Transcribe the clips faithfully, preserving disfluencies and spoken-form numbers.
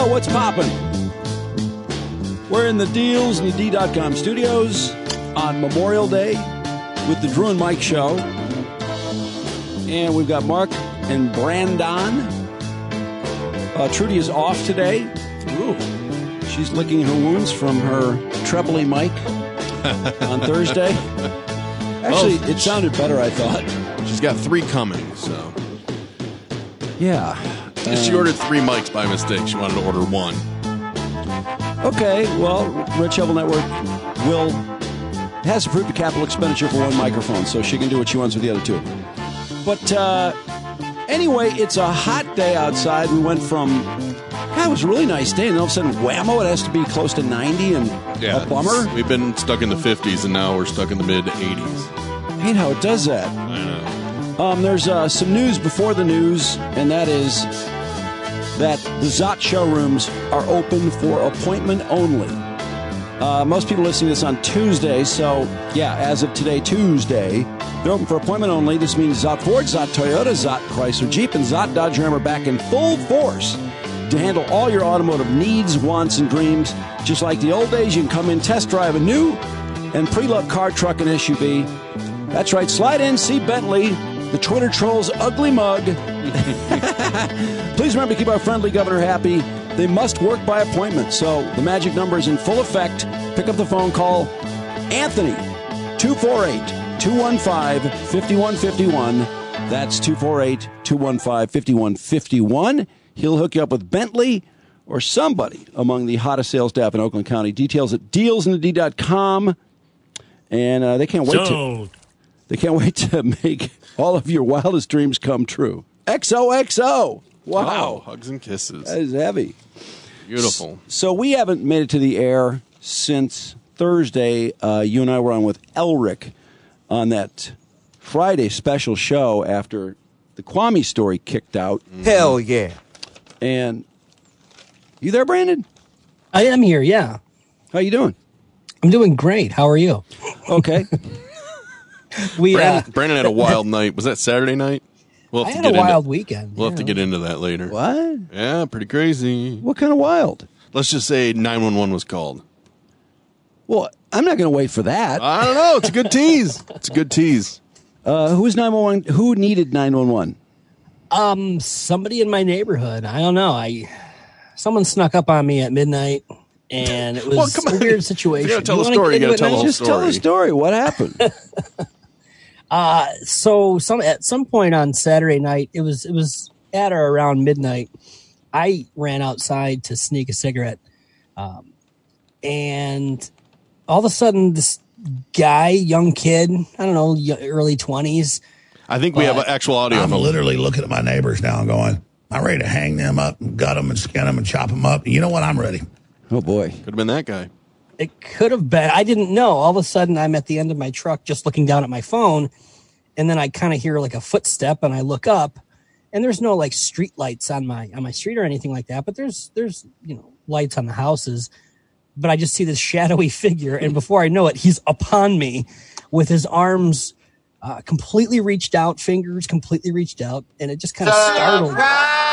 Yo, what's poppin'? We're in the Deals and the D dot com studios on Memorial Day with the Drew and Mike Show. And we've got Mark and Brandon. Uh, Trudy is off today. Ooh. She's licking her wounds from her trebly mic on Thursday. Actually, well, it sounded better, I thought. She's got three coming, so. Yeah. Um, she ordered three mics by mistake. She wanted to order one. Okay, well, Red Shovel Network will has approved a capital expenditure for one microphone, so she can do what she wants with the other two. But uh, anyway, it's a hot day outside. We went from, God, it was a really nice day, and all of a sudden, whammo, it has to be close to ninety and yeah, a bummer. We've been stuck in the fifties, and now we're stuck in the mid-eighties. I hate how it does that. I know. Um, there's uh, some news before the news, and that is that the Zott showrooms are open for appointment only. Uh, most people listening to this on Tuesday, so yeah, as of today, Tuesday, they're open for appointment only. This means Zott Ford, Zott Toyota, Zott Chrysler Jeep, and Zott Dodge Ram are back in full force to handle all your automotive needs, wants, and dreams. Just like the old days, you can come in, test drive a new and pre-loved car, truck, and S U V. That's right, slide in, see Bentley, the Twitter troll's ugly mug. Please remember to keep our friendly governor happy. They must work by appointment, so the magic number is in full effect. Pick up the phone, call Anthony, two four eight, two one five, five one five one. That's two four eight, two one five, five one five one. He'll hook you up with Bentley or somebody among the hottest sales staff in Oakland County. Details at deals in the d dot com. And uh, they can't wait Sold. to... They can't wait to make all of your wildest dreams come true. X O X O. Wow. Oh, hugs and kisses. That is heavy. Beautiful. So we haven't made it to the air since Thursday. Uh, you and I were on with Elric on that Friday special show after the Kwame story kicked out. Hell yeah. And you there, Brandon? I am here, yeah. How you doing? I'm doing great. How are you? Okay. we Brandon, uh, Brandon had a wild night. Was that Saturday night? We'll have I to had get a wild into, weekend. We'll yeah. have to get into that later. What? Yeah, pretty crazy. What kind of wild? Let's just say nine one one was called. Well, I'm not going to wait for that. I don't know. It's a good tease. It's a good tease. Uh, who was nine one one? Who needed nine one one? Um, somebody in my neighborhood. I don't know. I someone snuck up on me at midnight, and it was Well, come a on. weird situation. You gotta tell You the wanna story. get You into gotta it tell now? the Just tell the story. What happened? Uh, so some at some point on Saturday night, it was it was at or around midnight. I ran outside to sneak a cigarette, um, and all of a sudden, this guy, young kid, I don't know, y- early twenties. I think we have actual audio. I'm literally looking at my neighbors now and going, I'm ready to hang them up and gut them and skin them and chop them up. You know what? I'm ready. Oh, boy. Could have been that guy. It could have been. I didn't know. All of a sudden, I'm at the end of my truck just looking down at my phone, and then I kind of hear like a footstep, and I look up, and there's no like street lights on my on my street or anything like that, but there's there's you know lights on the houses. But I just see this shadowy figure, and before I know it, he's upon me with his arms uh, completely reached out, fingers completely reached out, and it just kind of startled me.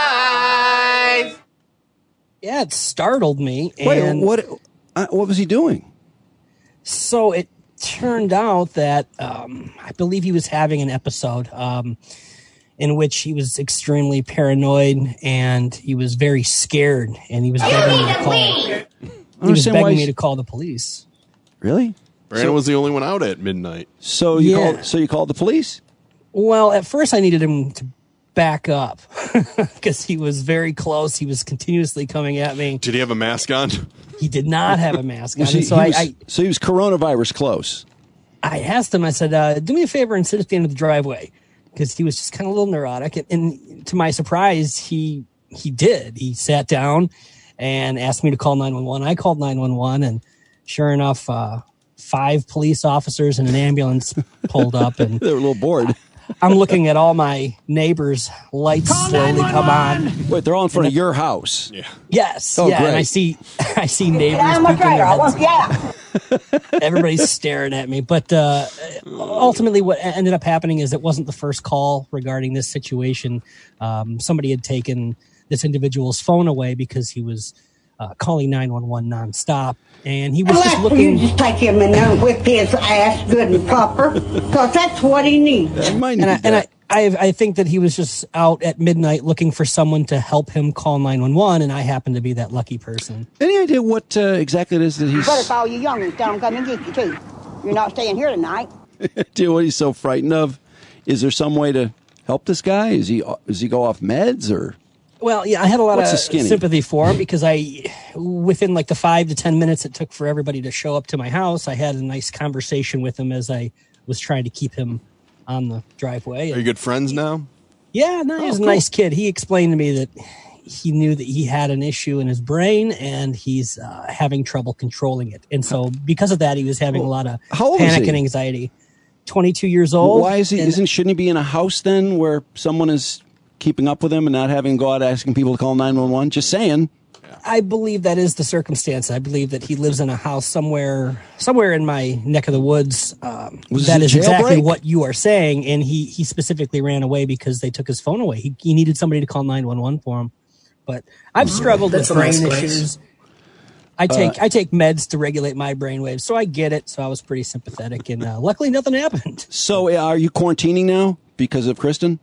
Yeah, it startled me. Wait, and what, uh, what was he doing? So it turned out that um, I believe he was having an episode um, in which he was extremely paranoid and he was very scared, and he was begging me to call. He was begging me to call the police. Really? Brandon So- was the only one out at midnight. So you Yeah. called, so you called the police? Well, at first I needed him to back up because he was very close. He was continuously coming at me. Did he have a mask on? He did not have a mask on. Was he- And so he I, was- I, so he was coronavirus close. I asked him, I said, uh, do me a favor and sit at the end of the driveway, because he was just kind of a little neurotic. And, and to my surprise, he he did. He sat down and asked me to call nine one one. I called nine one one, and sure enough, uh, five police officers and an ambulance pulled up. And They were a little bored. I'm looking at all my neighbors' lights slowly come on. Wait, they're all in front of your house. Yeah. Yes, Oh, yeah, great. and I see, I see neighbors. I'm peeking afraid. their I heads. want, yeah. Everybody's staring at me. But uh, ultimately, what ended up happening is it wasn't the first call regarding this situation. Um, somebody had taken this individual's phone away because he was uh, calling nine one one nonstop. And he was I'd just like looking. for you to just take him in there and whip his ass good and proper, because that's what he needs. You might need And I, and that. I, I, I think that he was just out at midnight looking for someone to help him call nine one one, and I happened to be that lucky person. Any idea what uh, exactly it is that he's? But if all you youngins don't come and get you too, you're not staying here tonight. Do what he's so frightened of? Is there some way to help this guy? Is he does he go off meds or? Well, yeah, I had a lot What's of the skinny? sympathy for him because I, within like the five to ten minutes it took for everybody to show up to my house, I had a nice conversation with him as I was trying to keep him on the driveway. Are you good friends now? Yeah, no, he was a nice kid. He explained to me that he knew that he had an issue in his brain and he's uh, having trouble controlling it. And so because of that, he was having a lot of How old is panic he? and anxiety. twenty-two years old. Why is he? and- Isn't shouldn't he be in a house then where someone is keeping up with him and not having to go out asking people to call nine one one? Just saying. I believe that is the circumstance. I believe that he lives in a house somewhere, somewhere in my neck of the woods. Um, Was that it is exactly jailbreak? what you are saying. And he, he specifically ran away because they took his phone away. He, he needed somebody to call nine one one for him. But I've struggled That's with a nice brain place. issues. I take I take meds to regulate my brain waves, so I get it. So I was pretty sympathetic, and uh, luckily nothing happened. So uh, are you quarantining now because of Kristen,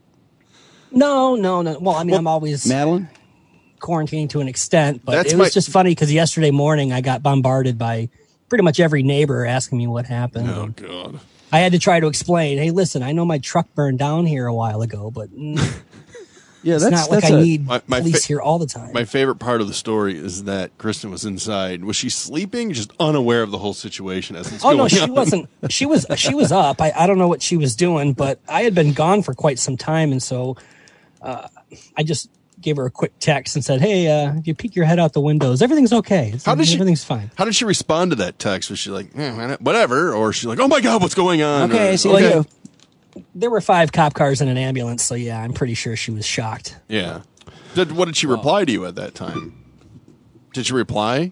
No, no, no. Well, I mean, I'm always Madeline? quarantining to an extent, but That's it was my- just funny because yesterday morning I got bombarded by pretty much every neighbor asking me what happened. Oh And God. I had to try to explain, hey, listen, I know my truck burned down here a while ago, but mm, Yeah, it's that's not like that's I a- need My- my police fa- here all the time. My favorite part of the story is that Kristen was inside. Was she sleeping? Just unaware of the whole situation as it's Oh going no, she on? wasn't. She was. She was up. I, I don't know what she was doing, but I had been gone for quite some time, and so uh, I just gave her a quick text and said, "Hey, uh, if you peek your head out the windows, everything's okay. It's, How did she? everything's fine." How did she respond to that text? Was she like, eh, man, whatever, or she's like, oh my God, what's going on? Okay, Or- see Well, you. yeah, there were five cop cars and an ambulance, so yeah, I'm pretty sure she was shocked. Yeah. Did, what did she reply to you at that time? Did she reply?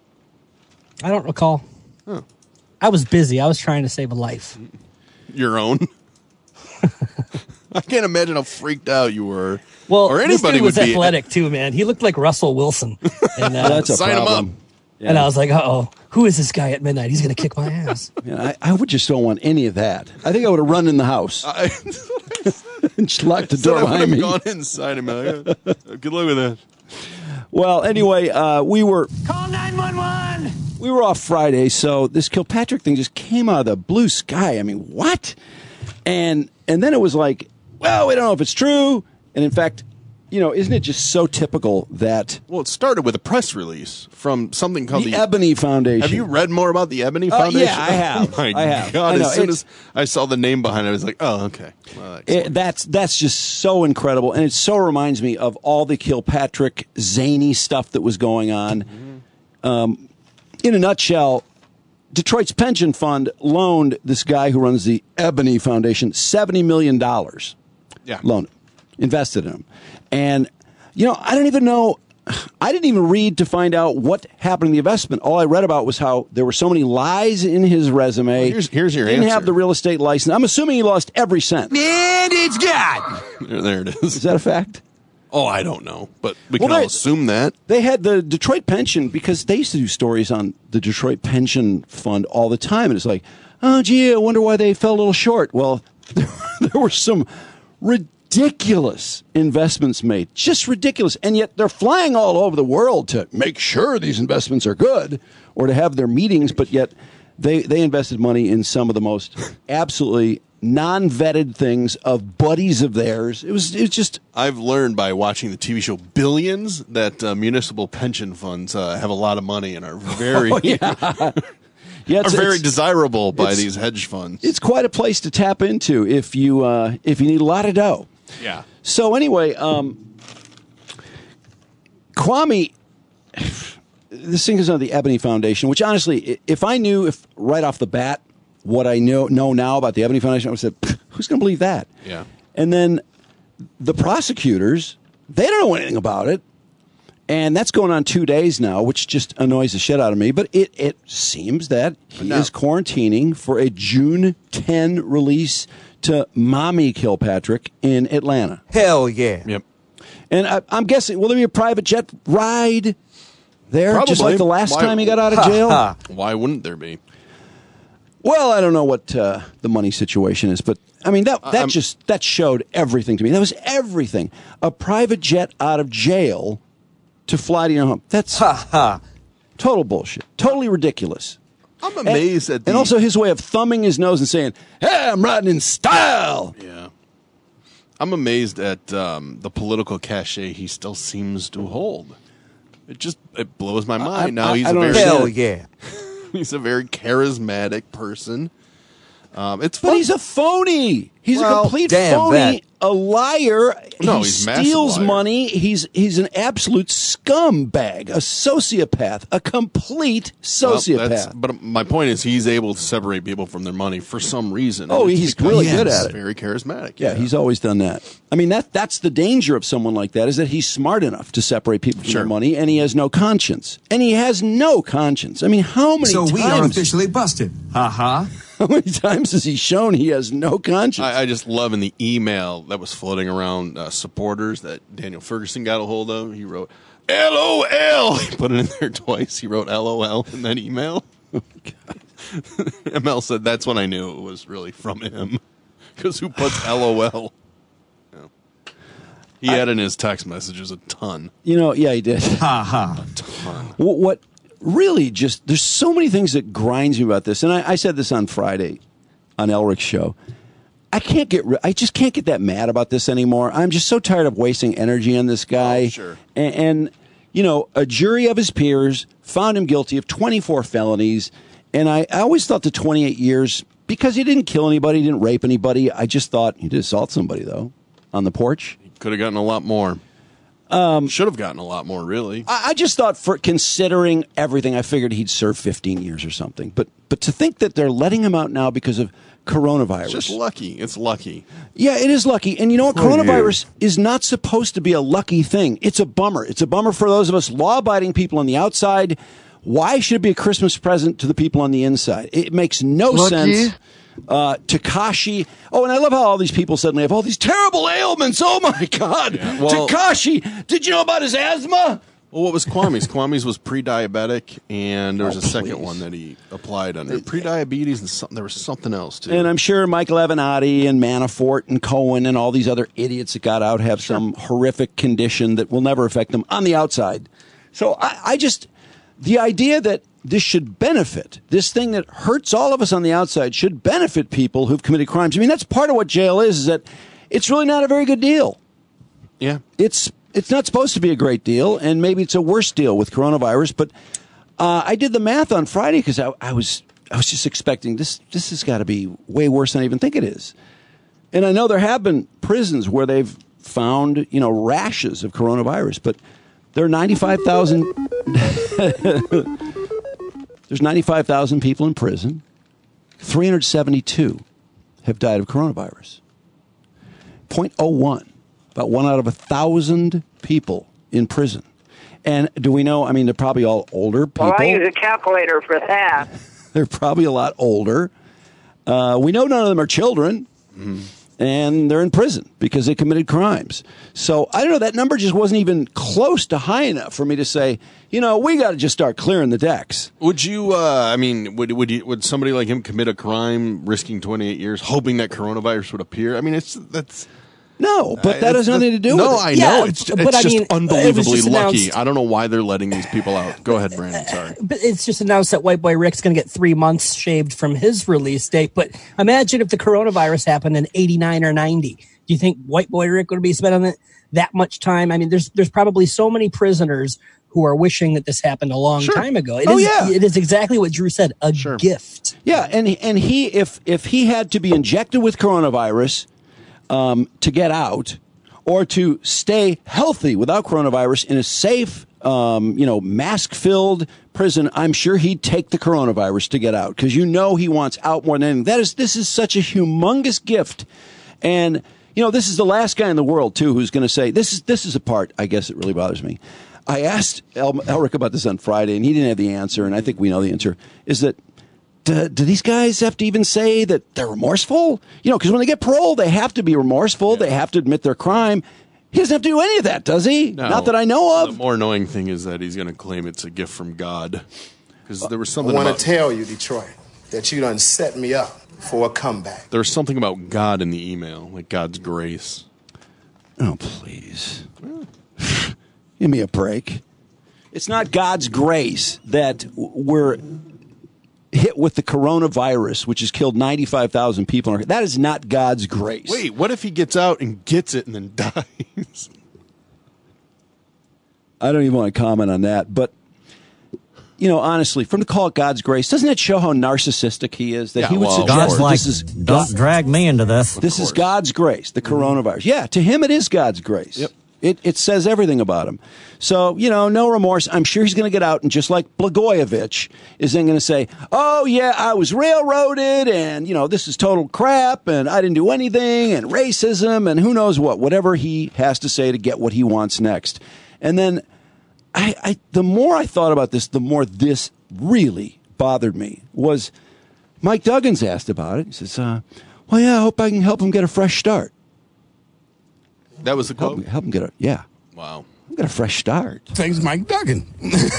I don't recall. I was busy. I was trying to save a life. Your own? I can't imagine how freaked out you were. Well, or this anybody dude was would be. athletic too, man. He looked like Russell Wilson, and, uh, That's a Sign him problem. up. Yeah. and I was like, "Uh oh, who is this guy at midnight? He's going to kick my ass." Yeah, I, I would just don't want any of that. I think I would have run in the house I, and just locked the said door I would behind have me. gone inside him. Like, "Uh, good luck with that. Well, anyway, uh, we were Call nine one one. we were off Friday, so this Kilpatrick thing just came out of the blue sky. I mean, what? And and then it was like, well, we don't know if it's true. And in fact, you know, isn't it just so typical that Well, it started with a press release from something called the the. Ebony Foundation? have you read more about the Ebony Uh, Foundation? yeah, I have. Oh my I have. God! I know, as soon it's- as I saw the name behind it, I was like, "Oh, okay." Well, excellent. It, that's that's just so incredible, and it so reminds me of all the Kilpatrick zany stuff that was going on. Um, in a nutshell, Detroit's pension fund loaned this guy who runs the Ebony Foundation seventy million dollars. yeah. Loaned, invested in him, and you know I don't even know. I didn't even read to find out what happened to the investment. All I read about was how there were so many lies in his resume. Well, here's- here's your Didn't answer. have the real estate license. I'm assuming he lost every cent. And it's gone. There, there it Is is. that a fact? Oh, I don't know, but we Well, can all they- assume that. They had the Detroit pension because they used to do stories on the Detroit pension fund all the time. And it's like, oh, gee, I wonder why they fell a little short. Well, there, there were some ridiculous investments made, just ridiculous. And yet they're flying all over the world to make sure these investments are good or to have their meetings. But yet they, they invested money in some of the most absolutely non-vetted things of buddies of theirs. It was, it was just... I've learned by watching the T V show Billions that uh, municipal pension funds uh, have a lot of money and are very Oh, yeah. Yeah, are it's, very it's- desirable by it's- these hedge funds. it's quite a place to tap into if you uh, if you need a lot of dough. yeah. So anyway, um, Kwame, this thing is on the Ebony Foundation, which honestly, i- if I knew if right off the bat what I know know now about the Ebony Foundation, I would have said, who's going to believe that? Yeah. And then the prosecutors, they don't know anything about it. And that's going on two days now, which just annoys the shit out of me. But it, it seems that he now- is quarantining for a June tenth release to Mommy Kilpatrick in Atlanta. Hell yeah. Yep. And I, I'm guessing, will there be a private jet ride there? Probably. Just like the last Why- time he got out of jail? Why wouldn't there be? Well, I don't know what uh, the money situation is, but I mean that that I'm- just that showed everything to me. That was everything. A private jet out of jail to fly to your home. That's total bullshit. Totally ridiculous. I'm amazed and, at the... and also his way of thumbing his nose and saying, "Hey, I'm riding in style." Yeah. I'm amazed at um, the political cachet he still seems to hold. It just it blows my mind. I- now I- he's I a don't very understand Hell it. yeah. he's a very charismatic person. Um, it's But fun. he's a phony. He's Well, a complete damn phony, that. a liar. No, he he's a massive steals liar. money. He's he's an absolute scumbag, a sociopath, a complete Well, sociopath. that's- but my point is, he's able to separate people from their money for some reason. Oh, And it's he's because really he's good at it. Very charismatic. Yeah, he's always done that. I mean, that that's the danger of someone like that, is that he's smart enough to separate people from Sure. their money, and he has no conscience. And he has no conscience. I mean, how many So times? we are officially busted. Ha ha. How many times has he shown he has no conscience? I, I just love in the email that was floating around uh, supporters that Daniel Ferguson got a hold of. He wrote L O L. He put it in there twice. He wrote L O L in that email. M L said that's when I knew it was really from him, because who puts L O L? Yeah. He had in his text messages a ton. you know, yeah, he did. Ha ha. What, what really just, there's so many things that grinds me about this. And I, I said this on Friday on Elric's show. I can't get, ri- I just can't get that mad about this anymore. I'm just so tired of wasting energy on this guy. Oh, sure. And, and, you know, a jury of his peers found him guilty of twenty-four felonies. And I, I always thought the twenty-eight years, because he didn't kill anybody, he didn't rape anybody. I just thought he did assault somebody, though, on the porch. Could have gotten a lot more. Um, Should have gotten a lot more, really. I I just thought, for considering everything, I figured he'd serve fifteen years or something. But but to think that they're letting him out now because of coronavirus. It's just lucky. It's lucky. Yeah, it is lucky. And you know what? Coronavirus is not supposed to be a lucky thing. It's a bummer. It's a bummer for those of us law-abiding people on the outside. Why should it be a Christmas present to the people on the inside? It makes no Lucky. sense. Uh, Takashi. Oh, and I love how all these people suddenly have all these terrible ailments. Oh, my God. Yeah, well- Takashi, did you know about his asthma? Well, what was Kwame's? Kwame's was pre-diabetic, and there was Oh, a second please. one that he applied under. Pre-diabetes, and something, there was something else, too. And I'm sure Michael Avenatti and Manafort and Cohen and all these other idiots that got out have some horrific condition that will never affect them on the outside. So I, I just, the idea that this should benefit, this thing that hurts all of us on the outside should benefit people who've committed crimes. I mean, that's part of what jail is, is that it's really not a very good deal. yeah. It's it's not supposed to be a great deal, and maybe it's a worse deal with coronavirus. But uh, I did the math on Friday because I, I was I was just expecting this. This has got to be way worse than I even think it is. And I know there have been prisons where they've found, you know, rashes of coronavirus, but there are ninety-five thousand. There's ninety-five thousand people in prison. three hundred seventy-two have died of coronavirus. zero point zero one. About one out of a thousand people in prison. And do we know, I mean, they're probably all older people. Well, I use a calculator for that. They're probably a lot older. Uh, we know none of them are children. Mm-hmm. And they're in prison because they committed crimes. So I don't know, that number just wasn't even close to high enough for me to say, you know, we got to just start clearing the decks. Would you, uh, I mean, would would you, would somebody like him commit a crime risking twenty-eight years, hoping that coronavirus would appear? I mean, it's, that's... No, but that I- has nothing to do no, with it. I Yeah, know. It's, but it's I just mean, it was unbelievably just lucky. announced- I don't know why they're letting these people out. Go ahead, Brandon. Sorry. But it's just announced that White Boy Rick's going to get three months shaved from his release date. But imagine if the coronavirus happened in eighty-nine or ninety. Do you think White Boy Rick would be spending it that much time? I mean, there's there's probably so many prisoners who are wishing that this happened a long Sure. time ago. It Oh, is, yeah. It is exactly what Drew said, a Sure. gift. Yeah, and and he if if he had to be injected with coronavirus um, to get out, or to stay healthy without coronavirus in a safe, um, you know, mask-filled prison, I'm sure he'd take the coronavirus to get out because you know he wants out more than anything. That is, this is such a humongous gift, and you know, this is the last guy in the world too who's going to say this is this is a part. I guess it really bothers me. I asked El- Elric about this on Friday, and he didn't have the answer, and I think we know the answer. Is that do, do these guys have to even say that they're remorseful? You know, because when they get parole, they have to be remorseful. They have to admit their crime. He doesn't have to do any of that, does he? No. Not that I know The of. more annoying thing is that he's going to claim it's a gift from God. Because there was I something want about, to tell you, Detroit, that you done set me up for a comeback. there was something about God in the email, like God's grace. Oh, please. Give me a break. It's not God's grace that we're hit with the coronavirus, which has killed ninety-five thousand people. That is not God's grace. Wait, what if he gets out and gets it and then dies? I don't even want to comment on that. But, you know, honestly, from to call it God's grace, doesn't it show how narcissistic he is? That Yeah, he would well, suggest God's that like, this is don't God, drag me into this. this is God's grace, the coronavirus. Yeah, to him it is God's grace. Yep. It, it says everything about him. So, you know, no remorse. I'm sure he's going to get out and just like Blagojevich is then going to say, oh, yeah, I was railroaded and, you know, this is total crap and I didn't do anything and racism and who knows what, whatever he has to say to get what he wants next. And then I, I the more I thought about this, the more this really bothered me was Mike Duggins asked about it. He says, uh, well, yeah, I hope I can help him get a fresh start. That was the Help quote? him, help him get a, yeah. Wow. Get a fresh start. Thanks, Mike Duggan.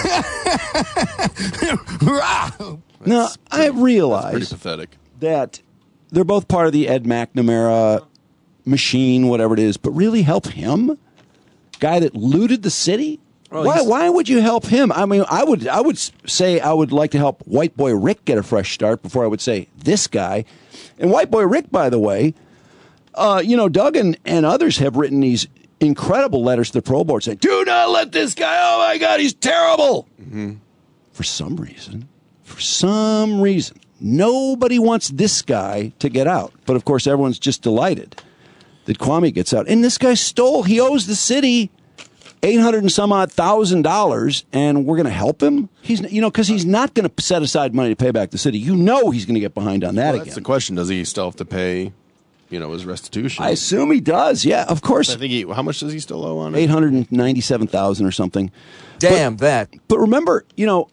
Now, I Pretty realize pathetic. that they're both part of the Ed McNamara machine, whatever it is, but really help him? Guy that looted the city? Well, why, he's- why would you help him? I mean, I would I would say I would like to help White Boy Rick get a fresh start before I would say this guy. And White Boy Rick, by the way, uh, you know, Duggan and others have written these incredible letters to the parole board saying, do not let this guy, oh my God, he's terrible. Mm-hmm. For some reason, for some reason, nobody wants this guy to get out. But of course, everyone's just delighted that Kwame gets out. And this guy stole, he owes the city eight hundred and some odd thousand dollars, and we're going to help him? He's, you know, because he's not going to set aside money to pay back the city. You know he's going to get behind on that Well, again. that's the question. Does he still have to pay, you know, his restitution? I assume he does. Yeah, of course. I think he, how much does he still owe on it? eight hundred ninety-seven thousand dollars or something. Damn but, that. But remember, you know,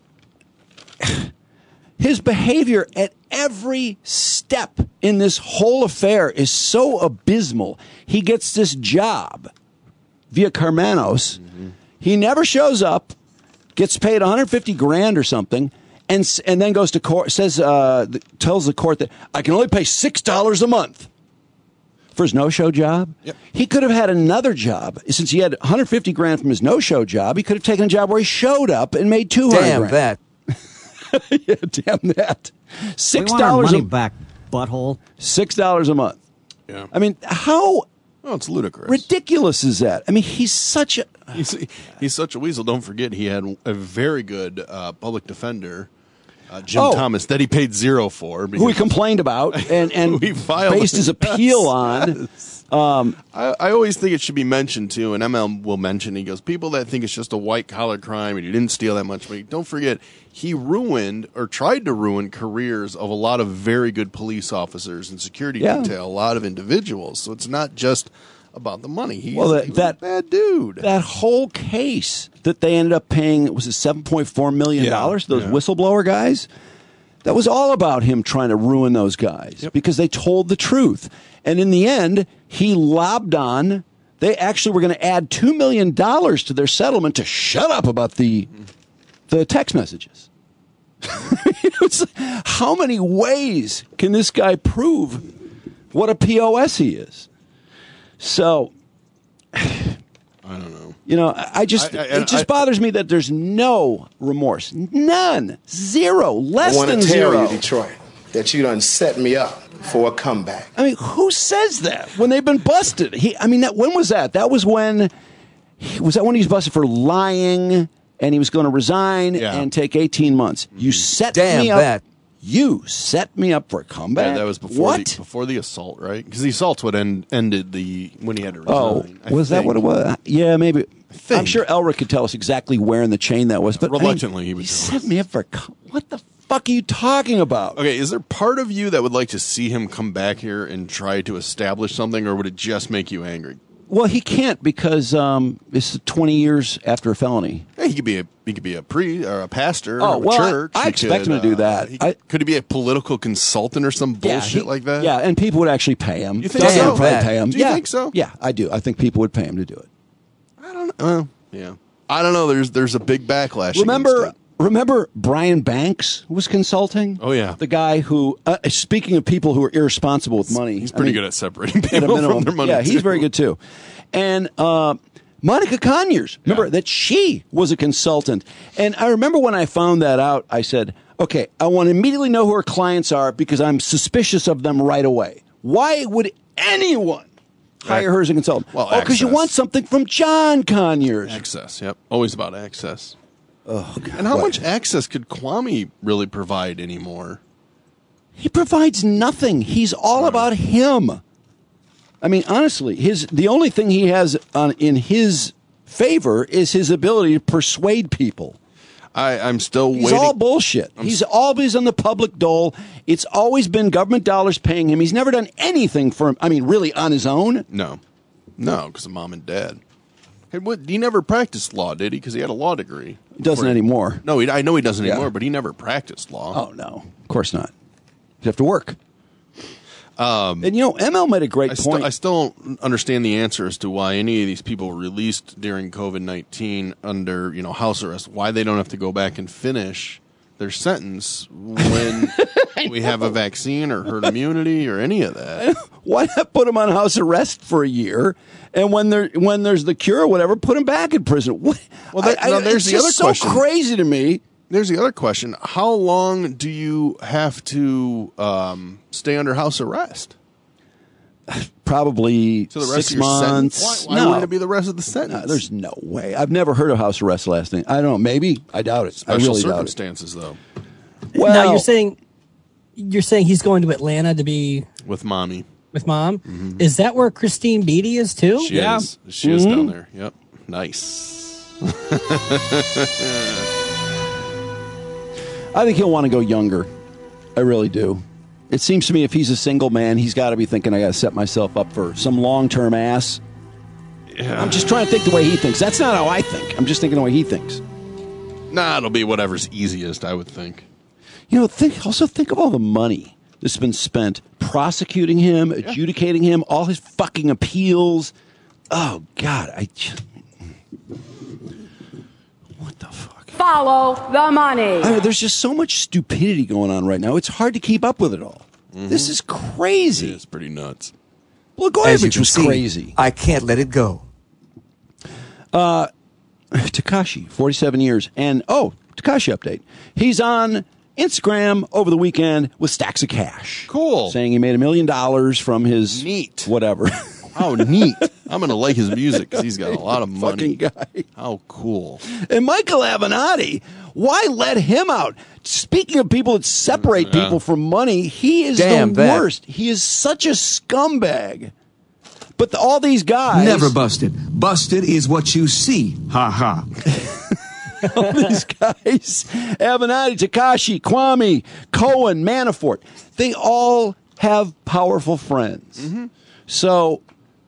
his behavior at every step in this whole affair is so abysmal. He gets this job via Carmanos. Mm-hmm. He never shows up, gets paid one hundred fifty grand or something, and and then goes to court, says, uh, tells the court that I can only pay six dollars a month for his no-show job. Yep. He could have had another job. Since he had one hundred fifty grand from his no-show job, he could have taken a job where he showed up and made two hundred Damn grand. that. Yeah, damn that. Six We want our dollars money a back, butthole. Six dollars a month. Yeah. I mean, how Well, it's ludicrous. ridiculous is that? I mean, he's such a He's, he's such a weasel. Don't forget, he had a very good uh, public defender, uh, Jim Oh. Thomas, that he paid zero for. who he complained about and and Who he filed based his appeal on. Um, I, I always think it should be mentioned, too, and M L will mention, he goes, people that think it's just a white-collar crime and you didn't steal that much money, don't forget, he ruined or tried to ruin careers of a lot of very good police officers and security Yeah. detail, a lot of individuals. So it's not just about the money. He's, Well, that- he was that- a bad dude. that whole case that they ended up paying, was it seven point four million dollars? Yeah, Those yeah. whistleblower guys? That was all about him trying to ruin those guys Yep. because they told the truth. And in the end, he lobbed on. They actually were going to add two million dollars to their settlement to shut up about the, the text messages. It's, how many ways can this guy prove what a P O S he is? So, I don't know. you know, I I just I- I- it just I- bothers me that there's no remorse, none, zero, less I want than to tell zero. you, Detroit, that you done set me up for a comeback. I mean, who says that when they've been busted? He, I mean, that when was that? That was when was that when he was busted for lying and he was going to resign Yeah. and take eighteen months. You set Damn me up. that. You set me up for a comeback. Yeah, that was before what? the, before the assault, right? Because the assault's what end, ended the when he had to Oh, resign. I was that think. what it was? Yeah, maybe. think. I'm sure Elric could tell us exactly where in the chain that was. But I mean, Reluctantly, he would he tell set us. me up for a co- what the fuck are you talking about? Okay, is there part of you that would like to see him come back here and try to establish something, or would it just make you angry? Well, he can't because um, it's twenty years after a felony. Hey, he could be a he could be a pre or a pastor Oh, of a well, I- church. I He expect could, him to do uh, that. he- I- could he be a political consultant or some bullshit he- like that? Yeah, and people would actually pay him. You think Douglas so? would probably Damn, pay him. do you yeah. think so? Yeah, I do. I think people would pay him to do it. well, yeah. I don't know. There's there's a big backlash. Remember, remember Brian Banks was consulting? Oh, yeah. The guy who, uh, speaking of people who are irresponsible with money. He's pretty I mean, good at separating at a people minimum. from their money. Yeah, he's too. very good too. And uh, Monica Conyers, remember Yeah. that she was a consultant. And I remember when I found that out, I said, okay, I want to immediately know who her clients are because I'm suspicious of them right away. Why would anyone hire her as a consultant? Well, oh, because you access. want something from John Conyers. Access, yep. Always about access. Oh, God. And how What? much access could Kwame really provide anymore? He provides nothing. He's all about him. I mean, honestly, his the only thing he has on, in his favor is his ability to persuade people. I, I'm still He's waiting. all bullshit. I'm He's always on the public dole. It's always been government dollars paying him. He's never done anything for him. I mean, really on his own. No, no, because of mom and dad. Hey, what, he never practiced law, did he? Because he had a law degree. He doesn't Before- anymore. No, he, I know he doesn't Yeah. anymore, but he never practiced law. Oh, no. Of course not. You have to work. Um, and, you know, M L made a great I, point. st- I still don't understand the answer as to why any of these people released during COVID nineteen under, you know, house arrest, why they don't have to go back and finish their sentence when we have a vaccine or herd immunity or any of that. Why not put him on house arrest for a year, and when there when there's the cure or whatever, put him back in prison? What? Well, that- I, I, now there's it's the just other so question. crazy to me. There's the other question. How long do you have to um, stay under house arrest? Probably So the rest six of your months. sentence? Why, why no, wouldn't it be the rest of the sentence? No, there's no way. I've never heard of house arrest lasting. I don't know. Maybe. I doubt it. Special I really doubt it. circumstances, though, Well, now you're saying you're saying he's going to Atlanta to be with mommy. with mom. Is that where Christine Beatty is too? She is. She is down there. Yep. Nice. I think he'll want to go younger. I really do. It seems to me if he's a single man, he's got to be thinking, I got to set myself up for some long-term ass. Yeah. I'm just trying to think the way he thinks. That's not how I think. I'm just thinking the way he thinks. Nah, it'll be whatever's easiest, I would think. You know, think also think of all the money that's been spent prosecuting him, yeah. adjudicating him, all his fucking appeals. Oh, God. I just... What the fuck? Follow the money. I mean, there's just so much stupidity going on right now. It's hard to keep up with it all. Mm-hmm. This is crazy. It's pretty nuts. Blagojevich was see, crazy. I can't let it go. Uh, Tekashi, forty-seven years. And, oh, Tekashi update. He's on Instagram over the weekend with stacks of cash. Cool. Saying he made a million dollars from his... Neat. Whatever. How neat. I'm going to like his music because he's got a lot of money. Fucking guy. How cool. And Michael Avenatti, why let him out? Speaking of people that separate Yeah. people from money, he is Damn the that. worst. He is such a scumbag. But the, all these guys... Never busted. Busted is what you see. Ha ha. all these guys, Avenatti, Tekashi, Kwame, Cohen, Manafort, they all have powerful friends. Mm-hmm. So...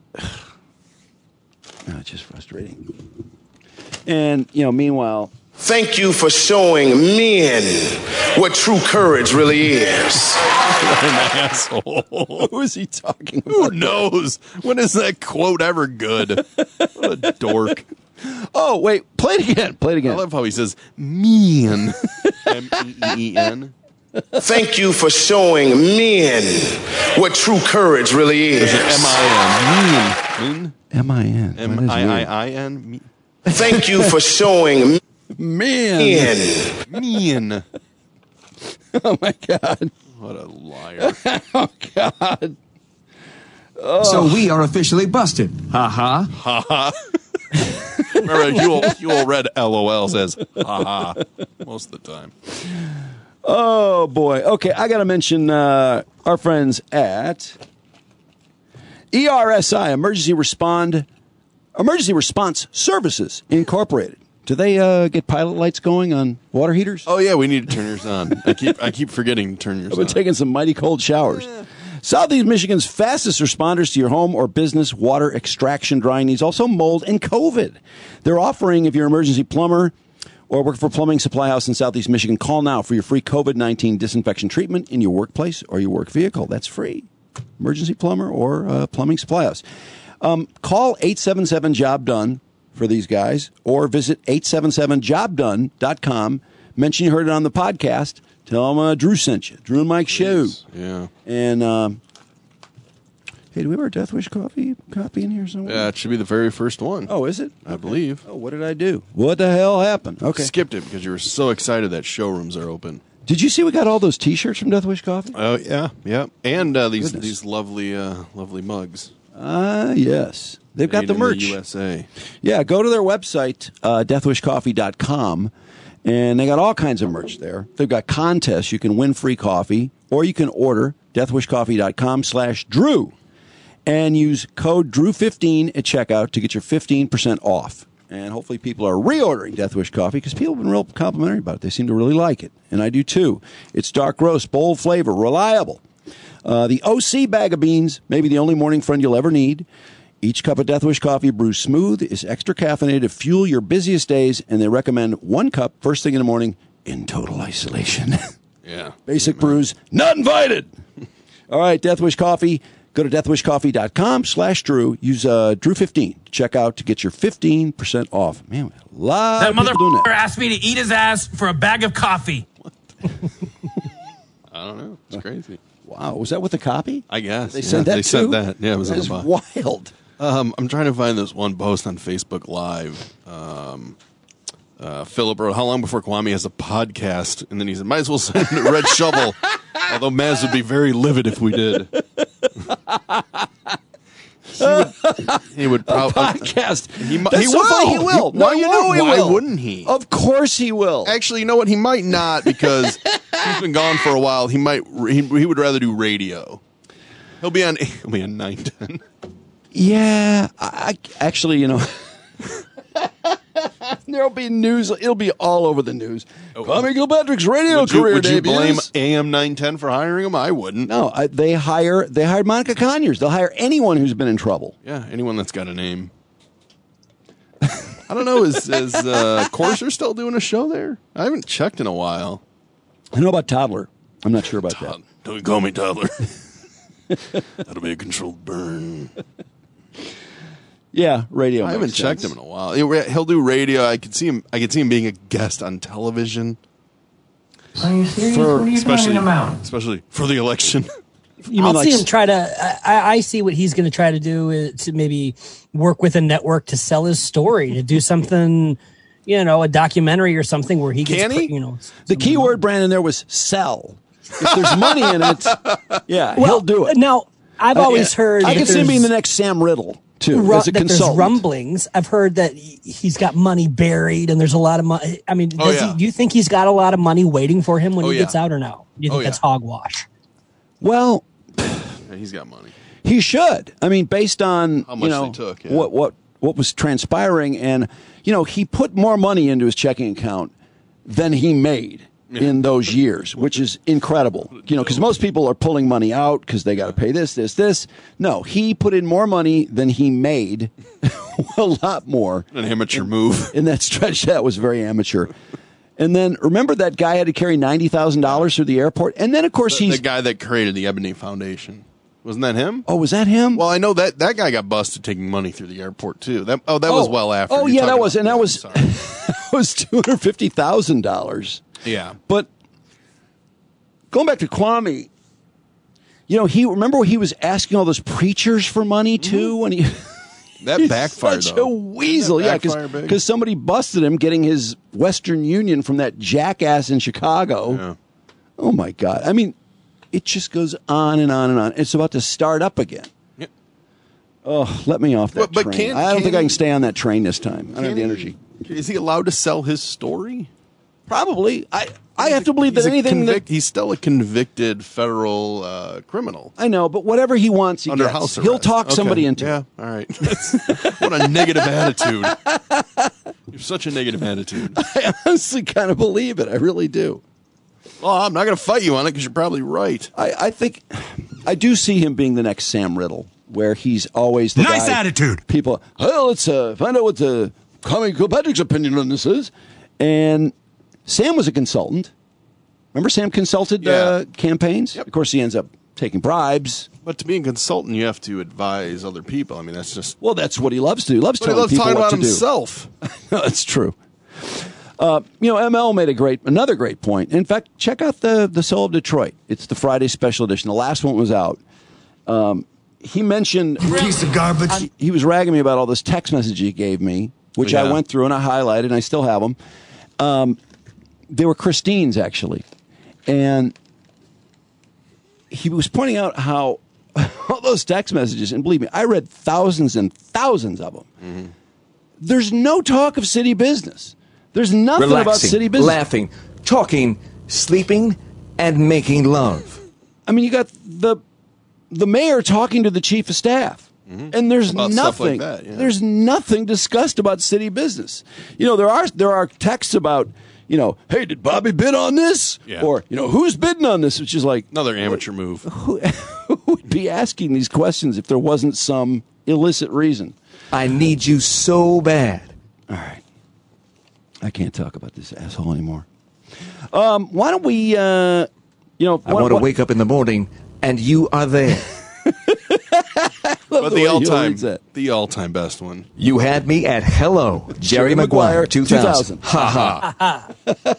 Oh, it's just frustrating. And, you know, meanwhile... Thank you for showing men what true courage really is. What an asshole. Who is he talking about? Who knows? When is that quote ever good? What a dork. Oh, wait. Play it again. Play it again. I love how he says, mean. M E E E N. Thank you for showing men what true courage really is. M I N. Mean. M I N. M I I I N. Thank you for showing men. Mean. Oh, my God. What a liar. Oh, God. Oh. So we are officially busted. Ha ha. Ha ha. Remember, you all, you all read L O L says ha ha most of the time. Oh, boy. Okay, I got to mention uh, our friends at E R S I, Emergency Respond, Emergency Response Services Incorporated. Do they uh, get pilot lights going on water heaters? Oh, yeah, we need to turn yours on. I keep I keep forgetting to turn yours I've been on. taking some mighty cold showers. Yeah. Southeast Michigan's fastest responders to your home or business water extraction drying needs, also mold and COVID. They're offering, if you're an emergency plumber or work for Plumbing Supply House in Southeast Michigan, call now for your free COVID nineteen disinfection treatment in your workplace or your work vehicle. That's free. Emergency plumber or uh, Plumbing Supply House. Um, call eight seven seven, job done for these guys, or visit eight seven seven job done dot com. Mention you heard it on the podcast. Tell them uh, Drew sent you. Drew and Mike Show. Yeah. And, um, hey, do we have our Death Wish coffee copy in here somewhere? Yeah, it should be the very first one. Oh, is it? I believe. Oh, what did I do? What the hell happened? Okay. Skipped it because you were so excited that showrooms are open. Did you see we got all those T-shirts from Death Wish Coffee? Oh, yeah, yeah. And uh, these Goodness. these lovely uh, lovely mugs. Ah, uh, yes. They've got Made the in merch. U S A. Yeah, go to their website, uh, death wish coffee dot com, and they got all kinds of merch there. They've got contests. You can win free coffee, or you can order death wish coffee dot com slash Drew and use code Drew fifteen at checkout to get your fifteen percent off. And hopefully people are reordering Death Wish Coffee because people have been real complimentary about it. They seem to really like it, and I do too. It's dark roast, bold flavor, reliable. Uh, the O C bag of beans may be the only morning friend you'll ever need. Each cup of Death Wish Coffee brews smooth, is extra caffeinated to fuel your busiest days, and they recommend one cup first thing in the morning in total isolation. Yeah. Basic brews, not invited. All right, Death Wish Coffee. Go to death wish coffee dot com slash Drew. Use uh, Drew fifteen to check out to get your fifteen percent off. Man, a lot That of people doing motherfucker that. asked me to eat his ass for a bag of coffee. I don't know. It's crazy. Wow, was that with the copy? I guess. They yeah, sent that They too? sent that. Yeah, it was That in is the box. wild. Um, I'm trying to find this one post on Facebook Live. Um, uh, Philip wrote, how long before Kwame has a podcast? And then he said, might as well send him a red shovel. Although Maz would be very livid if we did. He would, he would probably podcast. He, mi- That's he so will. funny, he will. He, No, why you would- know he why will. wouldn't he? Of course he will. Actually, you know what? He might not because he's been gone for a while. He might. He, he would rather do radio. He'll be on. He'll be on nine ten. Yeah, I, I actually, you know, there'll be news. It'll be all over the news. Oh, Kwame Kilpatrick's radio Would you, career would you blame debuts. A M nine ten for hiring him? I wouldn't. No, I, they hire. They hired Monica Conyers. They'll hire anyone who's been in trouble. Yeah, anyone that's got a name. I don't know. Is is uh, Corser still doing a show there? I haven't checked in a while. I know about Toddler. I'm not sure about Todd, don't call me Toddler. That'll be a controlled burn. that. Yeah, radio. I haven't makes checked sense. him in a while. He'll he'll do radio. I could see him. I could see him being a guest on television. Are you serious? For- what are you especially, talking about? especially for the election. You I'll mean see like him try to. I, I see what he's going to try to do is to maybe work with a network to sell his story, to do something, you know, a documentary or something where he gets, Can he? you know, the key word, Brandon? There was sell. If there's money in it, yeah, well, he'll do it. Now, I've Uh, always yeah. heard I that can see him being the there's next Sam Riddle too, ru- as a that there's consultant. rumblings. I've heard that he- he's got money buried, and there's a lot of money. I mean, Oh, does yeah. he, do you think he's got a lot of money waiting for him when Oh, he yeah. gets out, or no? Do you think Oh, yeah. that's hogwash? Well, Yeah, he's got money. he should. I mean, based on How much you know they took, yeah. what what what was transpiring, and you know, he put more money into his checking account than he made in those years, which is incredible. You know, because most people are pulling money out because they got to pay this, this, this. No, he put in more money than he made, a lot more. An amateur move. In that stretch, that was very amateur. And then remember that guy had to carry ninety thousand dollars through the airport, and then of course The, he's the guy that created the Ebony Foundation. Wasn't that him? oh, was that him? Well, I know that that guy got busted taking money through the airport too. That oh, that was Oh. well after. Oh, You're yeah, that talking was- about- and that was- sorry. That was two hundred fifty thousand dollars. Yeah. But going back to Kwame, you know, he remember he was asking all those preachers for money too when he That he's backfired such though. a weasel, That yeah, backfired big. because somebody busted him getting his Western Union from that jackass in Chicago. Yeah. Oh my God! I mean, it just goes on and on and on. It's about to start up again. Yeah. Oh, let me off that But- but train. can- I don't can think I he- can stay on that train this time. I don't have Can the he- energy. Is he allowed to sell his story? Probably. I I have to believe He's that a anything that convic- he's still a convicted federal uh, criminal I know, but whatever he wants, he under gets. house arrest. He'll talk Okay. somebody into Yeah, it. all right. That's- what a negative attitude. You have such a negative attitude. I honestly kind of believe it. I really do. Well, I'm not going to fight you on it because you're probably right. I, I think I do see him being the next Sam Riddle, where he's always the Nice guy- attitude. People, well, let's uh, find out what the Kwame Kilpatrick's opinion on this is. And Sam was a consultant. Remember, Sam consulted uh, Yeah. campaigns. Yep. Of course, he ends up taking bribes. But to be a consultant, you have to advise other people. I mean, that's just... Well, that's what he loves to do. He loves but he telling loves people talking what about to do. himself. No, that's true. Uh, you know, M L made a great, another great point. In fact, check out the the Soul of Detroit. It's the Friday special edition. The last one was out. Um, he mentioned piece of garbage. He, he was ragging me about all this text message he gave me, which Yeah. I went through and I highlighted, and I still have them. Um, they were Christine's actually, and he was pointing out how all those text messages, and believe me, I read thousands and thousands of them. Mm-hmm. There's no talk of city business. There's nothing Relaxing, about city business. laughing, talking, sleeping, and making love. I mean, you got the the mayor talking to the chief of staff, mm-hmm. and there's About stuff nothing. like that, yeah. There's nothing discussed about city business. You know, there are there are texts about, you know, hey, did Bobby bid on this? Yeah. Or, you know, who's bidding on this? Which is like Another amateur move. Who, who would be asking these questions if there wasn't some illicit reason? I need you so bad. All right. I can't talk about this asshole anymore. Um, why don't we, uh, you know... I want to wake up in the morning, and you are there. But the the, way he all-time, reads that. the all-time best one. You had me at hello, Jerry, Jerry Maguire, Maguire, two thousand. Ha ha.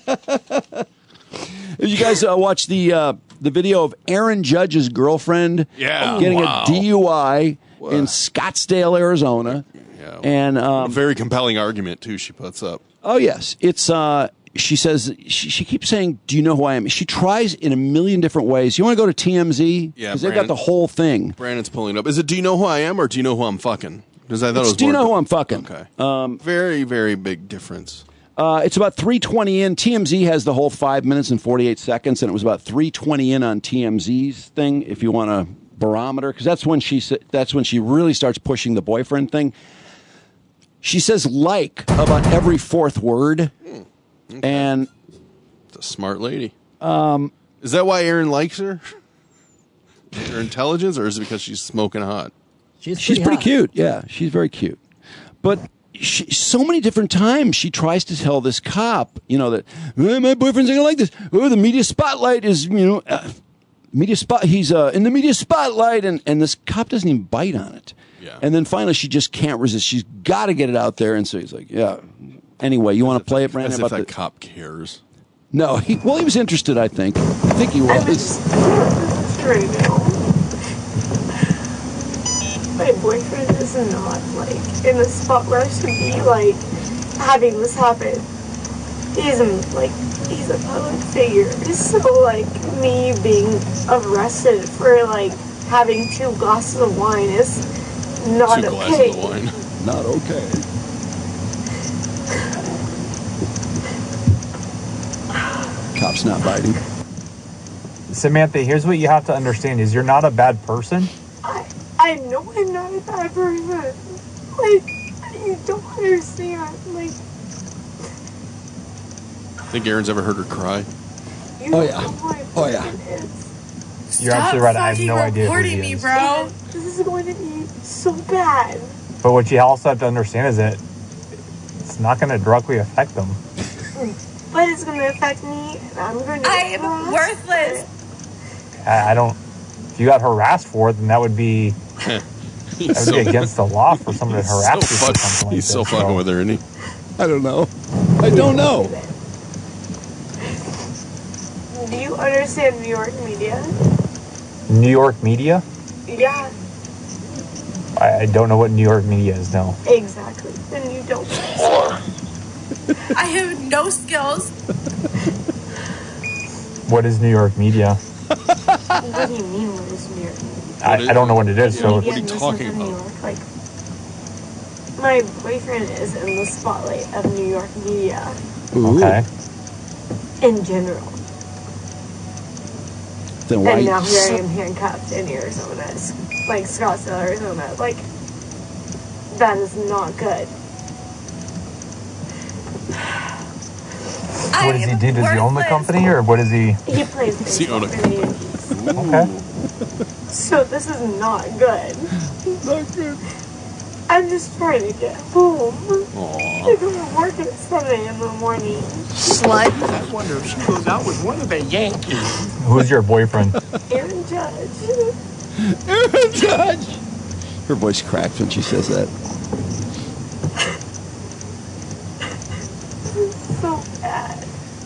You guys uh, watch the uh, the video of Aaron Judge's girlfriend Yeah. getting Wow. a D U I in Scottsdale, Arizona. Yeah. And a um, very compelling argument, too, she puts up. oh yes, it's. Uh, she says she, she keeps saying, "Do you know who I am?" She tries in a million different ways. You want to go to T M Z Yeah, because they've got Brandon. the whole thing. Brandon's pulling up. Is it do you know who I am or do you know who I'm fucking? Because I thought It's, it was do you more- know who I'm fucking? Okay. Um, very, very big difference. Uh, it's about three twenty in. T M Z has the whole five minutes and forty-eight seconds, and it was about three twenty in on T M Z's thing. If you want a barometer, because that's when she sa- that's when she really starts pushing the boyfriend thing. She says "like" about every fourth word, Okay. and It's a smart lady. um, Is that why Aaron likes her? Her intelligence, or is it because she's smoking hot? She's she's pretty, pretty hot. cute. Yeah, she's very cute. But she, so many different times she tries to tell this cop, you know, that "Eh, my boyfriend's not gonna like this. Oh, the media spotlight is, you know, uh, media spot. He's uh, in the media spotlight, and and this cop doesn't even bite on it. Yeah. And then finally, she just can't resist. She's got to get it out there, and so he's like, yeah. Anyway, you want to play it, Brandon? As if about that the- cop cares. No, he, well, he was interested. I think. I think he was. Right now. My boyfriend is not like in the spotlight to be like having this happen. He's in, like he's a public figure. So like me being arrested for like having two glasses of wine is not Two glasses okay. of wine. Not okay. Cop's not biting. Samantha, here's what you have to understand is you're not a bad person. I I know I'm not a bad person. Like you don't understand. Like Think Aaron's ever heard her cry? you Oh, know yeah. who my Oh, yeah. boyfriend is. You're absolutely right. I have no idea who he me, is. bro. This is going to be so bad. But what you also have to understand is that it's not going to directly affect them. But it's going to affect me, and I'm going to. I am worthless. I, I don't. If you got harassed for it, then that would be that would so, be against the law for someone to he's harass so you for fuck- something like He's this. so fucking with her, isn't he? I don't know. I don't know. Do you understand New York media? New York media? Yeah, I, I don't know what New York media is. No. exactly. Then you don't. I have no skills. What is New York media? What do you mean? What is New York media? I, is- I don't know what it is. So What are you Media in the talking sense of New about? York, like my boyfriend is in the spotlight of New York media Ooh. okay. in general. Then why? And now here I am handcuffed in Arizona, like Scottsdale, Arizona. Like, that is not good. What does he do? Does he own the company, or what is he? He plays Does he baseball own a- for the Yankees. Okay. So this is not good. Not good. I'm just trying to get home. Aw. I go to work at seven in the morning. Slut. I wonder if she goes out with one of the Yankees. Who's your boyfriend? Aaron Judge. Aaron Judge. Her voice cracks when she says that. So bad.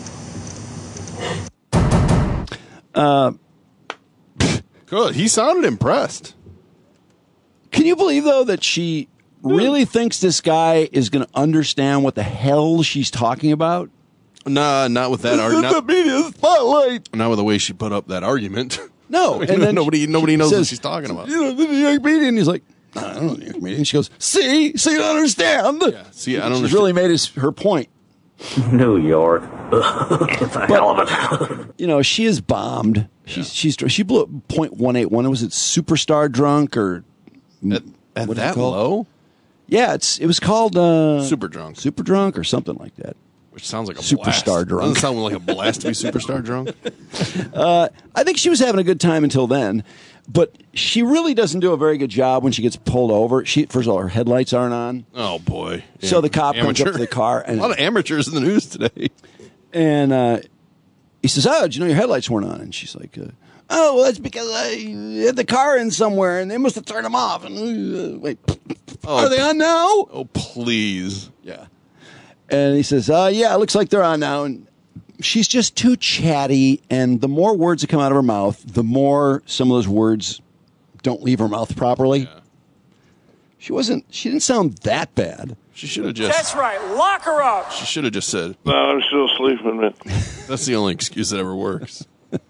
Uh, Good. He sounded impressed. Can you believe, though, that she really thinks this guy is going to understand what the hell she's talking about? Nah, not with that argument. The media spotlight. Not with the way she put up that argument. No, and and then nobody nobody knows says, what she's talking about. You know, the New York media, and he's like, I don't know the New York media. And she goes, see, see, you don't understand. Yeah, see, I don't She's understand. really made his, her point. New York. It's a hell of a... You know, she is bombed. She's she's she blew up point one eight one. Was it superstar drunk or At, at what is it that called? low? Yeah, it's it was called uh, Super drunk. super drunk or something like that. Which sounds like a Superstar blast. drunk. Doesn't sound like a blast to be superstar drunk. Uh, I think she was having a good time until then, but she really doesn't do a very good job when she gets pulled over. She first of all, her headlights aren't on. Oh boy! So the cop comes Amateur. up to the car and a lot of amateurs in the news today. and uh, he says, "Oh, did you know your headlights weren't on?" And she's like, uh, "Oh, well, that's because I had the car in somewhere and they must have turned them off." And uh, wait, Oh, are they on now? Oh please! Yeah. And he says, uh, yeah, it looks like they're on now. And she's just too chatty. And the more words that come out of her mouth, the more some of those words don't leave her mouth properly. Yeah. She wasn't, she didn't sound that bad. She should have just. That's right. Lock her up. She should have just said. No, I'm still sleeping, man. That's the only excuse that ever works.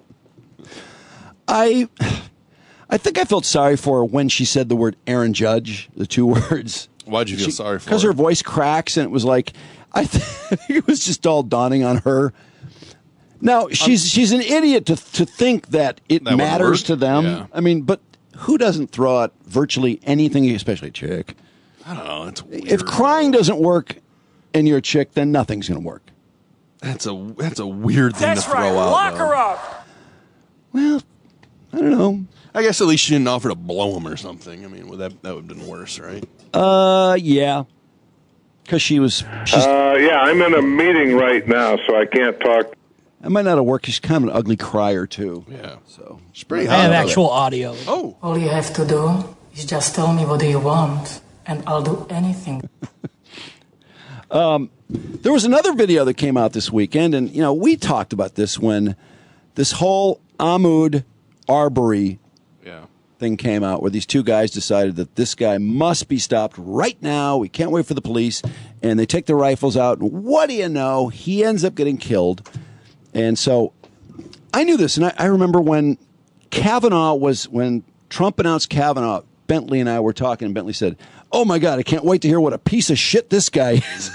I, I think I felt sorry for her when she said the word Aaron Judge, the two words. Why'd you feel sorry for her? Because her voice cracks and it was like, I think it was just all dawning on her. Now, she's she's an idiot to to think that it That would matters work? to them. Yeah. I mean, but who doesn't throw out virtually anything, especially a chick? I don't know. It's weird. If crying doesn't work and you're a chick, then nothing's going to work. That's a that's a weird thing That's to throw right. out. Lock though. her up. Well, I don't know. I guess at least she didn't offer to blow him or something. I mean, well, that that would have been worse, right? Uh, yeah. Because she was, she's, Uh, yeah, I'm in a meeting right now, so I can't talk. I might not have worked. She's kind of an ugly crier, too. Yeah. So She's pretty I hot. have about actual audio. it. Oh. All you have to do is just tell me what do you want, and I'll do anything. Um, there was another video that came out this weekend, and, you know, we talked about this when this whole Ahmaud Arbery Yeah. thing came out, where these two guys decided that this guy must be stopped right now. We can't wait for the police. And they take their rifles out, and what do you know? He ends up getting killed. And so I knew this, and I, I remember when Kavanaugh was, when Trump announced Kavanaugh, Bentley and I were talking, and Bentley said, "Oh my God, I can't wait to hear what a piece of shit this guy is."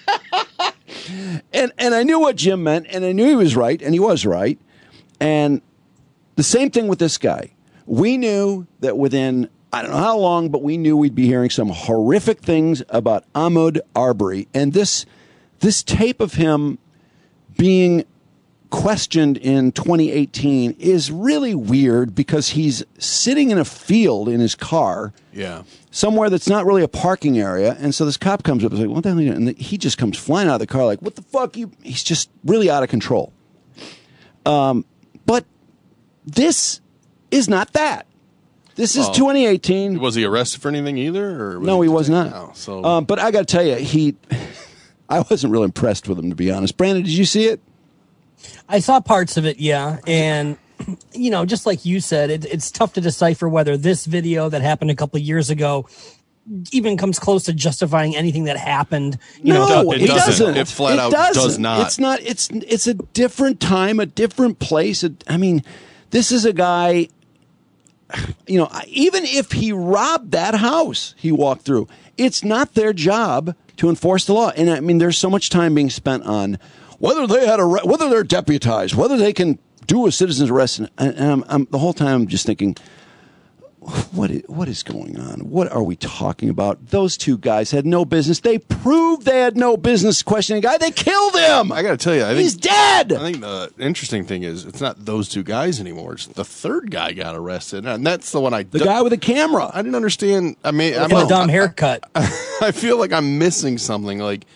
and and I knew what Jim meant, and I knew he was right, and he was right. And the same thing with this guy. We knew that within, I don't know how long, but we knew we'd be hearing some horrific things about Ahmaud Arbery. And this this tape of him being questioned in twenty eighteen is really weird because he's sitting in a field in his car. Yeah. Somewhere that's not really a parking area. And so this cop comes up and is like, what the hell are you doing? And he just comes flying out of the car like, what the fuck? You? He's just really out of control. Um, but this is not that. This is Oh. twenty eighteen. Was he arrested for anything either? Or was No, he was not. Oh, so Um, but I got to tell you, he, I wasn't real impressed with him, to be honest. Brandon, did you see it? I saw parts of it, yeah. And, you know, just like you said, it, it's tough to decipher whether this video that happened a couple of years ago even comes close to justifying anything that happened. You no, know, it it doesn't. doesn't. It flat It out doesn't. does not. It's not. It's it's a different time, a different place. A- I mean, this is a guy. You know, even if he robbed that house he walked through, it's not their job to enforce the law. And I mean, there's so much time being spent on whether they had a whether they're deputized, whether they can do a citizen's arrest. And, and I'm, I'm, the whole time I'm just thinking, what is, what is going on? What are we talking about? Those two guys had no business. They proved they had no business questioning a guy. They killed him. I got to tell you, I think He's dead. I think the interesting thing is it's not those two guys anymore. It's the third guy got arrested, and that's the one I. The guy with the camera. I didn't understand. I mean, I'm and a a- dumb haircut. I feel like I'm missing something. Like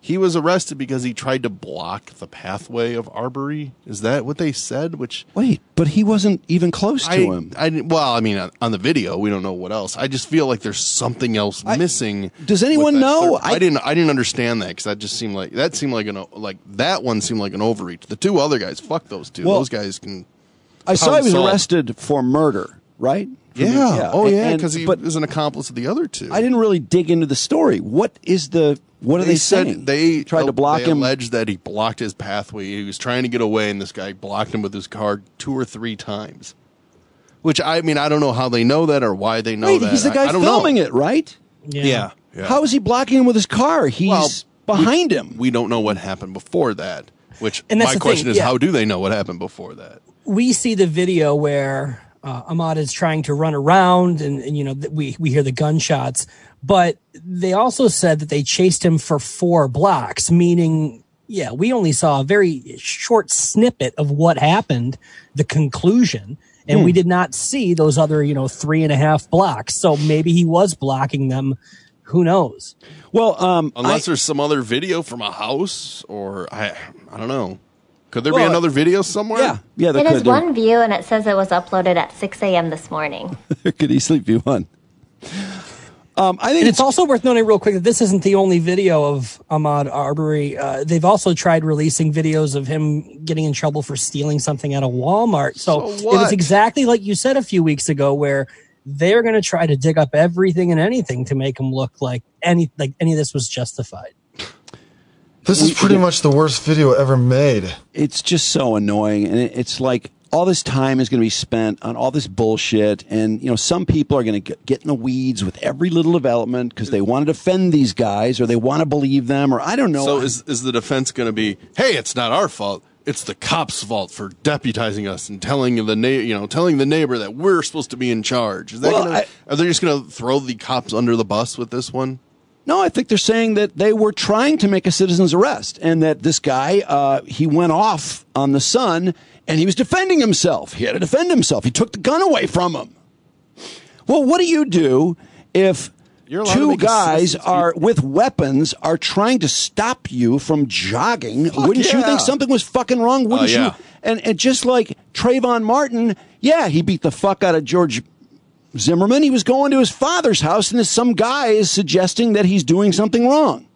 He was arrested because he tried to block the pathway of Arbery. Is that what they said? Which Wait, but he wasn't even close to I, him. I, well, I mean, on the video, we don't know what else. I just feel like there's something else I, missing. Does anyone know? I, I didn't. I didn't understand that because that just seemed like that seemed like an like that one seemed like an overreach. The two other guys, fuck those two. Well, those guys can. I saw he was solve. arrested for murder, right? For Yeah. the, yeah. Oh, yeah. And- Because he but was an accomplice of the other two. I didn't really dig into the story. What is the? What are they, said saying? They tried to block they him. Alleged that he blocked his pathway. He was trying to get away, and this guy blocked him with his car two or three times. Which I mean, I don't know how they know that or why they know Wait, that. he's the guy I, I don't filming know. it, right? Yeah. Yeah. yeah. How is he blocking him with his car? He's Well, behind we, him. We don't know what happened before that. Which And that's my the question thing, is, yeah. how do they know what happened before that? We see the video where uh, Ahmad is trying to run around, and, and you know th- we we hear the gunshots. But they also said that they chased him for four blocks, meaning, yeah, we only saw a very short snippet of what happened, the conclusion, and Hmm. we did not see those other, you know, three and a half blocks. So maybe he was blocking them. Who knows? Well, um, Unless I- there's some other video from a house, or I, I don't know. Could there be Well, another video somewhere? yeah, yeah. There It could, is there, one view, and it says it was uploaded at six a.m. this morning. there could easily be one. Um, I think And it's it's also worth noting real quick that this isn't the only video of Ahmaud Arbery. Uh, they've also tried releasing videos of him getting in trouble for stealing something at a Walmart. So, So it was what? exactly like you said a few weeks ago, where they're going to try to dig up everything and anything to make him look like any like any of this was justified. This is pretty much the worst video ever made. it's just so annoying, and it, it's like all this time is going to be spent on all this bullshit, and you know some people are going to get in the weeds with every little development because they want to defend these guys or they want to believe them, or I don't know. So is is the defense going to be, hey, it's not our fault. It's the cops' fault for deputizing us and telling the na- you know telling the neighbor that we're supposed to be in charge. Is that Well, gonna, I- are they just going to throw the cops under the bus with this one? No, I think they're saying that they were trying to make a citizen's arrest and that this guy, uh, he went off on the son and he was defending himself. He had to defend himself. He took the gun away from him. Well, what do you do if You're allowed to two make guys assistance, are with weapons are trying to stop you from jogging? Fuck Wouldn't you yeah. think something was fucking wrong? Wouldn't Uh, yeah. you? And, and just like Trayvon Martin, yeah, he beat the fuck out of George Zimmerman. He was going to his father's house, and some guy is suggesting that he's doing something wrong.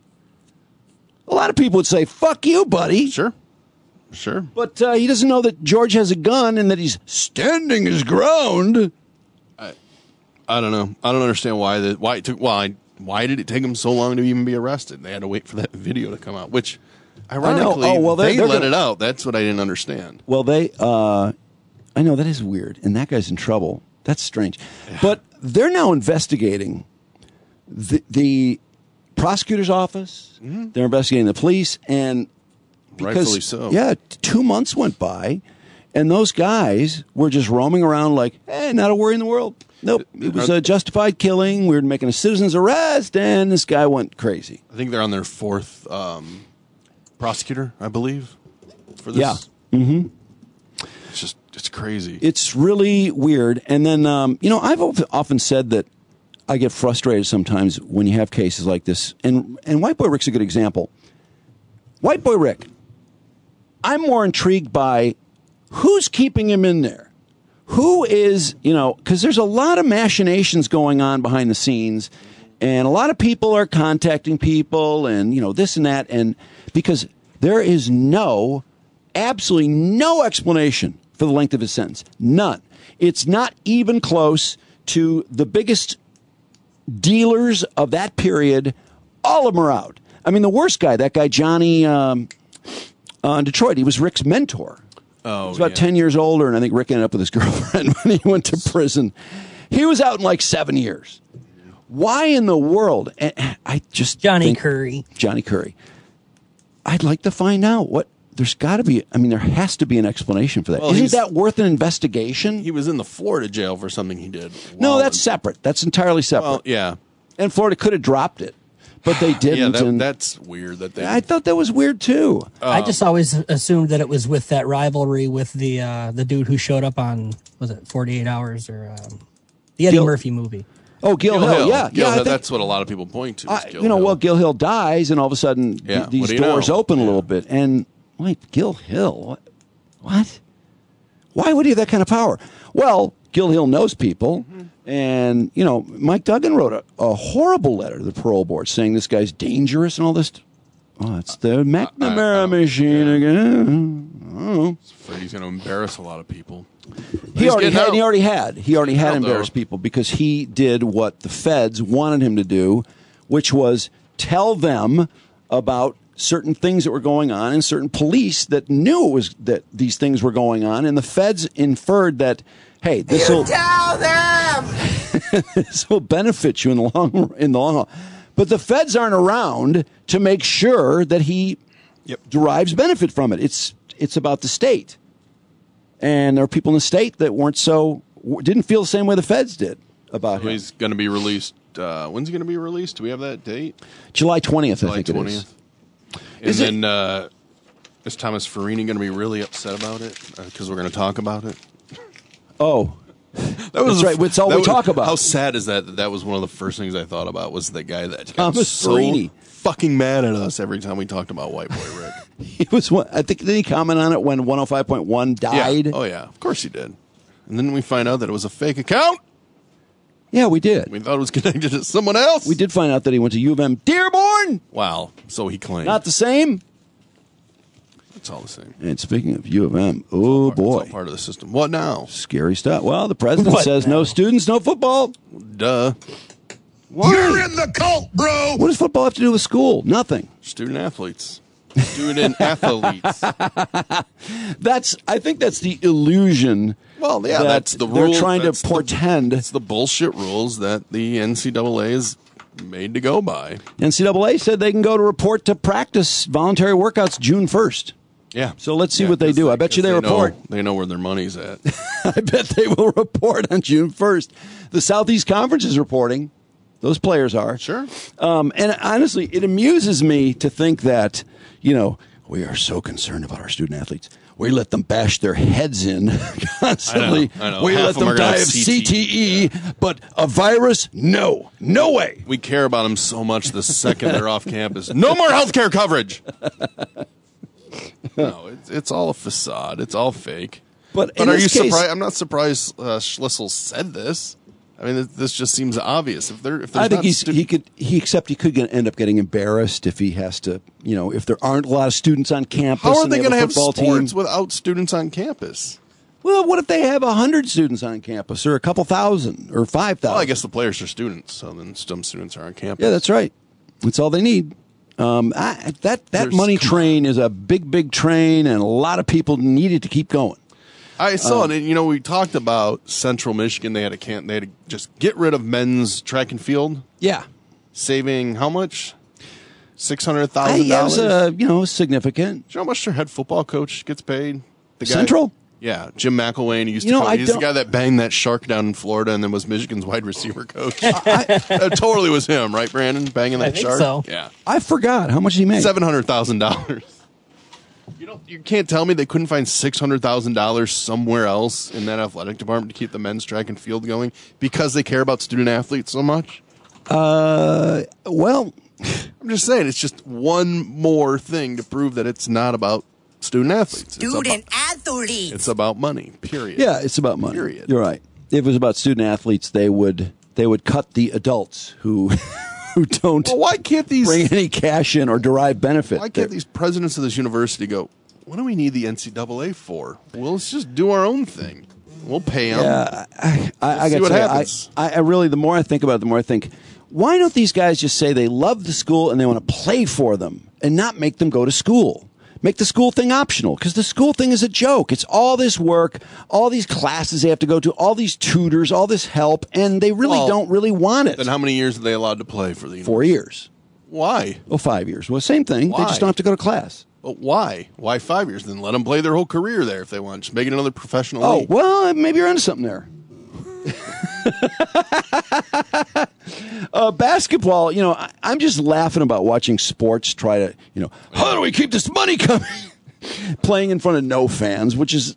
A lot of people would say, fuck you, buddy. Sure. Sure. But uh, he doesn't know that George has a gun and that he's standing his ground. I, I don't know. I don't understand why the why it took why why did it take them so long to even be arrested? They had to wait for that video to come out, which ironically Oh, well, they- they they're let gonna- it out. That's what I didn't understand. Well, they, uh, I know that is weird, and that guy's in trouble. That's strange. But they're now investigating the, the prosecutor's office. Mm-hmm. They're investigating the police, and because, Rightfully so. yeah, t- two months went by, and those guys were just roaming around like, hey, not a worry in the world. Nope, it was a justified killing. We were making a citizen's arrest, and this guy went crazy. I think they're on their fourth um, prosecutor, I believe, for this. Yeah. Mm-hmm. It's just it's crazy. It's really weird. And then, um, you know, I've of- often said that I get frustrated sometimes when you have cases like this. And, and White Boy Rick's a good example. White Boy Rick, I'm more intrigued by who's keeping him in there. Who is, you know, because there's a lot of machinations going on behind the scenes. And a lot of people are contacting people and, you know, this and that. And because there is no, absolutely no explanation for the length of his sentence. None. It's not even close to the biggest dealers of that period. All of them are out. I mean, the worst guy, that guy, Johnny um, uh, in Detroit, he was Rick's mentor. Oh, He's about yeah. ten years older, and I think Rick ended up with his girlfriend when he went to prison. He was out in like seven years. Why in the world? And I just Johnny think- Curry. Johnny Curry. I'd like to find out what. There's got to be. I mean, there has to be an explanation for that. Well, Isn't he's- that worth an investigation? He was in the Florida jail for something he did. No, while that's in- separate. That's entirely separate. Well, yeah. And Florida could have dropped it, but they didn't. Yeah, that, and that's weird that they. I thought that was weird too. I just always assumed that it was with that rivalry with the uh, the dude who showed up on, was it forty-eight hours or um, the Eddie Gil- Murphy movie. Oh, Gil, Gil Hill, Hill. yeah. Gil yeah I Hill, think, that's what a lot of people point to. Is I, Gil you know, Hill. well, Gil Hill dies, and all of a sudden th- Yeah, these what do you doors know? open a Yeah. little bit. And wait, Gil Hill, what? what? Why would he have that kind of power? Well, Gil Hill knows people, Mm-hmm. and you know, Mike Duggan wrote a, a horrible letter to the parole board saying this guy's dangerous and all this. Oh, it's the McNamara I- I- machine again. Oh. Afraid he's going to embarrass a lot of people. He He's already, getting had, out. he already had. He already had out, embarrassed though. people because he did what the feds wanted him to do, which was tell them about certain things that were going on and certain police that knew it was that these things were going on, and the feds inferred that, hey, this will Tell them! this will benefit you in the long in the long haul. But the feds aren't around to make sure that he Yep. derives benefit from it. It's it's about the state. And there are people in the state that weren't so didn't feel the same way the feds did about So him. he's going to be released. Uh, when's he going to be released? Do we have that date? July twentieth, I July think it is. twentieth. And Is it- then uh, is Thomas Farini going to be really upset about it? Because we're going to talk about it? Oh, That that's right. It's all that we was- talk about. How sad is that? That that was one of the first things I thought about was the guy that got Thomas so Farini. fucking mad at us every time we talked about White Boy Rick. He was one, I think did he comment on it when one oh five point one died? Yeah. Oh yeah, of course he did. And then we find out that it was a fake account. Yeah, we did. We thought it was connected to someone else. We did find out that he went to U of M Dearborn. Wow. So he claimed. Not the same. It's all the same. And speaking of U of M, oh It's all boy, part of the system. What now? scary stuff. Well, the president What says now? no students, no football. Duh. You're in the cult, bro. What does football have to do with school? Nothing. Student athletes. Student athletes. That's. I think that's the illusion. Well, yeah, that that's the they're rule. trying That's to the- portend. It's the bullshit rules that the N C double A is made to go by. N C double A said they can go to report to practice voluntary workouts June first. Yeah. So let's see Yeah, what they 'cause do. I bet you they, know- report. they know where their money's at. I bet they will report on June first. The Southeast Conference is reporting. Those players are. Sure. Um, and honestly, it amuses me to think that, you know, we are so concerned about our student athletes. We let them bash their heads in constantly. I know, I know. We Half let of them them are gonna die have of C T E, but a virus? No. No way. We care about them so much the second they're off campus. No more health care coverage. No, it's, it's all a facade. It's all fake. But, But in are you this case, surprised? I'm not surprised uh, Schlissel said this. I mean, th- this just seems obvious. If there, if there's I think not he's, stu- he could he except he could get, end up getting embarrassed if he has to, you know, if there aren't a lot of students on campus. how are and they going to have football sports team. without students on campus? Well, what if they have a hundred students on campus, or a couple thousand, or five thousand? Well, I guess the players are students, so then some students are on campus. Yeah, that's right. That's all they need. Um, I, that that There's- money come train is a big, big train, and a lot of people need it to keep going. I saw Um, it. And, you know, we talked about Central Michigan. They had a can They had to just get rid of men's track and field, Yeah, saving how much? Six hundred I, thousand yeah, it was dollars. uh, you know significant. Do you know how much their head football coach gets paid? The guy, Central. Yeah, Jim McElwain. He used You to know, coach, I he's the don't- guy that banged that shark down in Florida and then was Michigan's wide receiver coach. That totally was him, right, Brandon? Banging that I think shark. so. Yeah, I forgot how much he made. seven hundred thousand dollars. You don't. You can't tell me they couldn't find six hundred thousand dollars somewhere else in that athletic department to keep the men's track and field going because they care about student athletes so much. Uh, well, I'm just saying, it's just one more thing to prove that it's not about student athletes. It's about, athletes. it's about money. Period. yeah, it's about money. Period. You're right. If it was about student athletes, they would they would cut the adults who who don't Well, why can't these bring any cash in or derive benefit. Why can't these presidents of this university go, what do we need the N C double A for? Well, let's just do our own thing. We'll pay them. Yeah, I, I, I see got what to say, happens. I, I really, the more I think about it, the more I think, why don't these guys just say they love the school and they want to play for them and not make them go to school? Make the school thing optional, because the school thing is a joke. It's all this work, all these classes they have to go to, all these tutors, all this help, and they really Well, don't really want it. Then how many years are they allowed to play for the university? Four years. Why? Well, five years. Well, same thing. They Why? just don't have to go to class. But why? Why five years? Then let them play their whole career there if they want. Just make it another professional Oh, league. well, maybe you're onto something there. uh, basketball, you know, I, I'm just laughing about watching sports try to, you know, how do we keep this money coming? Playing in front of no fans, which is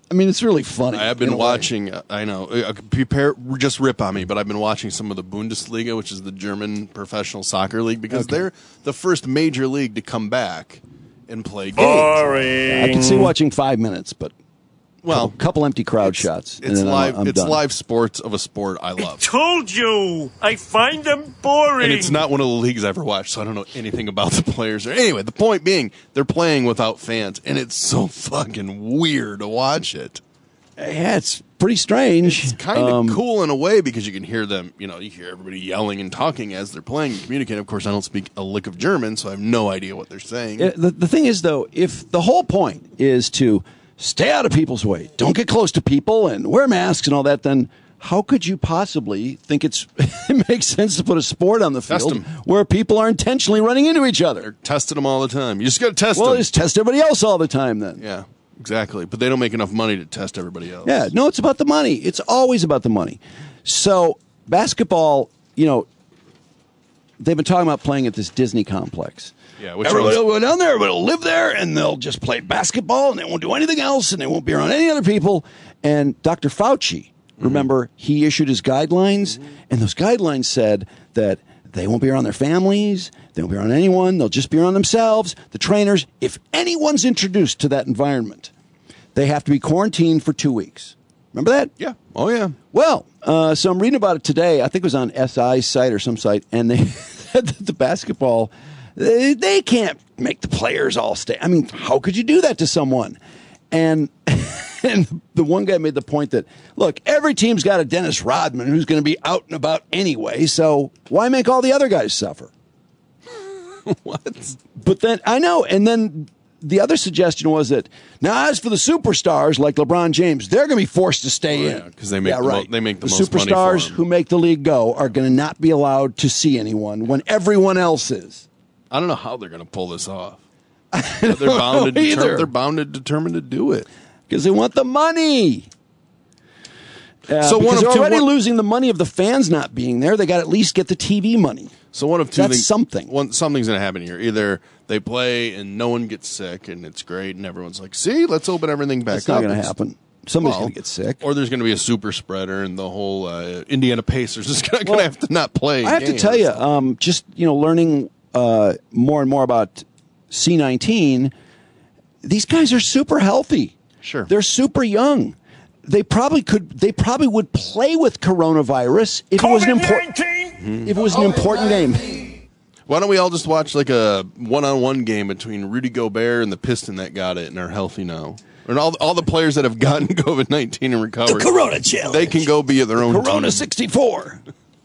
I mean, it's really funny. I've been watching, uh, I know, uh, prepare, just rip on me, but I've been watching some of the Bundesliga, which is the German professional soccer league, because okay. they're the first major league to come back and play games. Yeah, I can see watching five minutes, but well, couple, couple empty crowd it's, shots. It's and live. I'm, I'm it's done. live sports of a sport I love. I told you, I find them boring. And it's not one of the leagues I ever watched, so I don't know anything about the players. Anyway, the point being, they're playing without fans, and it's so fucking weird to watch it. Yeah, it's pretty strange. It's kind of um, cool in a way because you can hear them, you know, you hear everybody yelling and talking as they're playing and communicating. Of course, I don't speak a lick of German, so I have no idea what they're saying. Yeah, the, the thing is, though, if the whole point is to stay out of people's way, don't get close to people, and wear masks and all that, then how could you possibly think it's it makes sense to put a sport on the field where people are intentionally running into each other? They're testing them all the time. You just got to test well, them. Well, just test everybody else all the time then. Yeah. Exactly, but they don't make enough money to test everybody else. Yeah, no, it's about the money. It's always about the money. So basketball, you know, they've been talking about playing at this Disney complex. Yeah, which everybody one's- will go down there, everybody will live there, and they'll just play basketball, and they won't do anything else, and they won't be around any other people. And Doctor Fauci, mm-hmm. remember, he issued his guidelines, mm-hmm. and those guidelines said that they won't be around their families. They won't be around anyone. They'll just be around themselves. The trainers, if anyone's introduced to that environment, they have to be quarantined for two weeks. Remember that? Yeah. Oh, yeah. Well, uh, so I'm reading about it today. I think it was on S I's site or some site, and they said that the basketball, they, they can't make the players all stay. I mean, how could you do that to someone? And and the one guy made the point that, look, every team's got a Dennis Rodman who's going to be out and about anyway, so why make all the other guys suffer? What? But then, I know, and then the other suggestion was that, now as for the superstars like LeBron James, they're going to be forced to stay oh, yeah, in. Because they make, yeah, the, right. mo- they make the, the most money for superstars them. who make the league go are going to not be allowed to see anyone when everyone else is. I don't know how they're going to pull this off. They're bound, to deter- they're bound to determined to do it. Because they want the money. Uh, so because one of they're two, already one, losing the money of the fans not being there. They got to at least get the T V money. So one of two That's things. something. One, something's going to happen here. Either they play and no one gets sick and it's great and everyone's like, see, let's open everything back That's up. That's not going to happen. Somebody's well, going to get sick. Or there's going to be a super spreader and the whole uh, Indiana Pacers is going well, to have to not play. I have games. to tell you, um, just you know, learning uh, more and more about C nineteen, these guys are super healthy. Sure. They're super young. They probably could. They probably would play with coronavirus if it was an important. If it was an important game. Why don't we all just watch like a one-on-one game between Rudy Gobert and the Piston that got it and are healthy now? And all all the players that have gotten COVID nineteen and recovered. The Corona Challenge. They can go be at their own Corona team. sixty-four.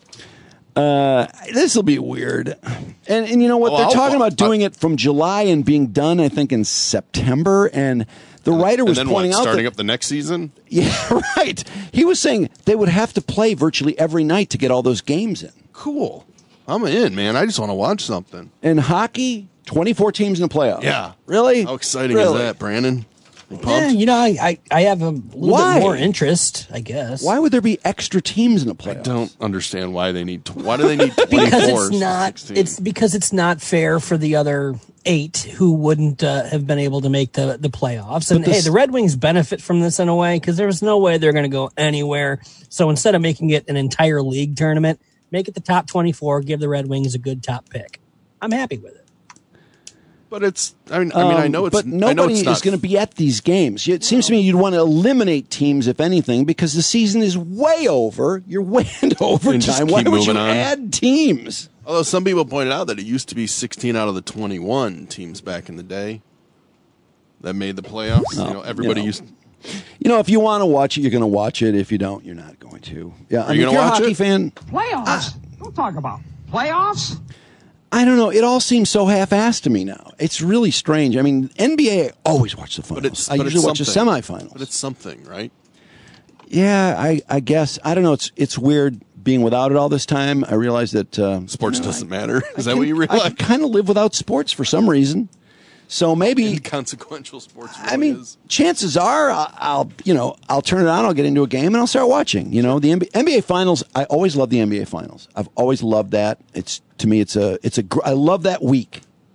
Uh, this will be weird. And and you know what? Oh, They're I'll- talking about I'll- doing it from July and being done, I think, in September. And the writer was and then pointing what, out starting that, up the next season? Yeah, right. He was saying they would have to play virtually every night to get all those games in. Cool. I'm in, man. I just want to watch something. In hockey, twenty-four teams in the playoffs. Yeah. Really? How exciting Really? is that, Brandon? You Yeah, pumped? you know, I, I, I have a little Why? bit more interest, I guess. Why would there be extra teams in the playoffs? I don't understand why they need. Why do they need twenty-four? Because it's not. sixteen? It's because it's not fair for the other eight who wouldn't uh, have been able to make the the playoffs. And this- hey, the Red Wings benefit from this in a way because there's no way they're going to go anywhere. So instead of making it an entire league tournament, make it the top twenty-four. Give the Red Wings a good top pick. I'm happy with it. But it's. I mean, I mean, I know it's. But I know nobody it's not, is going to be at these games. It seems to me you'd want to eliminate teams, if anything, because the season is way over. You're way into And just overtime. Why keep would you moving on. add teams? Although some people pointed out that it used to be sixteen out of the twenty-one teams back in the day that made the playoffs. Oh, you know, everybody you know. used. You know, if you want to watch it, you're going to watch it. If you don't, you're not going to. Yeah, I you mean, gonna if you're a watch hockey it? fan, Playoffs? Don't talk about playoffs. I don't know. It all seems so half-assed to me now. It's really strange. I mean, N B A, I always watch the finals. But it's. I but usually it's watch the something. semifinals. But it's something, right? Yeah, I, I guess. I don't know. It's it's weird being without it all this time. I realize that uh, Sports you know, doesn't I- matter. Is I that can- what you realize? I kind of live without sports for some reason. So maybe Inconsequential sports. Really I mean, is. chances are I'll, I'll, you know, I'll turn it on, I'll get into a game, and I'll start watching. You know, the N B A, N B A Finals. I always love the N B A Finals. I've always loved that. It's to me, it's a, it's a. gr- I love that week.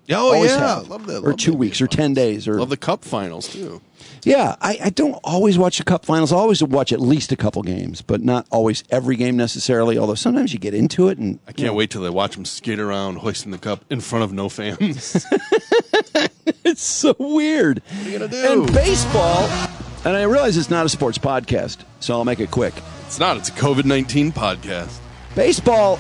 Oh, Always yeah. have. Love that. Or Love two that weeks or ten days. Or Love the Cup finals, too. Yeah, I, I don't always watch the Cup finals. I always watch at least a couple games, but not always every game necessarily, although sometimes you get into it. And I can't wait till they watch them skate around hoisting the cup in front of no fans. It's so weird. What are you going to do? And baseball, and I realize it's not a sports podcast, so I'll make it quick. It's not. It's a COVID nineteen podcast. Baseball,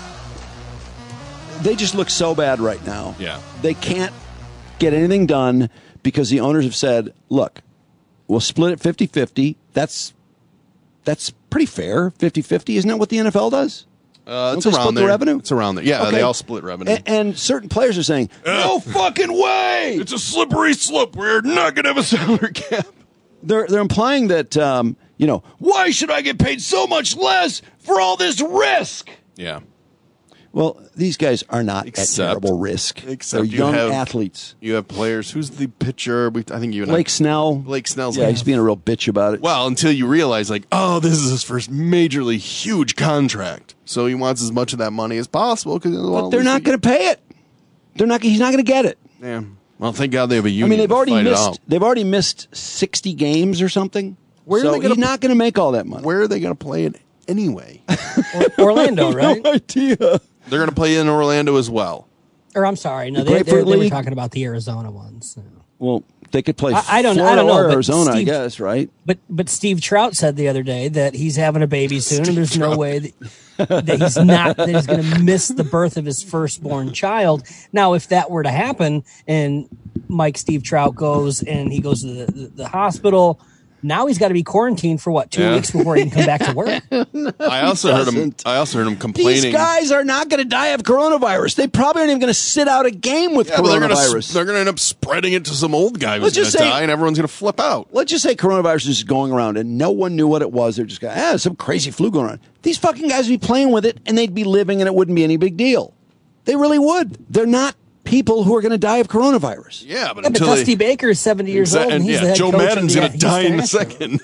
they just look so bad right now. Yeah. They can't get anything done because the owners have said, look, we'll split it fifty-fifty. That's that's pretty fair, fifty-fifty. Isn't that what the N F L does? Uh, it's Don't they around split there. the revenue? It's around there. Yeah, Okay. they all split revenue. And, and certain players are saying, no fucking way! It's a slippery slope. We're not going to have a salary cap. They're they're implying that, um, you know, why should I get paid so much less for all this risk? Yeah. Well, these guys are not Except- at terrible risk. Except They're you young have, athletes. You have players. Who's the pitcher? We, I think you and Blake I, Snell. Blake Snell's Yeah, like, he's being a real bitch about it. well, until you realize, like, oh, this is his first majorly huge contract. So he wants as much of that money as possible. Cause But they're not going to pay it. They're not. He's not going to get it. Yeah. Well, thank God they have a union. I mean, they've to already fight it missed. out. They've already missed sixty games or something. Where are so they gonna he's not going to make all that money. Where are they going to play it anyway? Orlando, right? No idea. They're going to play in Orlando as well. Or I'm sorry, no, The they, they, Grapefruit they were League? talking about the Arizona ones. So. Well, they could play. I, I don't, Florida I don't know, or but Arizona, I Steve- guess, right? But but Steve Trout said the other day that he's having a baby soon, and there's no way that, that he's not that he's going to miss the birth of his firstborn child. Now, if that were to happen, and Mike Steve Trout goes and he goes to the, the, the hospital. Now he's got to be quarantined for what two Yeah. weeks before he can come back to work. No, I also he heard him. doesn't. I also heard him complaining. These guys are not going to die of coronavirus. They probably aren't even going to sit out a game with Yeah, but they're gonna, coronavirus. they're going to end up spreading it to some old guy who's Let's going just to say- die, and everyone's going to flip out. Let's just say coronavirus is going around and no one knew what it was. They're just going, ah, some crazy flu going on. These fucking guys would be playing with it and they'd be living and it wouldn't be any big deal. They really would. They're not people who are going to die of coronavirus. Yeah, but Yeah, but until Dusty they, Baker is seventy years old, and he's yeah, the head Joe coach of Madden's the going to die in a Houston Astros. second.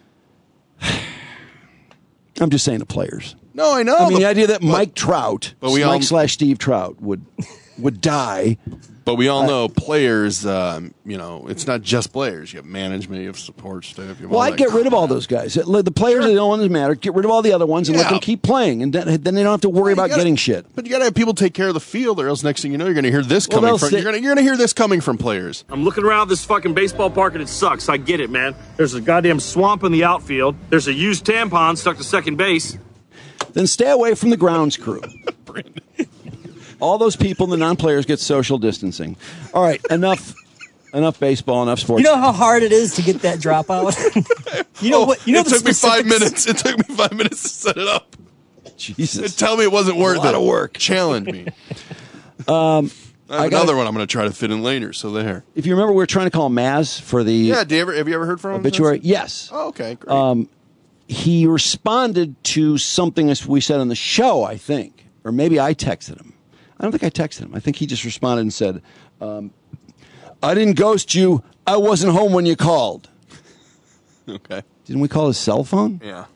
I'm just saying the players. No, I know. I mean, the- the idea that but- Mike Trout, but we Mike all- slash Steve Trout would would die. But we all know players. Um, you know, it's not just players. You have management. You have support staff. You have Well, all I'd that get rid of crap. all those guys. The players are the only ones that matter. Get rid of all the other ones and let Yeah. them keep playing, and then, then they don't have to worry You about gotta- getting shit. But you got to have people take care of the field, or else next thing you know, you're going to hear this Well, coming they'll from. sit- You're going to you're going to hear this coming from players. I'm looking around this fucking baseball park and it sucks. I get it, man. There's a goddamn swamp in the outfield. There's a used tampon stuck to second base. Then stay away from the grounds crew. All those people, the non-players, get social distancing. All right, enough, enough baseball, enough sports. You know how hard it is to get that dropout. you know Oh, what? You know it the took me five specifics- minutes. It took me five minutes to set it up. Jesus, Tell me it wasn't worth a lot it. of work. Challenge me. Um, I have I got- another one I'm going to try to fit in later. So there. If you remember, we were trying to call Maz for the Yeah. Do you ever, have you ever heard from him? obituary. Yes. Oh, okay. Great. Um, he responded to something as we said on the show, I think, or maybe I texted him. I don't think I texted him. I think he just responded and said, um, "I didn't ghost you. I wasn't home when you called." Okay. Didn't we call his cell phone? Yeah.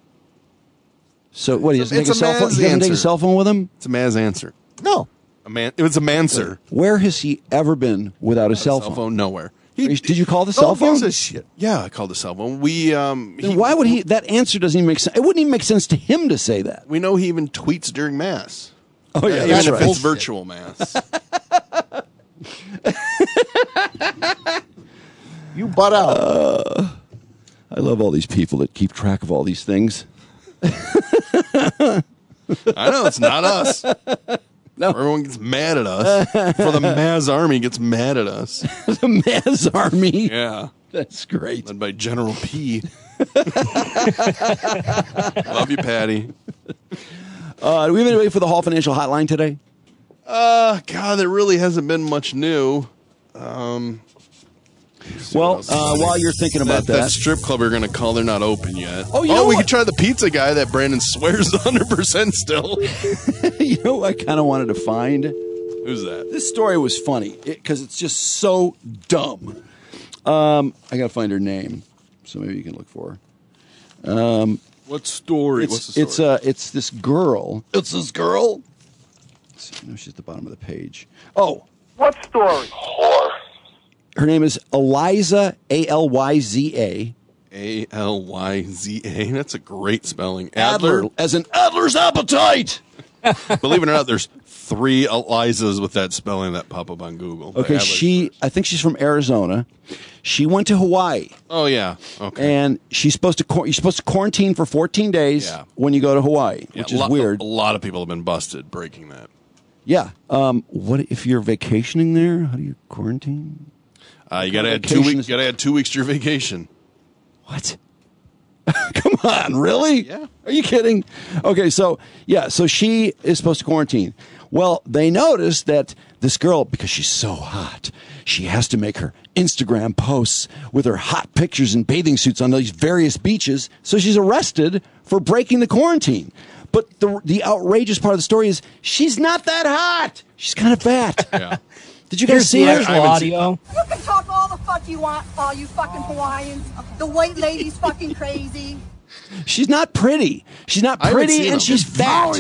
So what? He doesn't take It's his a cell phone. man's He doesn't take answer. his cell phone with him. It's a man's answer. No. A man. It was a manser. Where has he ever been without a cell phone? Cell phone nowhere. Did you call the Oh, cell phone? gives a shit. Yeah, I called the cell phone. We um. Then he- why would he? That answer doesn't even make sense. It wouldn't even make sense to him to say that. We know he even tweets during mass. Oh yeah, even that's if right. it's virtual mass. You butt out. Uh, I love all these people that keep track of all these things. I know it's not us. No. Everyone gets mad at us. For the Maz Army gets mad at us. The Maz Army. Yeah. That's great. Led by General P. Love you, Patty. Uh, do we have anybody for the Hall Financial Hotline today? Uh, God, there really hasn't been much new. Um, well, uh, while you're thinking about that, that, that strip club we're going to call, they're not open yet. Oh, you know we what? could try the pizza guy that Brandon swears is one hundred percent still. you know what I kind of wanted to find? Who's that? This story was funny because it's just so dumb. Um, I got to find her name, so maybe you can look for her. Um, What story? it's What's the story? it's uh, it's this girl. It's this girl. Let's see, no, she's at the bottom of the page. Oh, What story? Whore. Her name is Eliza, A L Y Z A. A L Y Z A. That's a great spelling. Adler, Adler. as in Adler's appetite. Believe it or not, there's three Elizas with that spelling that pop up on Google. Okay, she, I think she's from Arizona. She went to Hawaii. Oh, yeah. Okay. And she's supposed to, you're supposed to quarantine for fourteen days Yeah. when you go to Hawaii, Yeah, which a is lot, weird. A lot of people have been busted breaking that. Yeah. Um, what if you're vacationing there? How do you quarantine? Uh, you got to add two Vacation weeks. is- Got to add two weeks to your vacation. What? Come on, really? Yeah. Are you kidding? Okay, so yeah, so she is supposed to quarantine. Well, they noticed that this girl, because she's so hot, she has to make her Instagram posts with her hot pictures in bathing suits on these various beaches. So she's arrested for breaking the quarantine. But the the outrageous part of the story is she's not that hot. She's kind of fat. Yeah. Did you guys Here's see the her? actual audio. You can talk all the fuck you want, all you fucking Hawaiians. The white lady's fucking crazy. She's not pretty. She's not I haven't pretty, seen and them. she's fat.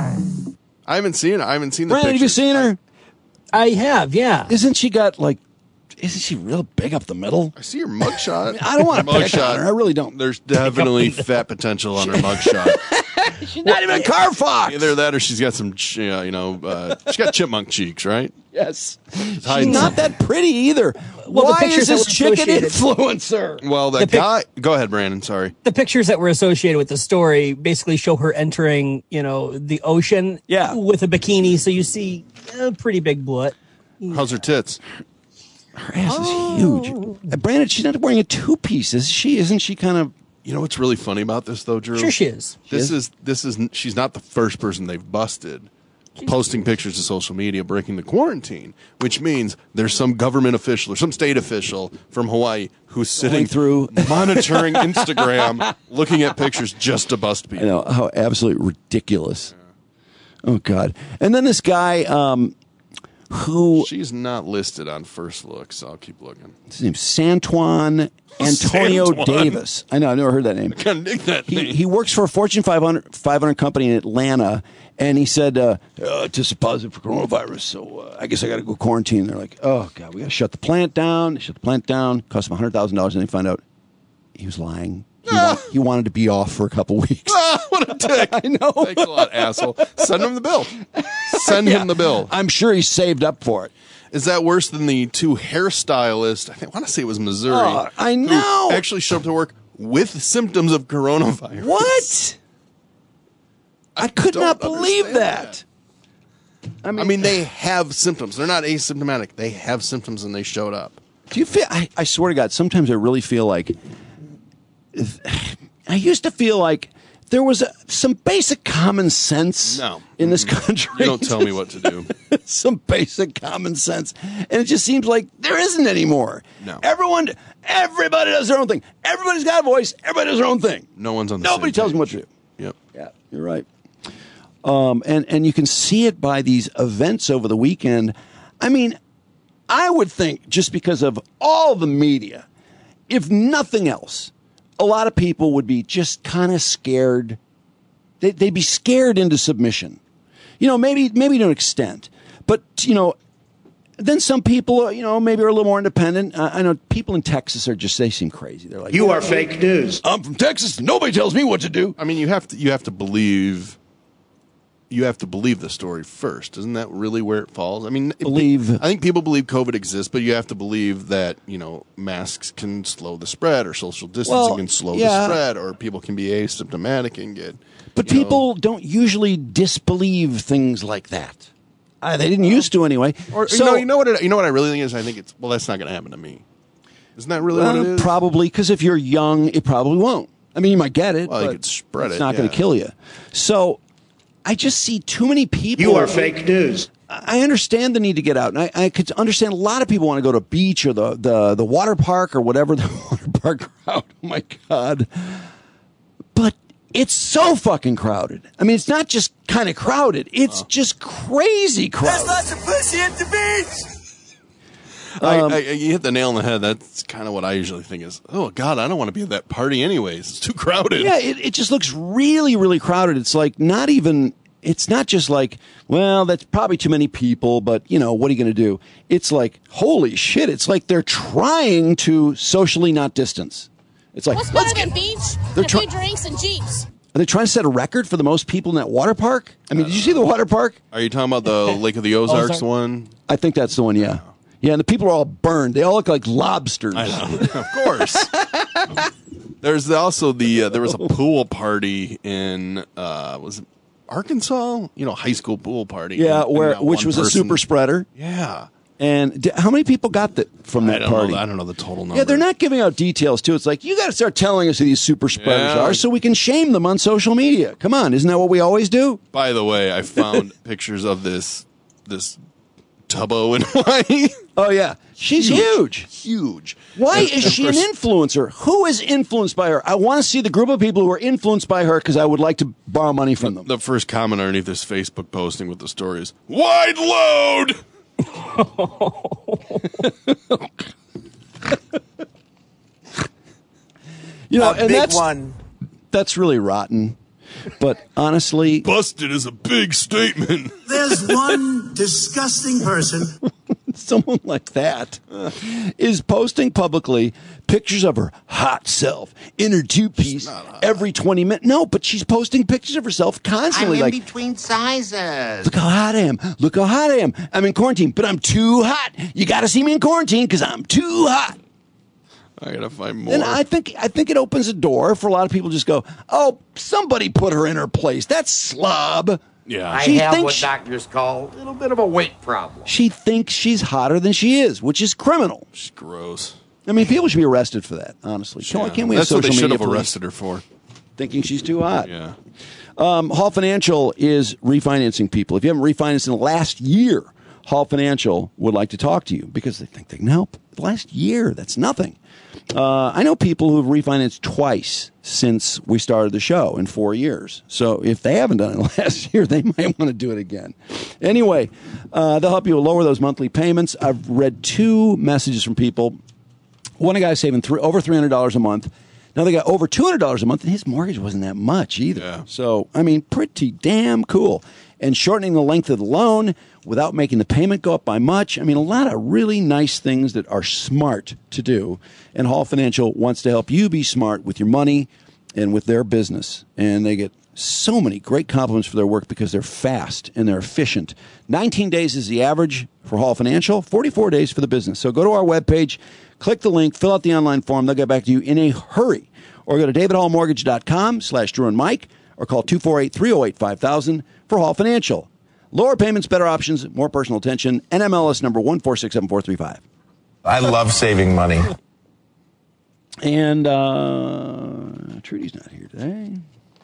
I haven't seen it. I haven't seen the Brandon, have you pictures. seen her? I have, yeah. Isn't she got like? Isn't she real big up the middle? I see her mugshot. I don't want to pick Mugshot. on her. I really don't. There's definitely fat potential on her mugshot. She's not even a car fox. Either that or she's got some, ch- uh, you know, uh, she's got chipmunk cheeks, right? Yes. She's hiding not that pretty either. Well, the Why pictures is that this were chicken associated- influencer? Well, that The pic- guy. Go ahead, Brandon. Sorry. The pictures that were associated with the story basically show her entering, you know, the ocean Yeah. with a bikini. So you see a pretty big butt. How's her tits? Her ass is huge. Uh, Brandon, she's not wearing a two-piece, is she? Isn't she kind of? You know what's really funny about this, though, Drew? Sure she is. She This is? is this is she's not the first person they've busted posting pictures to social media breaking the quarantine, which means there's some government official or some state official from Hawaii who's sitting through monitoring Instagram, looking at pictures just to bust I people. know how absolutely ridiculous. Oh God! And then this guy, um, who She's not listed on First Look, so I'll keep looking. his name's Santuan Antonio Santuan. Davis. I know, I've never heard that name. I kind of dig that He, name. he works for a Fortune five hundred, five hundred company in Atlanta, and he said, uh, uh, tested positive for coronavirus, so uh, I guess I got to go quarantine. They're like, oh, God, we got to shut the plant down. They shut the plant down. Cost him one hundred thousand dollars, and they find out he was lying. He, wa- he wanted to be off for a couple weeks. Ah, what a dick. I know. Thanks a lot, asshole. Send him the bill. Send Yeah. him the bill. I'm sure he saved up for it. Is that worse than the two hairstylists? I, think, I want to say it was Missouri. Oh, I who know. actually showed up to work with symptoms of coronavirus. What? I could don't not believe understand that. I mean, I mean, they have symptoms. They're not asymptomatic. They have symptoms and they showed up. do you feel? I, I swear to God, sometimes I really feel like I used to feel like there was a, some basic common sense No. in this country. You don't tell me what to do. Some basic common sense, and it just seems like there isn't anymore. No. Everyone, everybody does their own thing. Everybody's got a voice. Everybody does their own thing. No one's on the Nobody same tells page. me what to do. Yep. Yeah, you're right. Um, and and you can see it by these events over the weekend. I mean, I would think just because of all the media, if nothing else, a lot of people would be just kind of scared. They, they'd be scared into submission. You know, maybe maybe to an extent, but you know, then some people, you know, maybe are a little more independent. Uh, I know people in Texas are just, they seem crazy. They're like, You are fake news. I'm from Texas. Nobody tells me what to do. I mean, you have to you have to believe you have to believe the story first. Isn't that really where it falls? I mean, it- Believe. I think people believe COVID exists, but you have to believe that, you know, masks can slow the spread or social distancing Well, can slow yeah. the spread or people can be asymptomatic and get But you know- people don't usually disbelieve things like that. Uh, they didn't used to anyway. Or so, you know, you know what? It, you know what I really think is. I think it's well. That's not going to happen to me. Isn't that really what it uh, is? probably because if you're young, it probably won't. I mean, you might get it. Well, you but could spread it's it, not going yeah. to kill you. So I just see too many people. You are fake news. I understand the need to get out, and I, I could understand a lot of people want to go to a beach or the, the, the water park or whatever the water park route. Oh my God! But it's so fucking crowded. I mean, it's not just kind of crowded; it's just crazy crowded. There's lots of pussy at the beach. I, Um, I, you hit the nail on the head. That's kind of what I usually think is, oh, God, I don't want to be at that party anyways. It's too crowded. Yeah, it, it just looks really, really crowded. It's like not even, it's not just like, well, that's probably too many people, but, you know, what are you going to do? It's like, holy shit, it's like they're trying to socially not distance. It's like, What's let's better get... than beach, They're a try- few drinks, and Jeeps? Are they trying to set a record for the most people in that water park? I mean, did you see the water park? Are you talking about the Lake of the Ozarks Ozark? one? I think that's the one, yeah. Yeah, and the people are all burned. They all look like lobsters. I know. Of course. There's also the, uh, there was a pool party in, uh, was it Arkansas? You know, high school pool party. Yeah, and, and where that which one was a person- super spreader. Yeah. And d- how many people got that from that I don't party? Know, I don't know the total number. Yeah, they're not giving out details, too. It's like, you got to start telling us who these super spreaders Yeah. are so we can shame them on social media. Come on, isn't that what we always do? By the way, I found pictures of this this Tubbo in Hawaii. Oh, yeah. She's huge. Huge. Why And- is and she of an course- influencer? Who is influenced by her? I want to see the group of people who are influenced by her because I would like to borrow money from them. The first comment underneath this Facebook posting with the story is, wide load! You know, A and big that's one. that's really rotten. But honestly, busted is a big statement. There's one disgusting person. Someone like that uh, is posting publicly pictures of her hot self in her two-piece every twenty minutes. No, but she's posting pictures of herself constantly. I'm in like, between sizes. look how hot I am. Look how hot I am. I'm in quarantine, but I'm too hot. You got to see me in quarantine because I'm too hot. I gotta find more. And I think I think it opens a door for a lot of people to just go, oh, somebody put her in her place. That's slob. Yeah. I She have thinks what she- doctors call a little bit of a weight problem. She thinks she's hotter than she is, which is criminal. It's gross. I mean, people should be arrested for that, honestly. Can't, Yeah. can't we have That's what they social should media have police arrested her for. thinking she's too hot? Yeah. Um, Hall Financial is refinancing people. If you haven't refinanced in the last year, Hall Financial would like to talk to you because they think they can help. The last year, that's nothing. Uh, I know people who have refinanced twice since we started the show in four years. So if they haven't done it last year, they might want to do it again. Anyway, uh, they'll help you lower those monthly payments. I've read two messages from people. One guy saving three, over three hundred dollars a month. Now they got over two hundred dollars a month, and his mortgage wasn't that much either. Yeah. So, I mean, pretty damn cool. And shortening the length of the loan without making the payment go up by much. I mean, a lot of really nice things that are smart to do. And Hall Financial wants to help you be smart with your money and with their business. And they get so many great compliments for their work because they're fast and they're efficient. nineteen days is the average for Hall Financial, forty-four days for the business. So go to our webpage, click the link, fill out the online form. They'll get back to you in a hurry. Or go to davidhallmortgage.com slash Drew and Mike or call two four eight, three oh eight, five thousand for Hall Financial. Lower payments, better options, more personal attention. N M L S number one four six seven four three five. I love saving money. And uh, Trudy's not here today.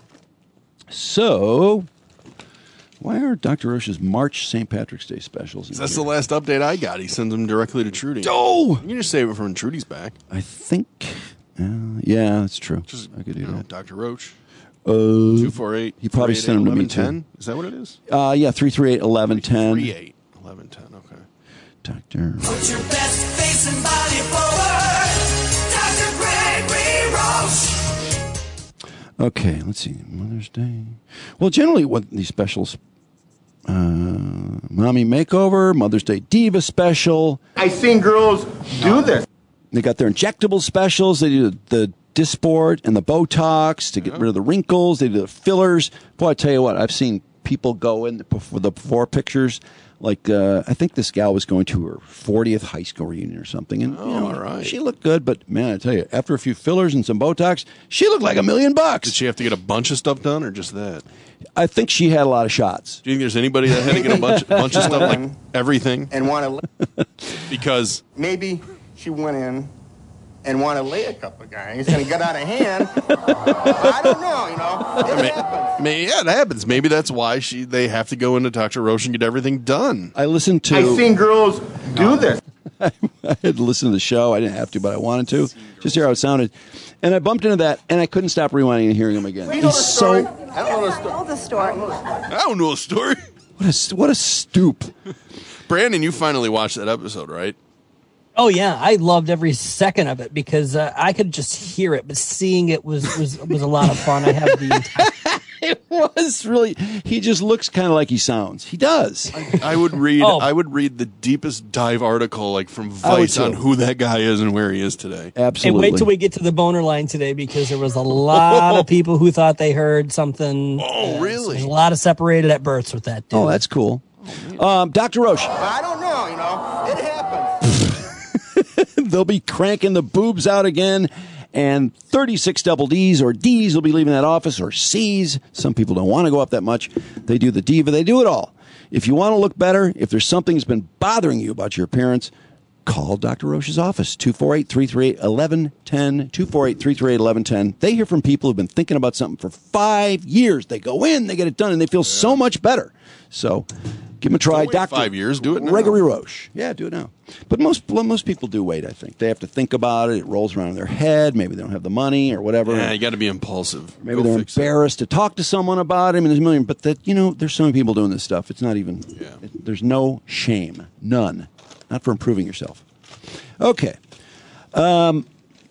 So, why are Doctor Roche's March Saint Patrick's Day specials in That's here? the last update I got. He sends them directly to Trudy. Oh! You can just save it from Trudy's back. I think, uh, yeah, that's true. Just, I could do you know, that. Doctor Roach. Uh, two four eight. He probably sent them to me, too. ten. Is that what it is? Uh, yeah, three three eight, eleven ten. three eight, eleven ten, okay. Doctor Put your best face and body forward. Doctor Gregory Roche. Okay, let's see. Mother's Day. Well, generally, what these specials, uh, Mommy Makeover, Mother's Day Diva special. I've seen girls do this. They got their injectable specials. They do the Dysport and the Botox to get rid of the wrinkles. They do the fillers. Boy, I tell you what, I've seen people go in for the before pictures. Like, uh, I think this gal was going to her fortieth high school reunion or something. And, Oh, you know, all right. she looked good, but man, I tell you, after a few fillers and some Botox, she looked like a million bucks. Did she have to get a bunch of stuff done or just that? I think she had a lot of shots. Do you think there's anybody that had to get a bunch, bunch of stuff, like everything? And want to Because maybe she went in and want to lay a couple of guys and it got out of hand. I don't know, you know. It I mean, happens. may- yeah, it happens. Maybe that's why she they have to go into Doctor Roche and get everything done. I listened to. I've seen girls do this. I had to listen to the show. I didn't have to, but I wanted to. Just hear how it sounded. And I bumped into that, and I couldn't stop rewinding and hearing him again. You know He's the story? so. I don't know the story. the story. I don't know a story. What a, what a stoop. Brandon, you finally watched that episode, right? Oh yeah, I loved every second of it because uh, I could just hear it, but seeing it was was was a lot of fun. I have the entire, It was really. He just looks kind of like he sounds. He does. I, I would read. Oh. I would read the deepest dive article, like from I would Vice, too. on who that guy is and where he is today. Absolutely. And wait till we get to the boner line today, because there was a lot of people who thought they heard something. Oh, really? There's a lot of separated at births with that dude. Oh, that's cool. Um, Doctor Roche. I don't know, you know. It happens. They'll be cranking the boobs out again. And thirty-six double D's or D's will be leaving that office, or C's. Some people don't want to go up that much. They do the diva. They do it all. If you want to look better, if there's something that's been bothering you about your appearance, call Doctor Roche's office, two four eight, three three eight, one one one zero, two four eight, three three eight, one one one zero. They hear from people who've been thinking about something for five years. They go in, they get it done, and they feel yeah. so much better. So give them a try. Doctor Five years, do it now. Gregory Roche. Yeah, do it now. But most most people do wait, I think. They have to think about it. It rolls around in their head. Maybe they don't have the money or whatever. Yeah, you got to be impulsive. Maybe Go they're fix embarrassed it. to talk to someone about it. I mean, there's a million. But, that you know, there's so many people doing this stuff. It's not even, Yeah. it, there's no shame. None. Not for improving yourself. Okay. Um,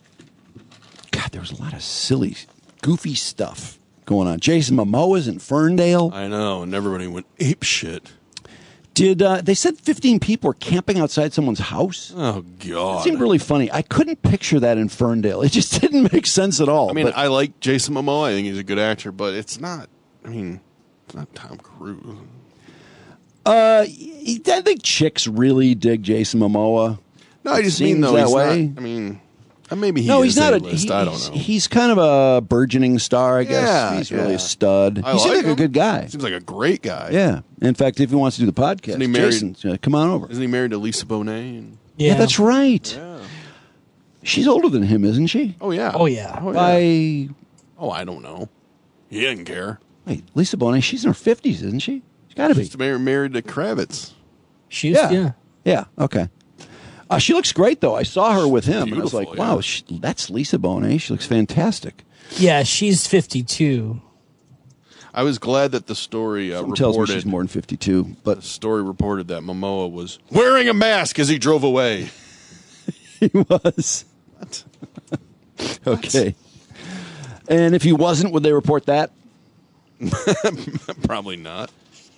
God, there was a lot of silly, goofy stuff going on. Jason Momoa's in Ferndale. I know, and everybody went ape shit. Did uh, they said fifteen people were camping outside someone's house? Oh, God. It seemed really funny. I couldn't picture that in Ferndale. It just didn't make sense at all. I mean, but, I like Jason Momoa. I think he's a good actor, but it's not, I mean, it's not Tom Cruise. uh, I think chicks really dig Jason Momoa. No, I just Seems mean, though, that he's way. not, I mean, uh, maybe he no, is he's not a A-list. he- I don't he's- know. He's kind of a burgeoning star, I guess. Yeah, he's really yeah. a stud. I he seems like like a him. good guy. Seems like a great guy. Yeah. In fact, if he wants to do the podcast, Isn't he married- Jason, uh, come on over. Isn't he married to Lisa Bonet? And, Yeah, that's right. yeah. She's older than him, isn't she? Oh, yeah. Oh, yeah. Oh, yeah. By Oh, I don't know. He doesn't care. wait, Lisa Bonet. She's in her fifties, isn't she? She's got to be. She's mar- married to Kravitz. She's, Yeah. yeah. Yeah. Okay. Uh, she looks great, though. I saw her with him, and I was Beautiful, like, yeah. "Wow, she, that's Lisa Bonet. She looks fantastic." Yeah, she's fifty-two. I was glad that the story uh, Something tells me reported. she's more than fifty-two, but The story reported that Momoa was wearing a mask as he drove away. he was. What? Okay. And if he wasn't, would they report that? Probably not.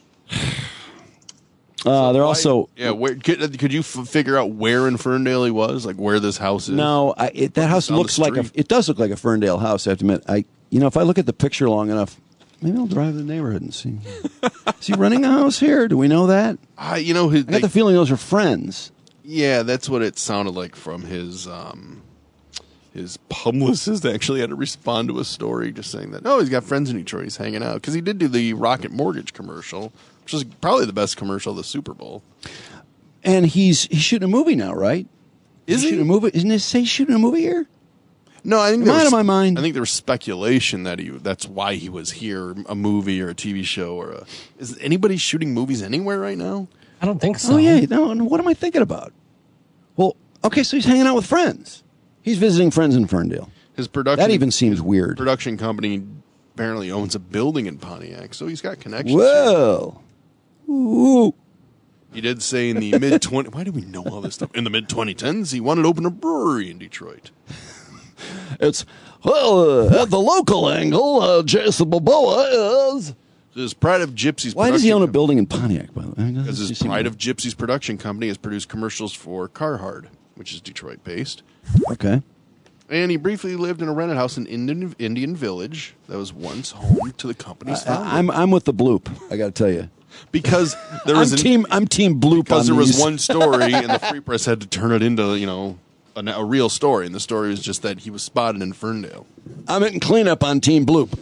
Uh, they're also Yeah, where could, could you f- figure out where in Ferndale he was, like where this house is? no. I, it, that house On the looks like a. street. It does look like a Ferndale house. I have to admit. I, you know, if I look at the picture long enough, maybe I'll drive to the neighborhood and see. Is he renting a house here? Do we know that? I, you know, his, I got the feeling those are friends. yeah, that's what it sounded like from his um, his publicist. Actually, had to respond to a story just saying that. Oh, he's got friends in Detroit. He's hanging out because he did do the Rocket Mortgage commercial, which is probably the best commercial of the Super Bowl. And he's he's shooting a movie now, right? Is he? shooting a movie? Isn't it say shooting a movie here? No, I think Am there I out was, of my mind? I think there was speculation that he that's why he was here, a movie or a T V show or a. Is anybody shooting movies anywhere right now? I don't think so. Oh yeah, no. no, What am I thinking about? Well, okay, so he's hanging out with friends. He's visiting friends in Ferndale. His production That even seems weird. production company apparently owns a building in Pontiac, so he's got connections. here. Well, ooh. He did say in the mid twenty. Why do we know all this stuff? In the mid twenty tens, he wanted to open a brewery in Detroit. It's, well, uh, at the local angle, uh, Jason Momoa is... His Pride of Gypsies. Why does he production own a company- building in Pontiac, by the way? I mean, Because doesn't his seem- Pride of Gypsies production company has produced commercials for Carhartt, which is Detroit based. Okay. And he briefly lived in a rented house in Indian, Indian Village that was once home to the company's founder. I, I'm I'm with the bloop, I got to tell you. because there I'm was an, team I'm team bloop because on there was these. one story and the Free Press had to turn it into, you know, a, a real story, and the story was just that he was spotted in Ferndale. I'm in cleanup on team bloop.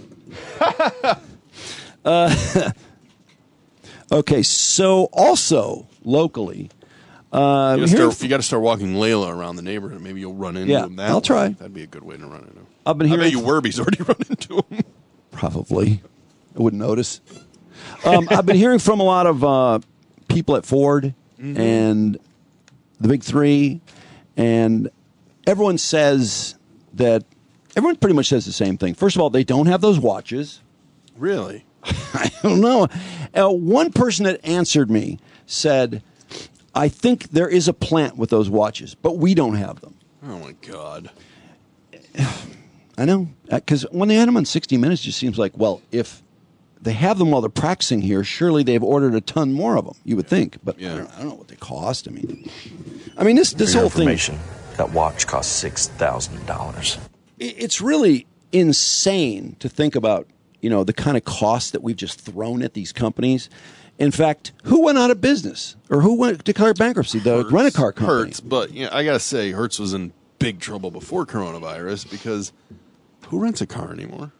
uh, okay, so also locally, uh, You here- gotta start- you got to start walking Layla around the neighborhood. Maybe you'll run into Yeah, him. That I'll way. try. That'd be a good way to run into him. I've been I hearing bet you Werby's already run into him. Probably. I wouldn't notice. Um, I've been hearing from a lot of uh, people at Ford Mm-hmm. and the big three, and everyone says that everyone pretty much says the same thing. First of all, they don't have those watches. Really? I don't know. Uh, one person that answered me said, I think there is a plant with those watches, but we don't have them. Oh, my God. I know. Because when they had them on sixty minutes, it just seems like, well, if they have them while they're practicing here. Surely they've ordered a ton more of them. You would think, but Yeah. I, don't, I don't know what they cost. I mean, I mean this this For your whole thing. information, that watch costs six thousand dollars. it- It's really insane to think about. You know, the kind of costs that we've just thrown at these companies. In fact, who went out of business or who went declared bankruptcy? The rent-a-car company. Hertz, but you know, I gotta say, Hertz was in big trouble before coronavirus because who rents a car anymore?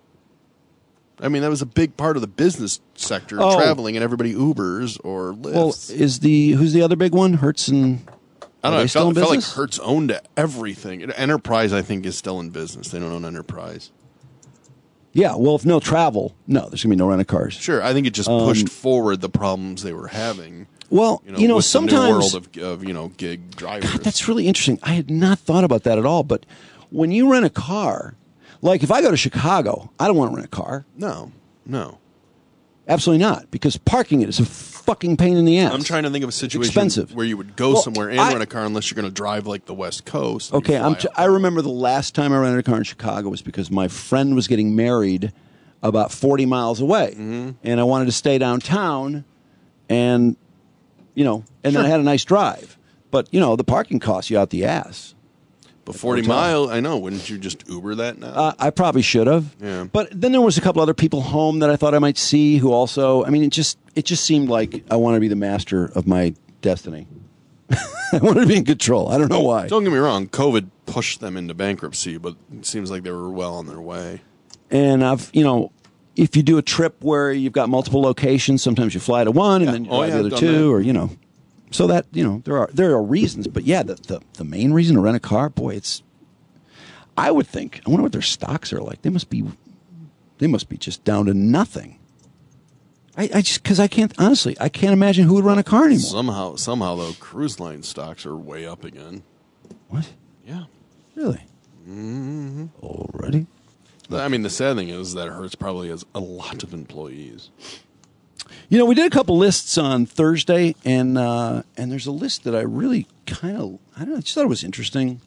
I mean, that was a big part of the business sector, Oh. traveling, and everybody Ubers or Lyfts. Well, is the who's the other big one? Hertz and I don't are know. they It still felt, in it felt like business? Hertz owned everything. Enterprise, I think, is still in business. They don't own Enterprise. Yeah, well, if no travel, no, there's gonna be no rent a cars. Sure, I think it just Um, pushed forward the problems they were having. Well, You know, you know, with the new sometimes world of, of you know gig drivers. God, that's really interesting. I had not thought about that at all. But when you rent a car, like if I go to Chicago, I don't want to rent a car. No, no, absolutely not, because parking it is a fucking pain in the ass. I'm trying to think of a situation expensive. where you would go Well, somewhere and I- rent a car unless you're going to drive like the West Coast. and Okay, you I'm fly t- up. I remember the last time I rented a car in Chicago was because my friend was getting married about forty miles away, Mm-hmm. and I wanted to stay downtown, and you know, and then I had a nice drive. But you know, the parking costs you out the ass. But forty Hotel. mile, I know. Wouldn't you just Uber that now? Uh, I probably should have. Yeah. But then there was a couple other people home that I thought I might see who also. I mean, it just it just seemed like I wanted to be the master of my destiny. I wanted to be in control. I don't know why. Don't get me wrong. COVID pushed them into bankruptcy, but it seems like they were well on their way. And I've, you know, if you do a trip where you've got multiple locations, sometimes you fly to one and then you Oh, fly yeah, the I've other done two, that. or you know, so that you know there are there are reasons. But yeah, the, the the main reason to rent a car, boy, it's. I would think. I wonder what their stocks are like. They must be, they must be just down to nothing. I, I just because I can't honestly, I can't imagine who would run a car anymore. Somehow, somehow, though, cruise line stocks are way up again. What? Yeah. Really? Mm-hmm. Already? I mean, the sad thing is that Hertz probably has a lot of employees. You know, we did a couple lists on Thursday, and uh, and there's a list that I really kind of I don't know, I just thought it was interesting.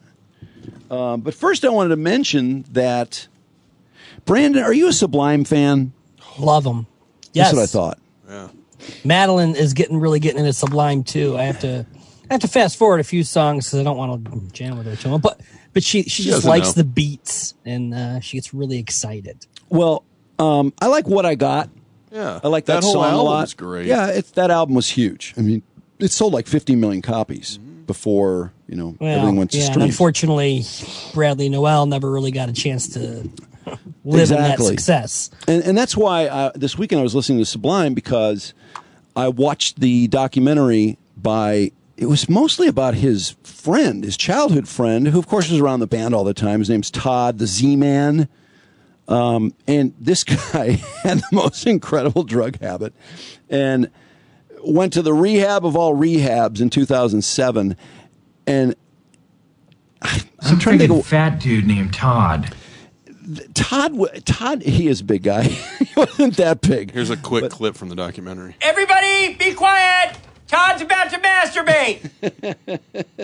Um, but first, I wanted to mention that Brandon, are you a Sublime fan? Love them. Yes. That's what I thought. Yeah. Madeline is getting really getting into Sublime too. I have to I have to fast forward a few songs because I don't want to jam with her too much. But but she she, She just doesn't likes know. the beats and uh, she gets really excited. Well, um, I like What I Got. Yeah, I like that, that whole song a album lot. is great. Yeah, it's that album was huge. I mean, it sold like fifty million copies before you know Well, everything went to yeah, and streams. unfortunately, Bradley Noel never really got a chance to live in that Exactly. success. And, and that's why uh, this weekend I was listening to Sublime because I watched the documentary by, it was mostly about his friend, his childhood friend, who of course was around the band all the time. His name's Todd, the Z-Man. Um, and this guy had the most incredible drug habit and went to the rehab of all rehabs in two thousand seven. And I, I'm trying to think of fat dude named Todd. Todd, wa- Todd, he is a big guy. He wasn't that big. Here's a quick clip from the documentary. Everybody, be quiet! Todd's about to masturbate.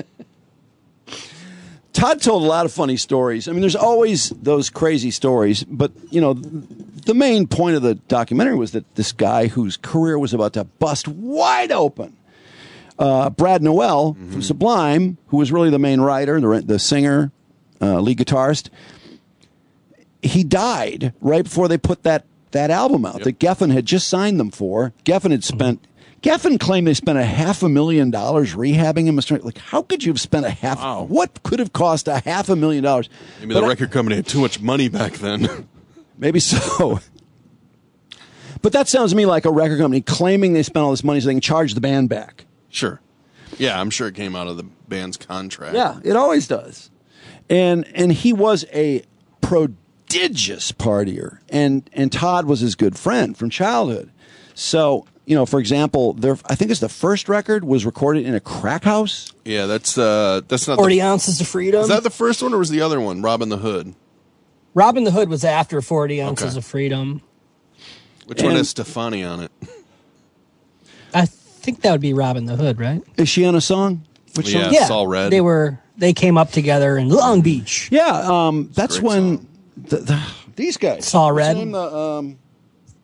Todd told a lot of funny stories. I mean, there's always those crazy stories, but you know, the main point of the documentary was that this guy whose career was about to bust wide open, uh, Brad Noel from Sublime, who was really the main writer, the, the singer, uh, lead guitarist, he died right before they put that, that album out that Geffen had just signed them for. Geffen had spent, Geffen claimed they spent a half a million dollars rehabbing him. Like, how could you have spent a half, what could have cost a half a million dollars? Maybe But the I- record company had too much money back then. Maybe so. But that sounds to me like a record company claiming they spent all this money so they can charge the band back. Sure. Yeah, I'm sure it came out of the band's contract. Yeah, it always does. And and he was a prodigious partier, and and Todd was his good friend from childhood. So you know, for example, there I think it's the first record was recorded in a crack house. Yeah, that's uh, that's not forty the, ounces of freedom. Is that the first one or was the other one, Robin the Hood? Robin the Hood was after forty ounces Okay. of freedom. Which one And- has Stefani on it? I think that would be Robin the Hood, right? Is she on a song? Which Yeah, song? yeah, Saul Red. They were they came up together in Long Beach. Yeah, um, that's Great when the, the, these guys. Saul What's Red. his name? The, um,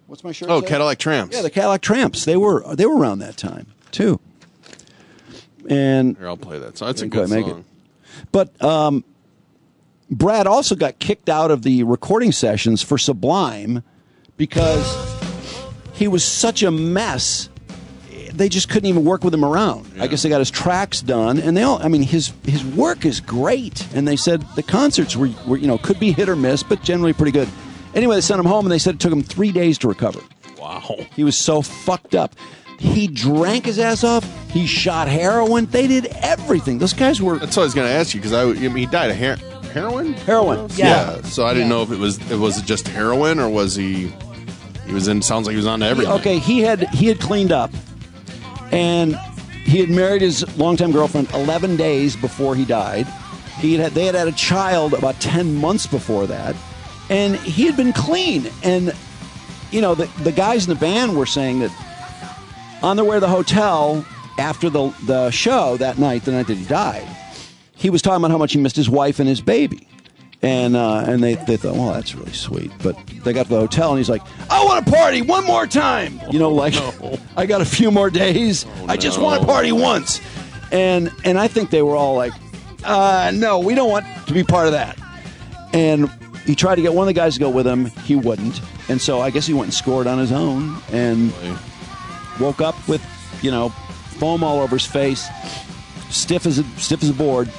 What's my shirt? Oh, say? Cadillac Tramps. Yeah, the Cadillac Tramps. They were they were around that time too. And Here, I'll play that song. It's a Go good ahead, make song. it. But um, Brad also got kicked out of the recording sessions for Sublime because he was such a mess. They just couldn't even work with him around. Yeah. I guess they got his tracks done, and they all. I mean, his his work is great, and they said the concerts were, were you know could be hit or miss, but generally pretty good. Anyway, they sent him home, and they said it took him three days to recover. Wow, he was so fucked up. He drank his ass off. He shot heroin. They did everything. Those guys were. That's what I was going to ask you because I, I mean, he died of her- heroin. Heroin. Yeah. Yeah. So I didn't Yeah. know if it was it was just heroin or was he he was in. Sounds like he was on to everything. Okay, he had he had cleaned up, and he had married his longtime girlfriend eleven days before he died. He had they had had a child about ten months before that, and he had been clean. And you know the the guys in the band were saying that on their way to the hotel after the the show that night, the night that he died, he was talking about how much he missed his wife and his baby. And uh, and they, they thought, well, that's really sweet. But they got to the hotel, and he's like, I want to party one more time. You know, like, no. I got a few more days. Oh, I just no. want to party once. And and I think they were all like, uh, no, we don't want to be part of that. And he tried to get one of the guys to go with him. He wouldn't. And so I guess he went and scored on his own and woke up with, you know, foam all over his face, stiff as a, stiff as a board.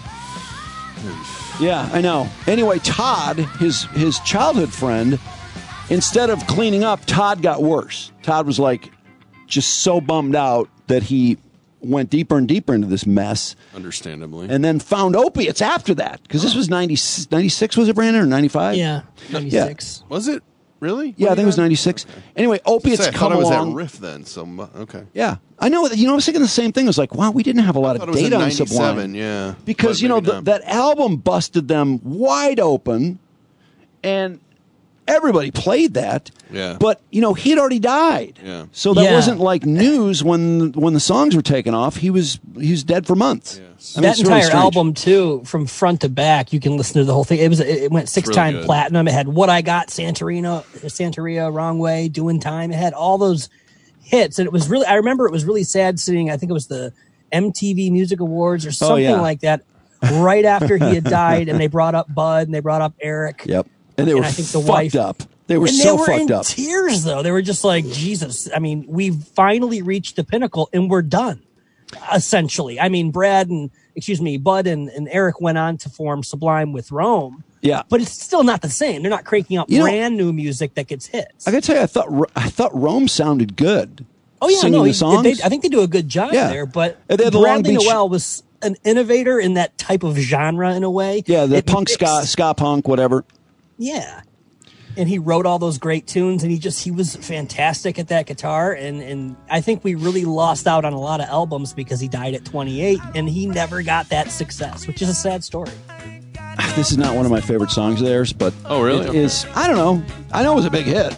Yeah, I know. Anyway, Todd, his his childhood friend, instead of cleaning up, Todd got worse. Todd was like just so bummed out that he went deeper and deeper into this mess. Understandably. And then found opiates after that. Because this was ninety, ninety-six, was it, Brandon, or ninety-five? Yeah, ninety-six. Was it? Really? Yeah, I think it was ninety-six. Anyway, opiates Say, I come thought it was along. that riff then. So mu- okay. Yeah, I know. You know, I was thinking the same thing. I was like, wow, we didn't have a lot thought of it was data in on Sublime. ninety-seven, yeah. Because, But you know, maybe th- not. that album busted them wide open, and everybody played that. Yeah. But, you know, he'd already died. Yeah. So that Yeah. wasn't like news when when the songs were taken off. He was he was dead for months. I mean, that it's really entire strange. album too, from front to back, you can listen to the whole thing. It was it went six really time good. platinum. It had What I Got, Santorina, Santeria, Wrong Way, Doing Time. It had all those hits, and it was really. I remember it was really sad seeing. I think it was the M T V Music Awards or something yeah. like that, right after he had died, and they brought up Bud and they brought up Eric. Yep. And they were And I think the fucked wife- up. They were and so they were fucked in up. tears, though. They were just like, Jesus. I mean, we've finally reached the pinnacle, and we're done. Essentially, I mean, Brad and excuse me, Bud and, and Eric went on to form Sublime with Rome. Yeah. But it's still not the same. They're not cranking out You know- brand new music that gets hits. I gotta tell you, I thought I thought Rome sounded good. Oh yeah, singing no, the he- songs. they, I think they do a good job Yeah. there. But And they had the Long Bradley Beach- Noel was an innovator in that type of genre in a way. Yeah, the It punk mixed- ska, ska punk, whatever. Yeah. And he wrote all those great tunes, and he just he was fantastic at that guitar. And and I think we really lost out on a lot of albums because he died at twenty-eight, and he never got that success, which is a sad story. This is not one of my favorite songs of theirs, but Oh, really? it Okay. is. I don't know. I know it was a big hit.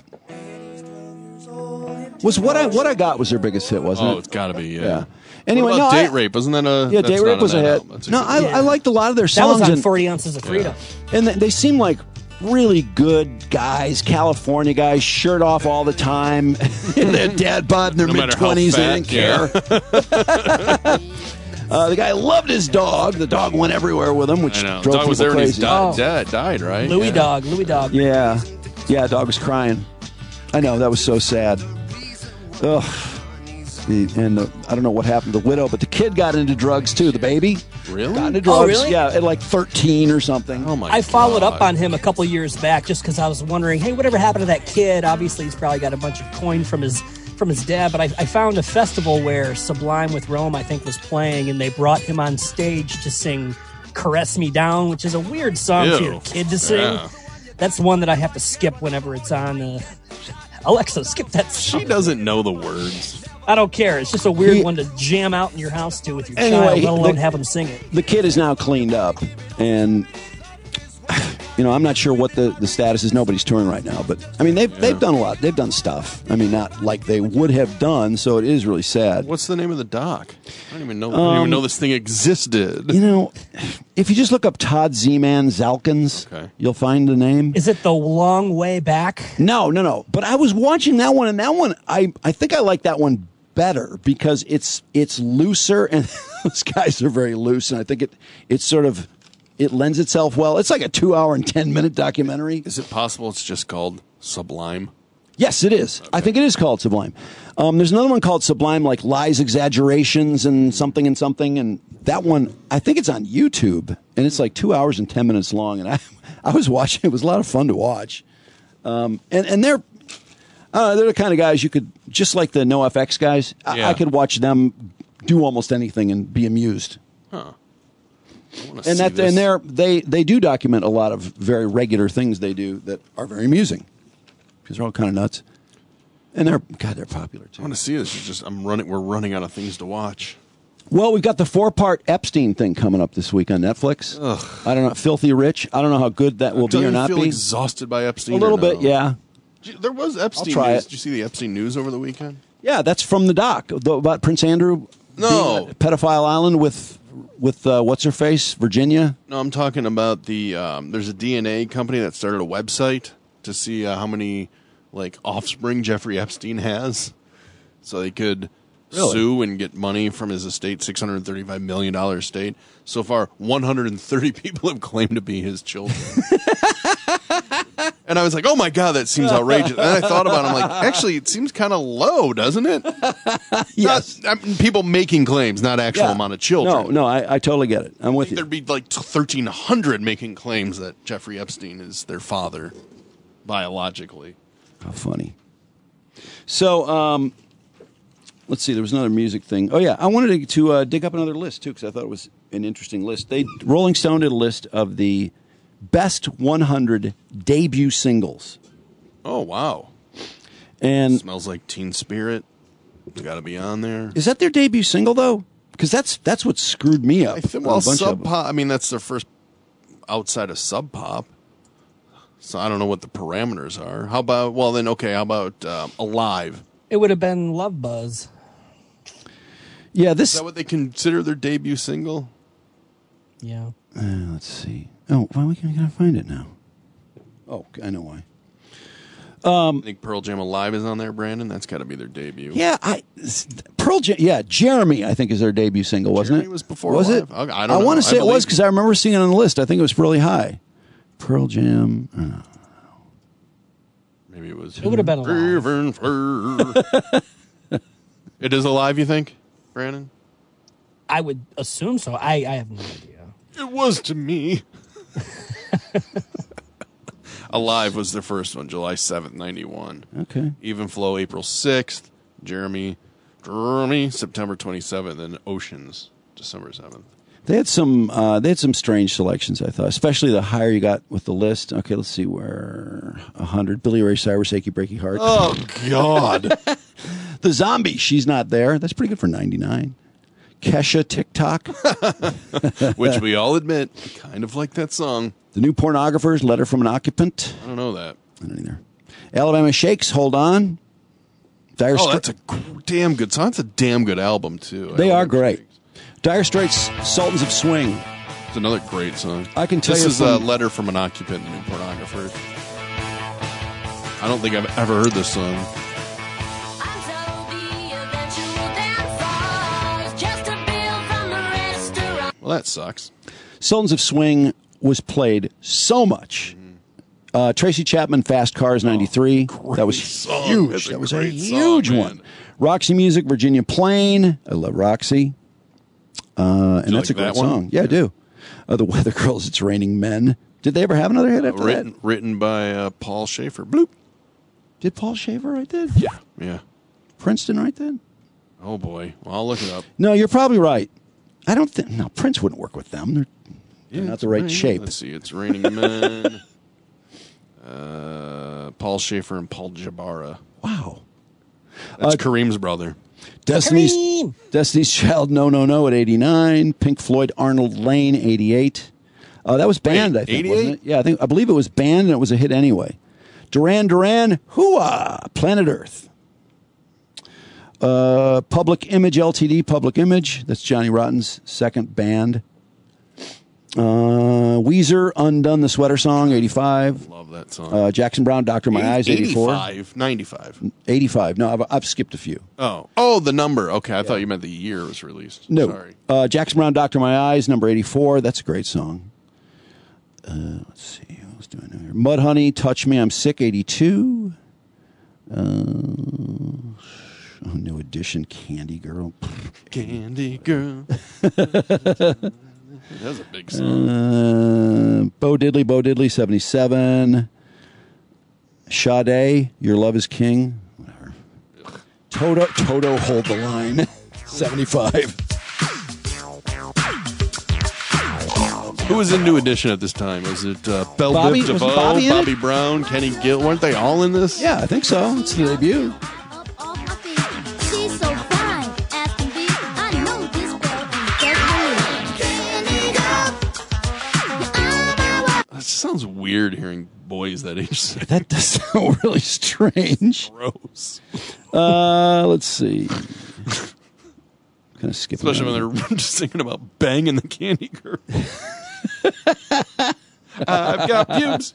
Was what I what I got was their biggest hit, wasn't Oh, it? it's got to be. Yeah. Yeah. Anyway, what about no, Date I- Rape? Wasn't that a? Yeah, that's Date not Rape on was a that hit. album. That's a No, good I, one. I liked a lot of their That songs. was on and, forty Ounces of Freedom. and they, they seem like really good guys, California guys, shirt off all the time. They had dad bod in their No mid matter how twenties. They fat, didn't care. uh, the guy loved his dog. The dog went everywhere with him, which I know. drove Dog was people there when he's crazy. died, Oh. died, died, right? Louis yeah. Dog, Louis Dog. Yeah, yeah. Dog was crying. I know that was so sad. Ugh. The, and the, I don't know what happened to the widow, but the kid got into drugs too. The baby Really? got into drugs. Oh, really? Yeah, at like thirteen or something. Oh my! I followed God. up on him a couple years back just because I was wondering, hey, whatever happened to that kid? Obviously, he's probably got a bunch of coin from his from his dad. But I, I found a festival where Sublime with Rome, I think, was playing, and they brought him on stage to sing "Caress Me Down," which is a weird song Ew. for your kid to sing. Yeah. That's one that I have to skip whenever it's on. Uh, Alexa, skip that song. She doesn't know the words. I don't care. It's just a weird He- one to jam out in your house to with your Anyway, child, let alone the- have him sing it. The kid is now cleaned up, and You know, I'm not sure what the, the status is. Nobody's touring right now, but I mean, they've Yeah. they've done a lot. They've done stuff. I mean, not like they would have done. So it is really sad. What's the name of the doc? I don't even know. I don't Um, even know this thing existed. You know, if you just look up Todd Z-Man Zalkins, Okay. you'll find the name. Is it the long way back? No, no, no. But I was watching that one, and that one, I, I think I like that one better because it's it's looser, and those guys are very loose, and I think it it's sort of it lends itself well. It's like a two hour and ten minute documentary. Is it possible it's just called Sublime? Yes, it is. I think it is called Sublime. Um, there's another one called Sublime, like Lies, Exaggerations, and something and something, and that one I think it's on YouTube, and it's like two hours and ten minutes long, and I I was watching. It was a lot of fun to watch, um, and and they're. Uh, they're the kind of guys you could, just like the NoFX guys, I, Yeah. I could watch them do almost anything and be amused. Huh. I wanna And see that this. and they're, they they do document a lot of very regular things they do that are very amusing because they're all kind of nuts. And they're God, they're popular I too. want to see this. It's just I'm running. We're running out of things to watch. Well, we've got the four part Epstein thing coming up this week on Netflix. Ugh. I don't know, Filthy Rich. I don't know how good that will Don't be or you not feel be. exhausted by Epstein? A little or no? bit, yeah. There was Epstein try news. it. Did you see the Epstein news over the weekend? Yeah, that's from the doc the, about Prince Andrew. No. being at Pedophile Island with with uh, what's her face, Virginia. No, I'm talking about the. Um, there's a D N A company that started a website to see uh, how many like offspring Jeffrey Epstein has, so they could Really? sue and get money from his estate, six hundred thirty-five million dollars estate. So far, one hundred thirty people have claimed to be his children. And I was like, oh my God, that seems outrageous. And then I thought about it. I'm like, actually, it seems kind of low, doesn't it? Yes. Not, I mean, people making claims, not actual Yeah. amount of children. No, no, I, I totally get it. I'm with you. There'd be like thirteen hundred making claims that Jeffrey Epstein is their father biologically. How funny. So, um, let's see. There was another music thing. Oh yeah, I wanted to, to uh, dig up another list too because I thought it was an interesting list. They Rolling Stone did a list of the best one hundred debut singles, Oh, wow. and Smells Like Teen Spirit. It's got to be on there. is that their debut single though? Because that's that's what screwed me up. I think, on well, a bunch of Sub them. Pop, I mean, that's their first outside of Sub Pop. So I don't know what the parameters are. How about, well, then, okay, how about um, Alive? It would have been Love Buzz. Yeah, Is this. that what they consider their debut single? Yeah. Uh, let's see. Oh, why can't I find it now? Oh, I know why. I think Pearl Jam Alive is on there, Brandon. That's got to be their debut. Yeah, I Pearl Jam. Yeah, Jeremy. I think is their debut single, wasn't Jeremy it? was before Was Alive. it? I- I don't know. want to I say it was believe because you. I remember seeing it on the list. I think it was really high. Pearl Jam. Uh, Maybe it was. It would have been Alive. It is Alive, you think, Brandon? I would assume so. I, I have no idea. It was to me. Alive was their first one, July seventh, ninety-one. okay. Even Flow, April sixth. Jeremy, Jeremy, September twenty-seventh. And Oceans, December seventh. They had some. Uh, they had some strange selections. I thought, especially the higher you got with the list. Okay, let's see where a hundred. Billy Ray Cyrus, "Achy Breaky Heart." Oh, God. The Zombie. She's not there. That's pretty good for ninety-nine. Kesha, TikTok. Which we all admit, kind of like that song. The New Pornographers, Letter from an Occupant. I don't know that. I don't either. Alabama Shakes, Hold On. Dire Oh, Strai- that's a g- damn good song. That's a damn good album, too. They I are love great. Shakes. Dire Straits, Sultans of Swing. It's another great song. I can tell this you is a from- Letter from an Occupant, The New Pornographers. I don't think I've ever heard this song. Well, that sucks. Sultans of Swing was played so much. Uh, Tracy Chapman, Fast Cars, ninety-three. Oh, that was song. huge. That's a That was a great song, huge man. one. Roxy Music, Virginia Plain. I love Roxy. Uh, and you that's a like great that one? song. Yeah, I do. Uh, the Weather Girls, It's Raining Men. Did they ever have another hit after Written, that? written by uh, Paul Schaefer. Bloop. Did Paul Shaver write that? Yeah. Yeah. Princeton write that? Oh, boy. Well, I'll look it up. No, you're probably right. I don't think. No, Prince wouldn't work with them. They're, they're Yeah, not it's the right raining. shape. Let's see. It's Raining Men. uh, Paul Schaefer and Paul Jabara. Wow. That's Uh, Kareem's brother. Destiny's Kareem! Destiny's Child, No No No at eighty-nine. Pink Floyd, Arnold Lane, eighty-eight. Uh, that was banned, I think, wasn't it? Yeah, I think I believe it was banned, and it was a hit anyway. Duran Duran, Hooah, Planet Earth. Uh, Public Image L T D, Public Image. That's Johnny Rotten's second band. Uh, Weezer, Undone the Sweater Song, eighty-five. Love that song. Uh, Jackson Brown, Doctor My Eyes, eighty-four. eighty-five, ninety-five. eighty-five. No, I've, I've skipped a few. Oh, oh, the number. Okay, I yeah. thought you meant the year it was released. No. Sorry. Uh, Jackson Brown, Doctor My Eyes, number eighty-four. That's a great song. Uh, let's see. What else do I know here? Mudhoney, Touch Me, I'm Sick, eighty-two. Uh, oh, New Edition, Candy Girl. Candy Girl. That's a big song. Uh, Bo Diddley, Bo Diddley, seventy-seven. Sade, Your Love is King. Whatever. Toto, Toto, Hold the Line, seventy-five. Who was in New Edition at this time? Was it uh, Belle Bobby, Biv DeVoe, Bobby, Bobby Brown, Kenny Gill? Weren't they all in this? Yeah, I think so. It's the debut. It sounds weird hearing boys that age. That does sound really strange. Gross. Uh, let's see. Kind of skipping. Especially when they're just thinking about banging the Candy Girl. I've got pubes.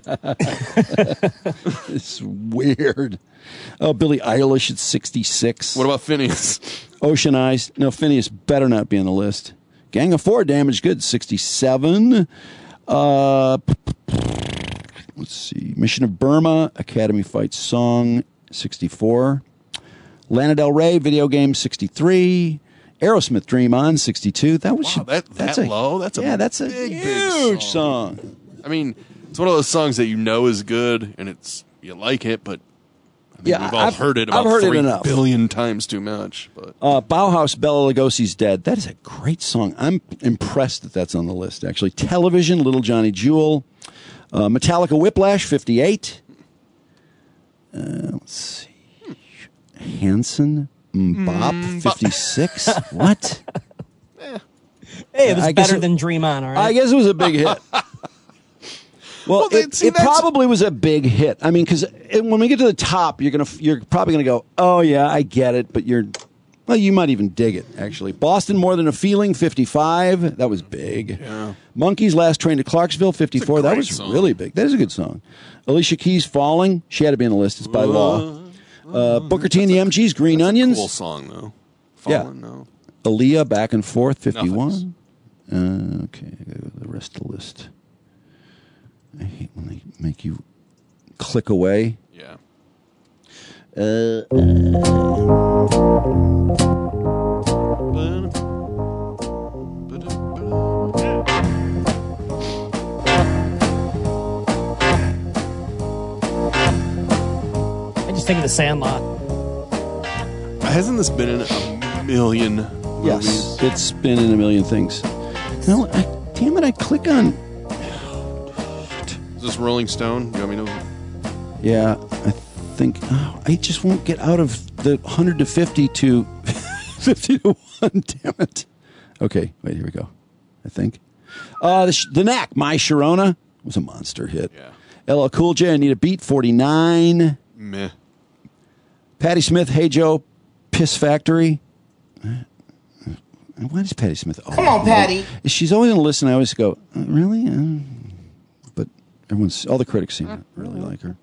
It's weird. Oh, Billie Eilish at sixty-six. What about Phineas? Ocean Eyes. No, Phineas better not be on the list. Gang of Four, Damaged Goods, sixty-seven. Uh, let's see. Mission of Burma, Academy Fight Song, sixty-four. Lana Del Rey, Video Game, sixty-three. Aerosmith, Dream On, sixty-two. That was wow, that, that's that a, low. That's a yeah, that's a big, huge big song. song. I mean, it's one of those songs that you know is good and it's you like it, but I think yeah, we've all I've heard it about I've heard three it enough. billion times too much. But uh, Bauhaus, Bela Lugosi's Dead. That is a great song. I'm impressed that that's on the list. Actually, Television, Little Johnny Jewel, uh, Metallica, Whiplash, fifty-eight. Uh, let's see, Hanson. Bop, Mm, fifty-six. What? Hey, it was I guess better it- than Dream On, all right? I guess it was a big hit. Well, Well, they- it, see, it that's- probably was a big hit. I mean, because when we get to the top, you're gonna you're probably gonna go, oh yeah, I get it, but you're well, you might even dig it. Actually, Boston, More Than a Feeling, fifty-five. That was big. Yeah. Monkeys, Last Train to Clarksville, fifty-four. That great was song. really big. That is a good song. Alicia Keys, Falling. She had to be on the list. It's by law. Uh, Booker T and the M Gs, Green Onions. cool song though. Yeah. Fallen, no. Aaliyah, Back and Forth, fifty-one. Nothing's- Uh, okay, I gotta go to the rest of the list. I hate when they make you click away. Yeah. Uh, I just think of The Sandlot. Hasn't this been in a million yes, movies? it's been in a million things. No, I, damn it, I click on. Is this Rolling Stone? You want me to? Yeah, I think. Oh, I just won't get out of the one hundred to fifty to fifty to one, damn it. Okay, wait, here we go. I think. Uh, the, Sh- the Knack, My Sharona, was a monster hit. Yeah. L L Cool J, I Need a Beat, forty-nine. Meh. Patti Smith, Hey Joe, Piss Factory. Why does Patti Smith? Oh, Come on, Patty. She's always going to listen. I always go, uh, really? Uh, but everyone's, all the critics seem to really like her.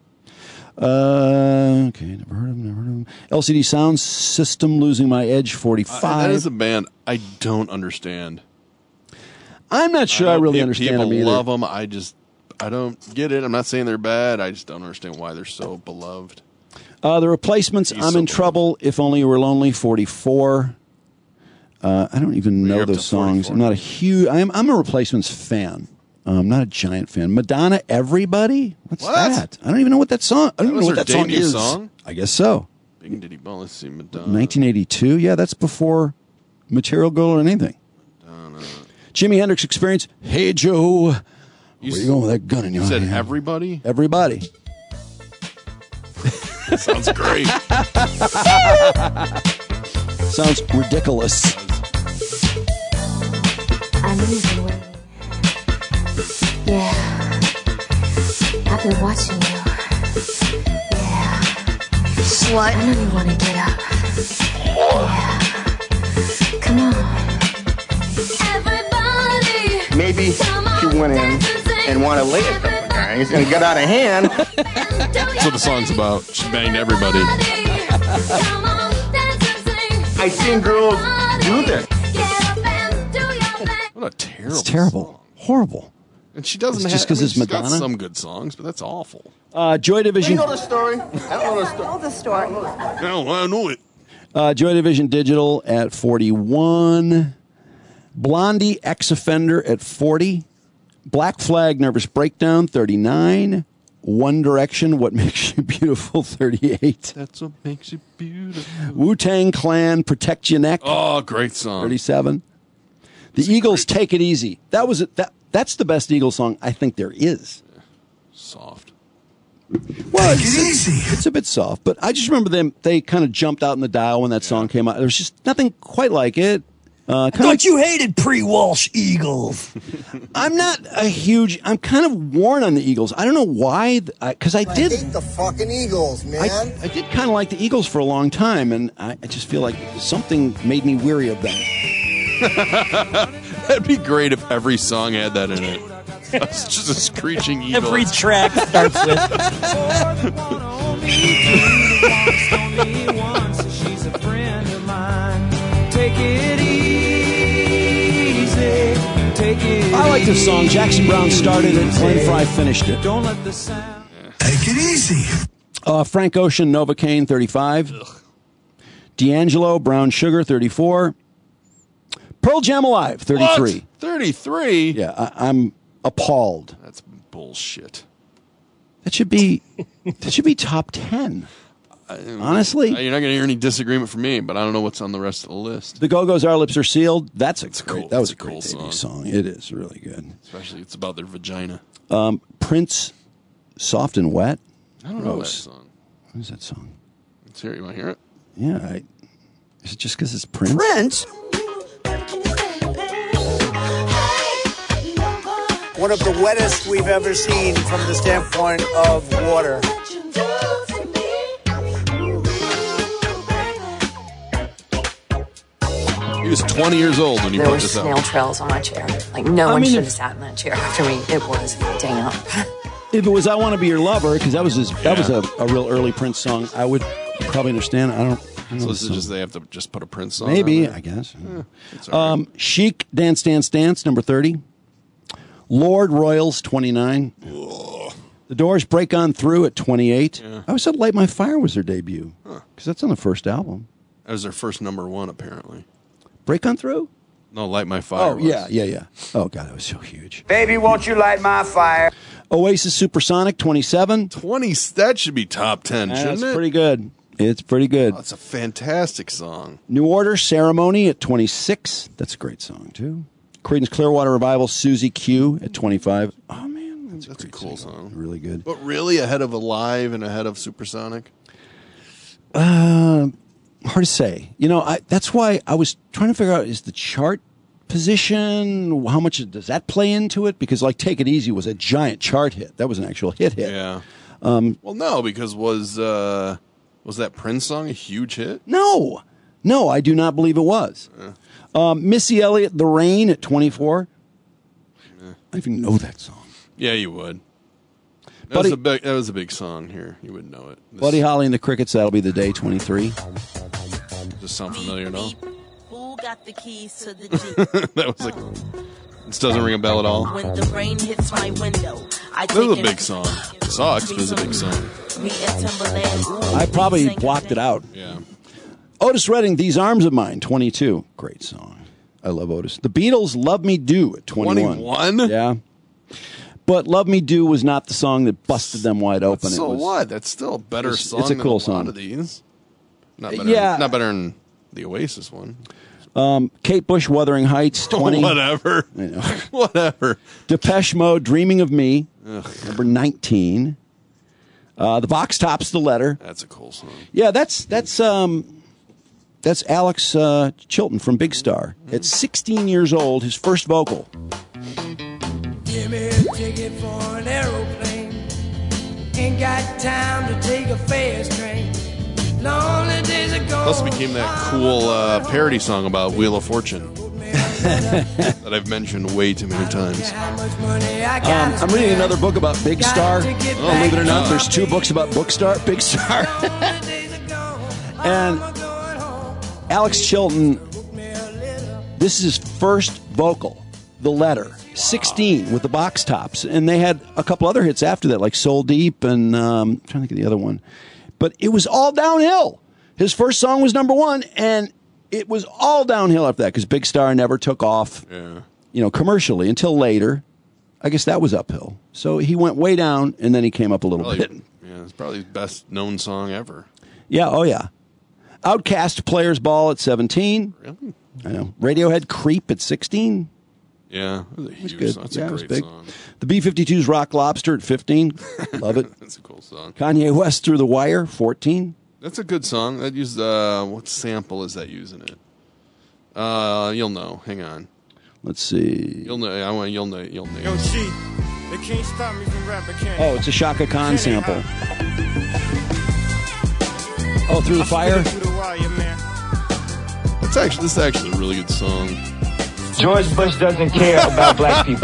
Uh, okay, never heard of him, never heard of him. L C D Sound System, Losing My Edge, forty-five. Uh, that is a band I don't understand. I'm not sure I, I know really pe- understand people them either. love them. I just, I don't get it. I'm not saying they're bad. I just don't understand why they're so beloved. Uh, the Replacements, He's I'm so in Trouble, If Only You Were Lonely, forty-four. Uh, I don't even know You're up those to songs. forty-four. I'm not a huge. I'm I'm a Replacements fan. Uh, I'm not a giant fan. Madonna, Everybody. What's What? that? I don't even know what that song. I don't That even was know what her that song debut is. song? I guess so. Big Diddy Bone. Let's see, Madonna. nineteen eighty-two. Yeah, that's before Material Girl or anything. Madonna. Jimi Hendrix Experience. Hey Joe, where You you s- going with that gun in your You said hand? everybody? Everybody. Sounds great. Sounds ridiculous. I'm losing weight. I've been watching you. Yeah. Slut. I know you want to get up. Yeah. Come on. Everybody. Maybe she went in and wanted to lay a couple of guys and it got out of hand. That's what the song's about. She banged everybody. I've seen girls do this. What a terrible It's terrible. song. Horrible. And she doesn't It's have just 'cause I mean, it's she's got Madonna? some good songs, but that's awful. Uh, Joy Do Division. you know the story? I don't know the story. Know the story. No, I know it. Uh, Joy Division Digital at forty-one. Blondie Ex Offender at forty. Black Flag Nervous Breakdown thirty-nine. One Direction What Makes You Beautiful thirty-eight. That's what makes you beautiful. Wu-Tang Clan Protect Your Neck Oh, great song. thirty-seven. The Eagles Take It Easy. That was it. That that's the best Eagles song I think there is. Soft. Well, Take it's, it easy. It's a bit soft, but I just remember them. They kind of jumped out in the dial when that song came out. There was just nothing quite like it. Uh, I thought you hated pre-Walsh Eagles. I'm not a huge. I'm kind of worn on the Eagles. I don't know why, because I, I did. I hate the fucking Eagles, man. I, I did kind of like the Eagles for a long time, and I, I just feel like something made me weary of them. That'd be great if every song had that in it. It's just a screeching eagle. Every track starts with. Take it easy. Take it I like this song. Jackson Brown started it. Glenn Fry finished it. Don't let the sound. Take it easy. Uh, Frank Ocean, Novocaine, thirty-five. Ugh. D'Angelo, Brown Sugar, thirty-four. Pearl Jam Alive, thirty-three. What? thirty-three? Yeah, I, I'm appalled. That's bullshit. That should be that should be top ten. Honestly, you're not going to hear any disagreement from me, but I don't know what's on the rest of the list. The Go-Go's Our Lips Are Sealed. That's a great. Cool. That was a, a cool great song. song. It is really good. Especially it's about their vagina. Um, Prince, Soft and Wet. I don't know that song. What is that song? Let's hear it. You want to hear it? Yeah. I, is it just because it's Prince? Prince? One of the wettest we've ever seen from the standpoint of water. He was twenty years old when he there put were this snail out. trails on my chair. Like, no I one mean, should if- have sat in that chair after me. It was damp. If it was "I Want to Be Your Lover," because that was his, that was a, a real early Prince song, I would probably understand. I don't. I don't So know this the is song. just they have to just put a Prince song. Maybe, on there? I guess. Yeah, it's all right. Um, Chic, Dance, Dance, Dance, number thirty. Lord Royals, twenty-nine. Ugh. The Doors, Break On Through at twenty-eight. Yeah. I always said Light My Fire was their debut, because Huh. that's on the first album. That was their first number one, apparently. Break On Through? No, Light My Fire. Oh, was. yeah, yeah, yeah. Oh, God, that was so huge. Baby, won't you light my fire? Oasis Supersonic, twenty-seven. twenty. That should be top ten, shouldn't That's it? pretty good. It's pretty good. Oh, it's a fantastic song. New Order, Ceremony at twenty-six. That's a great song, too. Creedence Clearwater Revival, Susie Q at twenty-five. Oh, man, that's, That's a, a great cool song. song. Really good. But really ahead of Alive and ahead of Supersonic? Uh, hard to say. You know, I, that's why I was trying to figure out, is the chart position, how much does that play into it? Because, like, Take It Easy was a giant chart hit. That was an actual hit hit. Yeah. Um, Well, no, because was uh, was that Prince song a huge hit? no. No, I do not believe it was. Yeah. Um, Missy Elliott, The Rain at twenty-four. I don't even know that song. Yeah, you would. That Buddy- was a big. That was a big song here. You would know it. This, Buddy Holly and the Crickets, That'll Be the Day, twenty-three. Does this sound familiar at all? Who got the keys to the Jeep? That was like. This doesn't ring a bell at all. When the rain hits my window, I This is take a it- big song. It sucks, but it's a big song. Me and Timberland. Ooh, I probably sing blocked it out. Yeah. Otis Redding, These Arms of Mine, twenty-two. Great song. I love Otis. The Beatles, Love Me Do at twenty-one. twenty-one? Yeah. But Love Me Do was not the song that busted them wide open. So it was, what? That's still a better It's- song. it's a than cool a lot song. of these. Not better. Yeah. Not better than the Oasis one. Um, Kate Bush, Wuthering Heights, twenty. Whatever. I know. Whatever. Depeche Mode, Dreaming of Me, Ugh. number nineteen. Uh, the Vox Tops, The Letter. That's a cool song. Yeah, that's that's um, that's Alex uh, Chilton from Big Star. At sixteen years old, his first vocal. Give me a ticket for an aeroplane. Ain't got time to take a fast train. Lonely days are gone. Plus, it became that cool uh, parody song about Wheel of Fortune that I've mentioned way too many times. Um, I'm reading another book about Big Star. Oh, believe it or not, there's two books about Bookstar, Big Star. And Alex Chilton, this is his first vocal, The Letter, sixteen with the Box Tops. And they had a couple other hits after that, like Soul Deep and um, I'm trying to think of the other one. But it was all downhill. His first song was number one, and it was all downhill after that because Big Star never took off, Yeah. you know, commercially until later. I guess that was uphill. So he went way down, and then he came up a little Probably, bit. yeah, it's probably his best known song ever. Yeah, oh yeah. Outcast Players Ball at seventeen. Really? I know. Radiohead Creep at sixteen. Yeah, it was a huge Good. song. That's yeah, a it was great big. song. The B fifty-two's Rock Lobster at fifteen. Love it. That's a cool song. Kanye West Through the Wire, fourteen. That's a good song. That used uh, what sample is that using it? Uh, you'll know. Hang on. Let's see. You'll know. I want. You'll know. You'll know. Yo, G, they can't stop me from rapping, can Oh, it's a Shaka Khan sample. Oh, Through the Fire? It's actually this is actually a really good song. George Bush doesn't care about black people.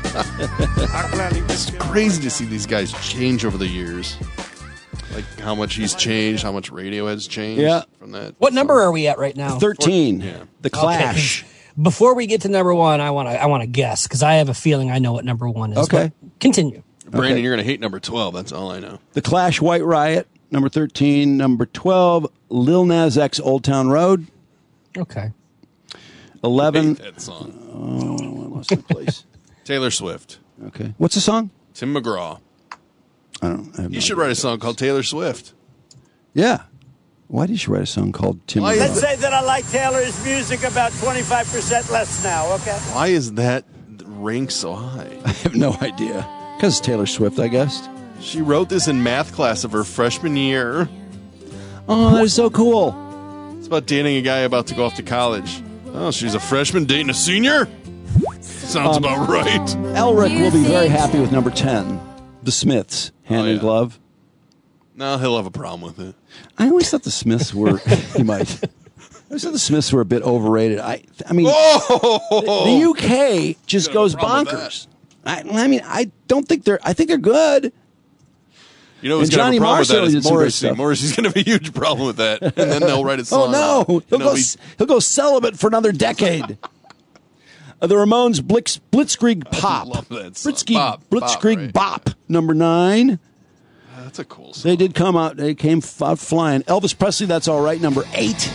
It's crazy to see these guys change over the years. Like how much he's changed, how much Radiohead's changed. Yeah. From that. What number are we at right now? thirteen. Yeah. The Clash. Okay, before we get to number one, I want to I want to guess because I have a feeling I know what number one is. Okay. But continue. Brandon, Okay. you're gonna hate number twelve. That's all I know. The Clash White Riot, number thirteen. Number twelve, Lil Nas X Old Town Road. Okay. eleven. I hate that song. Oh, I lost my place. Taylor Swift. Okay. What's the song? Tim McGraw. I don't. I have You no should idea. write a song called Taylor Swift. Yeah. Why did you write a song called Tim? Why Let's is say that I like Taylor's music about twenty-five percent less now, okay? Why is that rank so high? I have no idea. Because it's Taylor Swift, I guess. She wrote this in math class of her freshman year. Oh, that is so cool. It's about dating a guy about to go off to college. Oh, she's a freshman dating a senior? Sounds Um, about right. Elric will be very happy with number ten, The Smiths, Hand Oh, in yeah. Glove. No, he'll have a problem with it. I always thought the Smiths were. You might. I always thought the Smiths were a bit overrated. I. I mean, Oh! the, the U K just You goes got a problem with bonkers. I, I mean, I don't think they're. I think they're good. You know who's And going to Johnny have a problem with that Marshall did is some great Morrissey. stuff. Morrissey's going to have a huge problem with that. And then they'll write a song. Oh no, about it. he'll And go. it'll be- He'll go celibate for another decade. Uh, the Ramones Blitz, Blitzkrieg Pop. love that song. Blitzkrieg, Bop, bop, Blitzkrieg right. Bop. Number nine. That's a cool song. They did come out. They came f- out flying. Elvis Presley. That's all right. Number eight.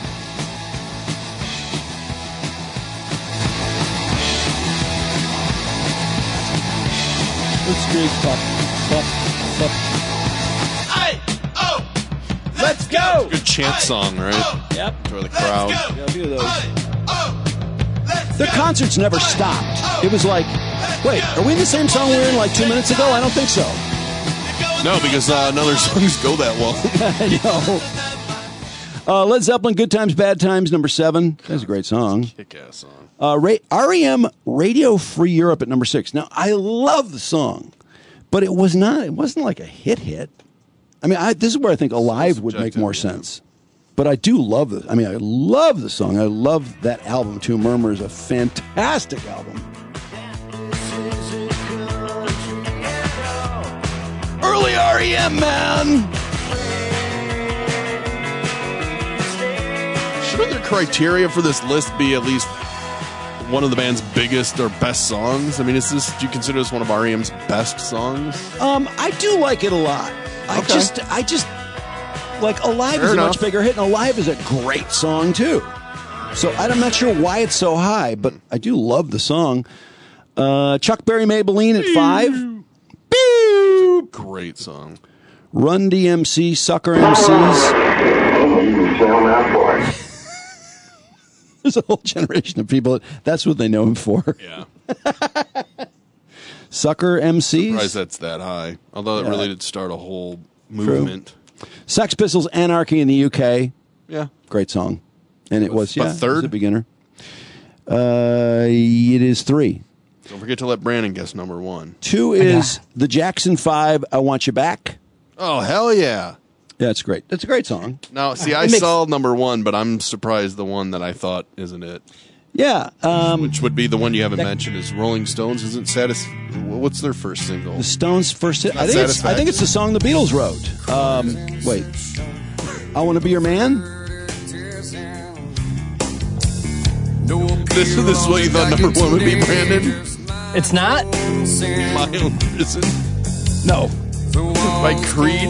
Blitzkrieg Pop. Pop. Pop. Hey, oh, let's go. Good chant song, right? Yep. For the crowd. Yeah, a few of those. Their concerts never stopped. It was like, wait, are we in the same song we were in like two minutes ago? I don't think so. No, because uh, none of their songs go that well. I know. Uh, Led Zeppelin, Good Times, Bad Times, number seven. That's a great song. Kick-ass song. Uh, Ra- R E M, Radio Free Europe at number six. Now, I love the song, but it was not. It wasn't like a hit hit. I mean, I, this is where I think Alive would make more sense. But I do love it. I mean, I love the song. I love that album, Two Murmurs, a fantastic album. Early R E M, man. Shouldn't the criteria for this list be at least one of the band's biggest or best songs? I mean, is this? Do you consider this one of R E M's best songs? Um, I do like it a lot. I Okay. just, I just like Alive Fair is a enough. much bigger hit, and Alive is a great song too. So I'm not sure why it's so high, but I do love the song. Uh, Chuck Berry, Maybelline at five. Pew! Great song. Run D M C, Sucker M Cs. There's a whole generation of people. That's what they know him for. Yeah. Sucker M Cs. Surprised that's that high. Although it Yeah. really did start a whole movement. Sex Pistols, Anarchy in the U K. Yeah. Great song. And it was, But yeah, third? it was a beginner. Uh, it is three. Don't forget to let Brandon guess number one. Two is the Jackson Five, I Want You Back. Oh, hell yeah. Yeah, it's great. That's a great song. Now, see, It I makes- saw number one, but I'm surprised the one that I thought isn't it. Yeah. Um, Which would be the one you haven't that- mentioned is Rolling Stones. Isn't Satis... What's their first single? The Stones' first hit. Not I think, it's, I Satisfaction. think it's the song the Beatles wrote. Um, wait. I Want to Be Your Man? This, this is what you thought number one would be, Brandon? It's not? My Own Prison. No. By Creed?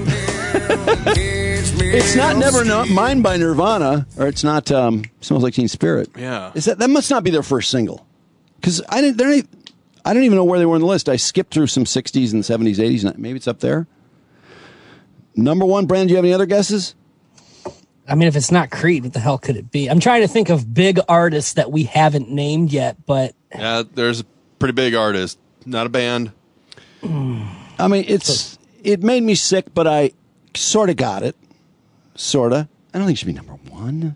It's not Never Not Mine by Nirvana, or it's not um, Smells Like Teen Spirit. Yeah. Is that that must not be their first single? Because I didn't. They're not, I don't even know where they were on the list. I skipped through some sixties and seventies, eighties. And maybe it's up there. Number one, Brandon. Do you have any other guesses? I mean, if it's not Creed, what the hell could it be? I'm trying to think of big artists that we haven't named yet, but Yeah, there's a pretty big artist. Not a band. I mean, it's it made me sick, but I sort of got it. Sort of. I don't think it should be number one.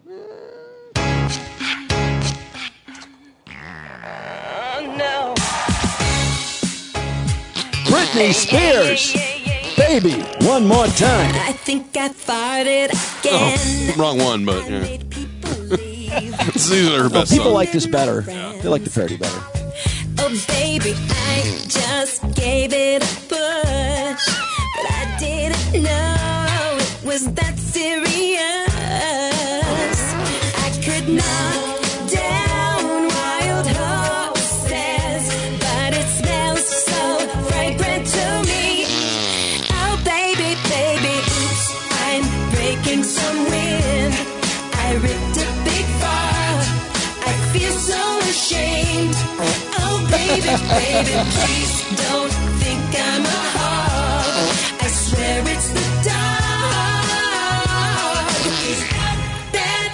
No. Britney Spears. Baby, one more time. I think I farted again. Oh, wrong one, but yeah. These are her Well, best people songs. like this better. They like the parody better. Oh, baby, I just gave it a push. But I didn't know it was that serious. I could knock down wild horses, but it smells so fragrant to me. Oh, baby, baby, oops, I'm breaking some wind. I ripped a big fart. I feel so ashamed. Oh, baby, baby, please don't think I'm a hog. I swear it's the dog. He's got that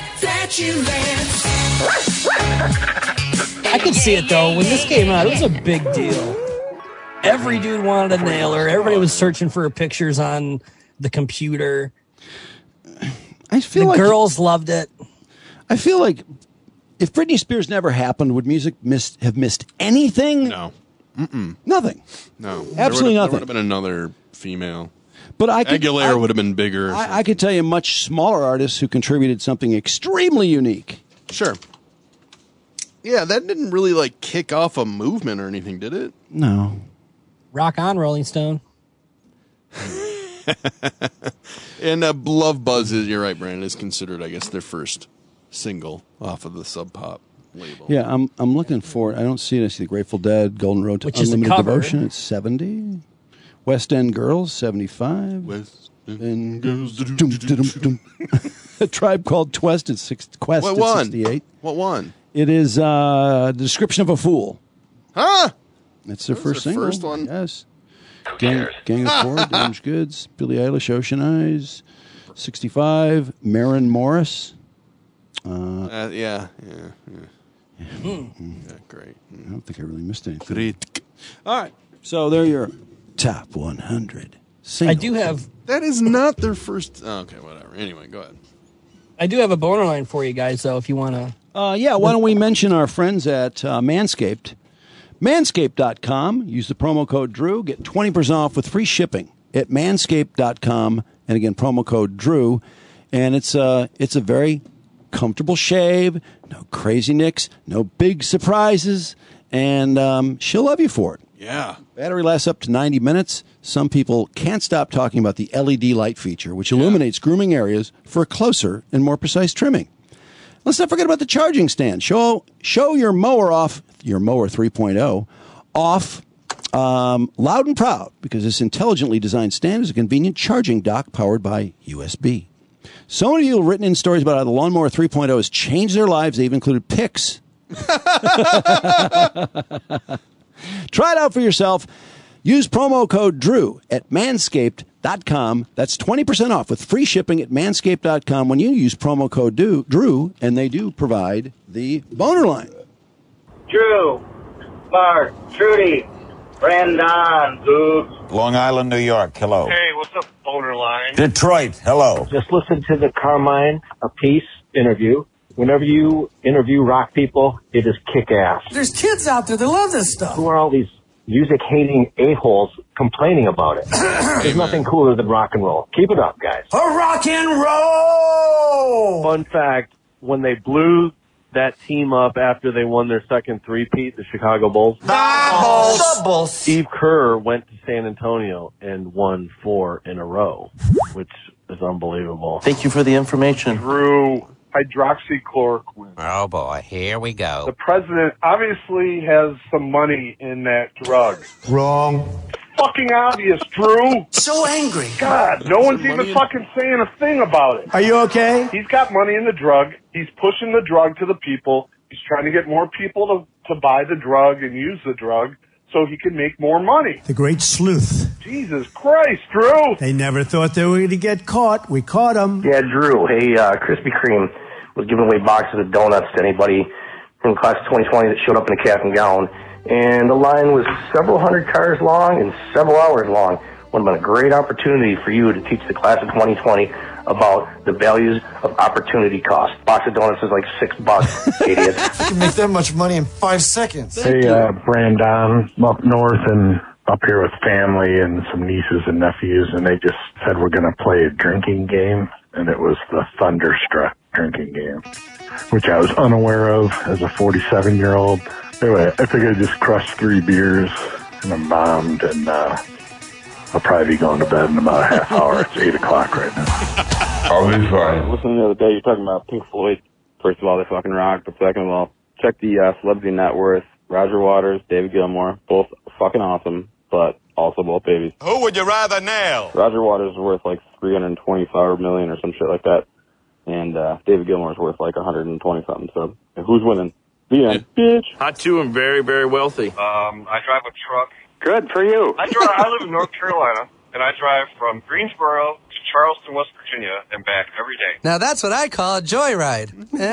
flatulence. I could see it though. When this came out, it was a big deal. Every dude wanted a nailer. Everybody was searching for pictures on the computer. I feel the like girls loved it. I feel like if Britney Spears never happened, would music miss, have missed anything? No. Mm-mm. Nothing. No. Absolutely there would've- There nothing. would have been another female. But I could, Aguilera I- would have been bigger. I, I could tell you much smaller artists who contributed something extremely unique. Sure. Yeah, that didn't really like kick off a movement or anything, did it? No. Rock on, Rolling Stone. And uh, Love Buzz is, you're right, Brandon, is considered, I guess, their first single off of the Sub Pop label. Yeah, I'm I'm looking for it. I don't see it. I see the Grateful Dead, Golden Road to Which is a Unlimited cover. Devotion. It's seventy. West End Girls, seventy-five. West End Girls. Doom, doom, doom. A Tribe Called Quest at six, Quest What at one? sixty-eight. What one? It is uh, The Description of a Fool. Huh? That's their That was first their single. first one? Yes. Gang, Gang of Four, Damaged Goods, Billie Eilish, Ocean Eyes, sixty-five, Maren Morris. Uh, Uh, yeah, yeah, yeah. Yeah, great. I don't think I really missed anything. Great. All right. So they're your top one hundred singles. I do have That is not their first. Oh, okay, whatever. Anyway, go ahead. I do have a boner line for you guys though, if you want to. Uh, yeah, why don't we mention our friends at uh, Manscaped? Manscaped dot com. Use the promo code Drew. Get twenty percent off with free shipping at manscaped dot com. And again, promo code Drew. And it's, uh, it's a very comfortable shave. No crazy nicks. No big surprises. And um, she'll love you for it. Yeah. Battery lasts up to ninety minutes. Some people can't stop talking about the L E D light feature, which illuminates grooming areas for a closer and more precise trimming. Let's not forget about the charging stand. Show show your mower off, your mower three point oh, off um, loud and proud, because this intelligently designed stand is a convenient charging dock powered by U S B. So many of you have written in stories about how the Lawnmower three point oh has changed their lives. They've included pics. Try it out for yourself. Use promo code Drew at manscaped dot com. That's twenty percent off with free shipping at manscaped dot com when you use promo code do, Drew, and they do provide the boner line. Drew, Mark, Trudy, Brandon, Goose. Long Island, New York. Hello. Hey, what's up, boner line? Detroit. Hello. Just listen to the Carmine Apiece interview. Whenever you interview rock people, it is kick-ass. There's kids out there that love this stuff. Who are all these music-hating a-holes complaining about it? There's nothing cooler than rock and roll. Keep it up, guys. A rock and roll! Fun fact, when they blew that team up after they won their second three-peat, the Chicago Bulls, The Bulls. Steve Kerr went to San Antonio and won four in a row, which is unbelievable. Thank you for the information. Drew, hydroxychloroquine. Oh boy, here we go. The president obviously has some money in that drug. Wrong. Fucking obvious, Drew. So angry. God, no one's even fucking saying a thing about it. Are you okay? He's got money in the drug. He's pushing the drug to the people. He's trying to get more people to, to buy the drug and use the drug so he can make more money. The great sleuth. Jesus Christ, Drew. They never thought they were going to get caught. We caught them. Yeah, Drew. Hey, uh, Krispy Kreme was giving away boxes of donuts to anybody from class of twenty twenty that showed up in a cap and gown. And the line was several hundred cars long and several hours long. Would have been a great opportunity for you to teach the class of twenty twenty about the values of opportunity cost. Box of donuts is like six bucks, idiot. I can make that much money in five seconds. Hey, uh, Brandon, I'm up north and up here with family and some nieces and nephews, and they just said we're going to play a drinking game, and it was the Thunderstruck drinking game, which I was unaware of as a forty-seven-year-old. Anyway, I figured I'd just crush three beers, and I'm bombed, and uh, I'll probably be going to bed in about a half hour. It's eight o'clock right now. I'll be fine. Listening the other day, you're talking about Pink Floyd. First of all, they fucking rock, but second of all, check the uh, celebrity net worth. Roger Waters, David Gilmour, both fucking awesome, but also both babies. Who would you rather nail? Roger Waters is worth like three hundred twenty-five million or some shit like that, and uh, David Gilmour is worth like one hundred twenty something. So who's winning? The end, bitch. I too am very, very wealthy. Um, I drive a truck. Good for you. I drive. I live in North Carolina, and I drive from Greensboro to Charleston, West Virginia, and back every day. Now that's what I call a joyride.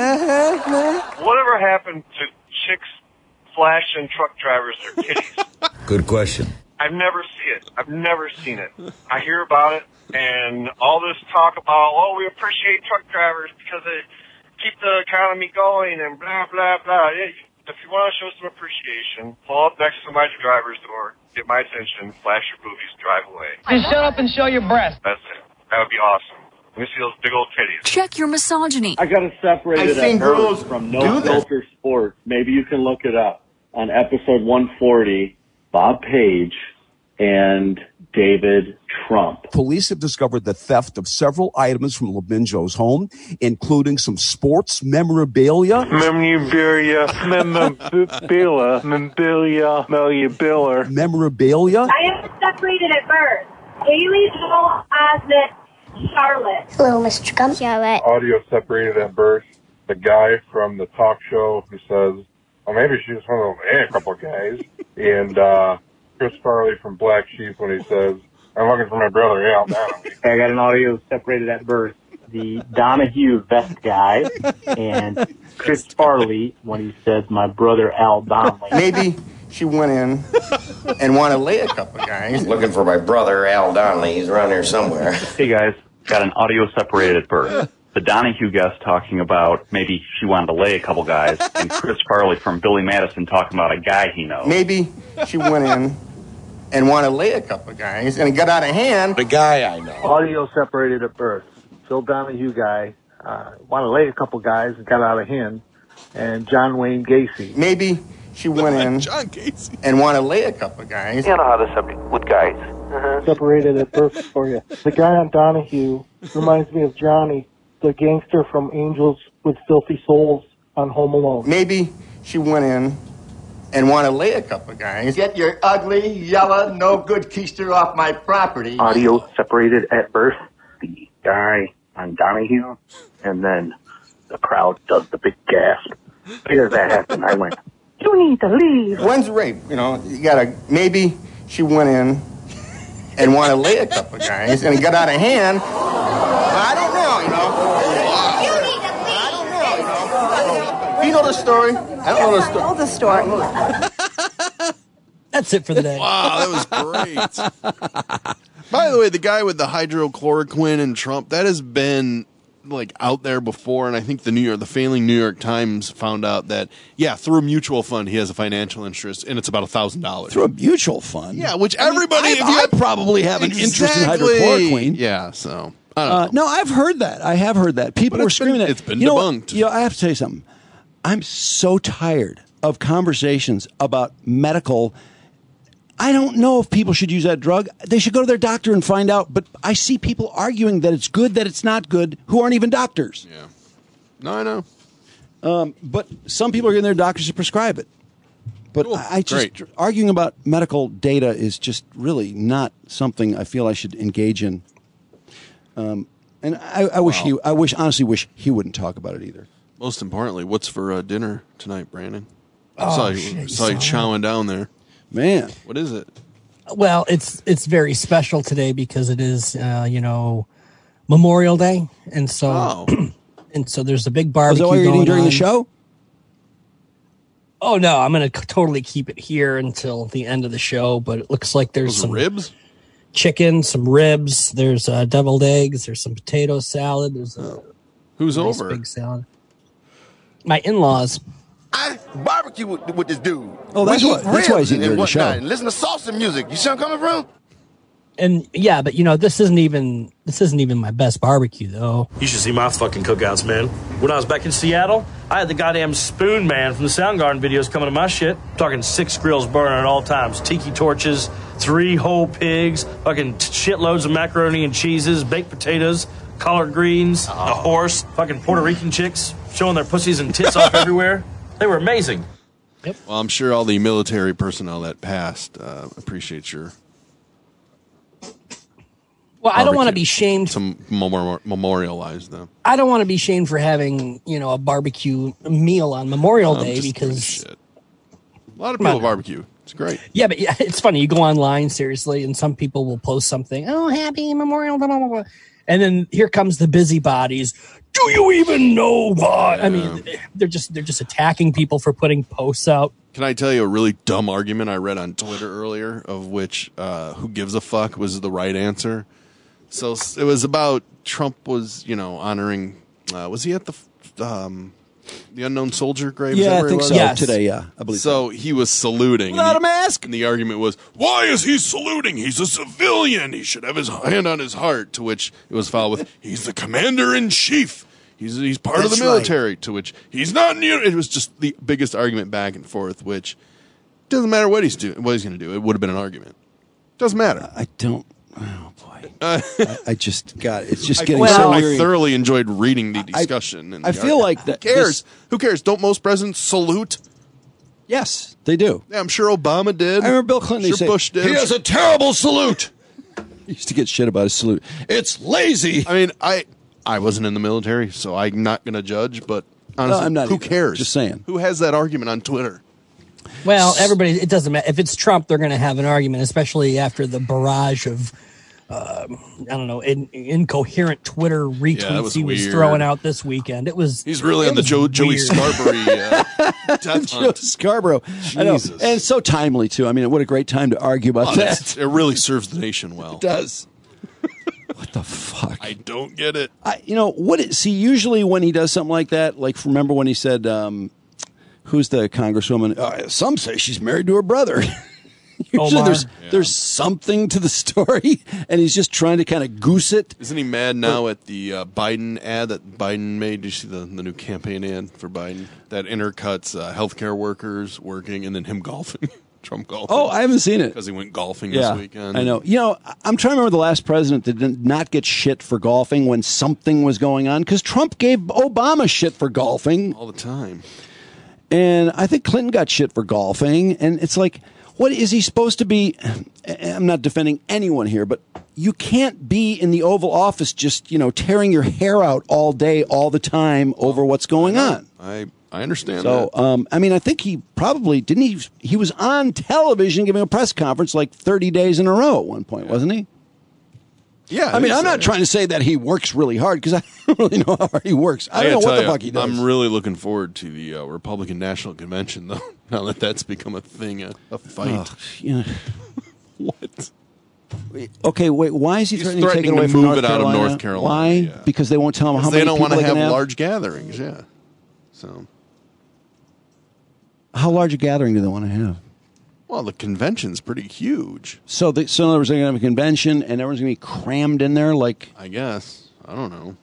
Whatever happened to chicks flashing truck drivers their titties? Good question. I've never seen it. I've never seen it. I hear about it, and all this talk about, oh, we appreciate truck drivers because they keep the economy going and blah, blah, blah. If you want to show some appreciation, pull up next to my driver's door, get my attention, flash your boobies, drive away. Just shut up and show your breast. That's it. That would be awesome. Let me see those big old titties. Check your misogyny. I got to separate I've it seen at birth girls from do No that. Filter Sports. Maybe you can look it up. On episode one forty, Bob Page and David Trump. Police have discovered the theft of several items from Leminjo's home, including some sports memorabilia. Memorabilia, memorabilia, memorabilia, memorabilia. Memorabilia. I am separated at birth. Haley Joel Osment, Charlotte. Hello, Mister Gump. Charlotte. Audio separated at birth. The guy from the talk show who says, well, maybe she just wanted to a couple of guys. And uh, Chris Farley from Black Sheep when he says, I'm looking for my brother, Al Donahue. I got an audio separated at birth. The Donahue vest guy and Chris Farley when he says, my brother Al Donahue. Maybe she went in and wanted to lay a couple of guys. Looking for my brother, Al Donnelly. He's around here somewhere. Hey guys, got an audio separated at birth. The Donahue guest talking about maybe she wanted to lay a couple guys, and Chris Farley from Billy Madison talking about a guy he knows. Maybe she went in and wanted to lay a couple of guys, and it got out of hand. The guy I know. Audio separated at birth. Phil Donahue guy uh, wanted to lay a couple guys and got out of hand, and John Wayne Gacy. Maybe she went in John Gacy. and wanted to lay a couple of guys. You know how to separate with guys. Uh-huh. Separated at birth for you. The guy on Donahue reminds me of Johnny, the gangster from Angels with Filthy Souls on Home Alone. Maybe she went in and wanted to lay a couple of guys. Get your ugly, yellow, no good keister off my property. Audio separated at birth. The guy on Donahue, and then the crowd does the big gasp. Here's that happen. I went, you need to leave. When's rape? You know, you gotta, maybe she went in and wanted to lay a couple of guys, and it got out of hand. I don't know, you know. I don't know, you know. You know the story? I don't know the story. Know the story. That's it for the day. Wow, that was great. By the way, the guy with the hydrochloroquine and Trump, that has been like out there before, and I think the New York, the failing New York Times found out that yeah, through a mutual fund, he has a financial interest, and it's about a thousand dollars through a mutual fund. Yeah, which I mean, everybody, I, if you I had- probably have an interest in Exactly. hydrochloroquine. Yeah, so I don't Uh, know. no, I've heard that. I have heard that. People But were it's been- screaming that. it's been you know debunked. What? You know, I have to tell you something. I'm so tired of conversations about medical. I don't know if people should use that drug. They should go to their doctor and find out. But I see people arguing that it's good, that it's not good, who aren't even doctors. Yeah. No, I know. Um, but some people are getting their doctors to prescribe it. But Cool. I I just Great. arguing about medical data is just really not something I feel I should engage in. Um, and I, I wish Wow. he, I wish honestly wish he wouldn't talk about it either. Most importantly, what's for uh, dinner tonight, Brandon? Oh, I saw you, shit, saw you saw chowing down there. Man, what is it? Well, it's it's very special today because it is, uh, you know, Memorial Day, and so Oh. and so there's a big Was barbecue. that what you're eating going during the on. show? Oh no, I'm going to totally keep it here until the end of the show. But it looks like there's Those some ribs? chicken, some ribs. There's uh, deviled eggs. There's some potato salad. There's a Who's nice over? big salad. My in-laws. I barbecue with, with this dude. Oh, that's We why- eat that's why he's ribs eating and during the show. whatnot, and listen to salsa music. You see where I'm coming from? And yeah, but you know, this isn't even this isn't even my best barbecue though. You should see my fucking cookouts, man. When I was back in Seattle, I had the goddamn Spoon Man from the Soundgarden videos coming to my shit. talking six grills burning at all times. Tiki torches, three whole pigs, fucking shitloads of macaroni and cheeses, baked potatoes, collard greens, a horse, fucking Puerto Rican chicks showing their pussies and tits off everywhere. They were amazing. Well, I'm sure all the military personnel that passed uh, appreciate your. Well, I don't want to barbecue be shamed. To memor- memorialize them. I don't want to be shamed for having, you know, a barbecue meal on Memorial I'm Day just doing because shit. A lot of Come on. people barbecue. It's great. yeah, but yeah, it's funny. You go online seriously, and some people will post something. Oh, happy Memorial, blah, blah, blah, blah. And then here comes the busybodies. Do you even know what? I mean, they're just they're just attacking people for putting posts out. Can I tell you a really dumb argument I read on Twitter earlier, of which uh, "who gives a fuck" was the right answer. So s- it was about Trump was, you know, honoring. Uh, was he at the f- um, the unknown soldier grave? Is Yeah, that I where he think was? so. Yes. Today, yeah, I believe so. He was saluting Without and a he- mask. and the argument was, "Why is he saluting? He's a civilian. He should have his hand on his heart." To which it was followed with, "He's the commander in chief. He's he's part of That's the military." To which he's not. In it was just the biggest argument back and forth. Which doesn't matter what he's doing. What he's going to do. It would have been an argument. Doesn't matter. I don't. Oh boy. Uh, I, I just got it's just I, getting well, so I weird. thoroughly enjoyed reading the discussion. and I the feel argument. like that Who cares? this- Who cares? Don't most presidents salute? Yes, they do. Yeah, I'm sure Obama did. I remember Bill Clinton. Sure He said, Bush did. He has a terrible salute. He used to get shit about his salute. It's lazy. I mean, I I wasn't in the military, so I'm not going to judge. But honestly, I'm not who either. cares? Just saying. Who has that argument on Twitter? Well, everybody, it doesn't matter. If it's Trump, they're going to have an argument, especially after the barrage of, uh, I don't know, in, incoherent Twitter retweets was he was weird. throwing out this weekend. It was. He's really it on the was Joe, Joey weird. Scarborough uh, death Joe hunt. Scarborough. I know. Jesus. And it's so timely too. I mean, what a great time to argue about Oh, that. that's- it really serves the nation well. It does. What the fuck? I don't get it. I, you know what? It, see, usually when he does something like that, like remember when he said, um, "Who's the congresswoman?" Uh, some say she's married to her brother. Usually Omar? there's Yeah. there's something to the story, and he's just trying to kind of goose it. Isn't he mad now at the uh, Biden ad that Biden made? Did you see the, the new campaign ad for Biden that intercuts uh, healthcare workers working and then him golfing, Trump golfing? Oh, I haven't seen it because he went golfing yeah, this weekend. I know. You know, I- I'm trying to remember the last president that did not get shit for golfing when something was going on, because Trump gave Obama shit for golfing all the time. And I think Clinton got shit for golfing. And it's like, what is he supposed to be? I'm not defending anyone here, but you can't be in the Oval Office just, you know, tearing your hair out all day, all the time over what's going on. I I understand So, that. um, I mean, I think he probably didn't he? He was on television giving a press conference like thirty days in a row at one point, wasn't he? Yeah, I mean, he's, I'm not uh, trying to say that he works really hard because I don't really know how hard he works. I don't know gotta what tell the ya, fuck he does. I'm really looking forward to the uh, Republican National Convention, though. Now that that's become a thing, a, a fight. Ugh, you know, What? Okay, wait. Why is he He's threatening, to take it threatening away to from move North it out of Carolina? North Carolina, Why? yeah. Because they won't tell him how they many don't people want to they have, can have large gatherings. Yeah. So. How large a gathering do they want to have? Well, the convention's pretty huge. So, the, so in other words, they're going to have a convention, and everyone's going to be crammed in there. Like, I guess. I don't know.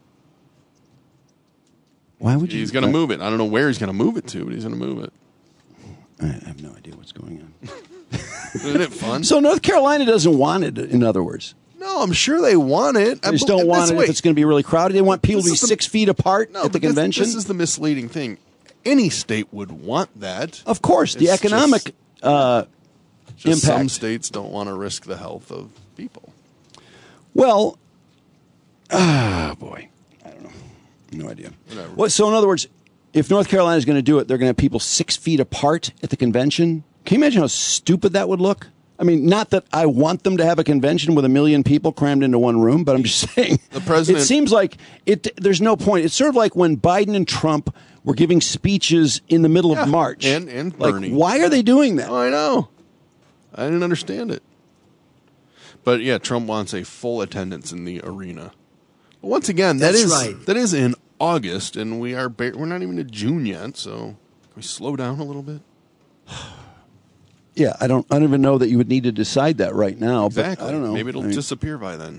Why would you? He's going to move it. I don't know where he's going to move it to, but he's going to move it. I have no idea what's going on. Isn't it fun? So North Carolina doesn't want it. In other words, no, I'm sure they want it. they just don't want it if it's going to be really crowded. They want people to be This is the- six feet apart No, at the but this- convention. This, is the misleading thing. Any state would want that. Of course, the It's economic just- uh, Just some impact. states don't want to risk the health of people. Well, ah, boy, I don't know, no idea. Whatever. Well, so in other words, if North Carolina is going to do it, they're going to have people six feet apart at the convention. Can you imagine how stupid that would look? I mean, not that I want them to have a convention with a million people crammed into one room, but I'm just saying. The president- It seems like it. There's no point. It's sort of like when Biden and Trump were giving speeches in the middle Yeah, of March. and- and like, Bernie. why are they doing that? Oh, I know. I didn't understand it. But yeah, Trump wants a full attendance in the arena. But once again, that That's is right. that is in August, and we are ba- we're not even in June yet. So can we slow down a little bit? Yeah, I don't. I don't even know that you would need to decide that right now. Exactly. But I don't know. Maybe it'll I mean, disappear by then.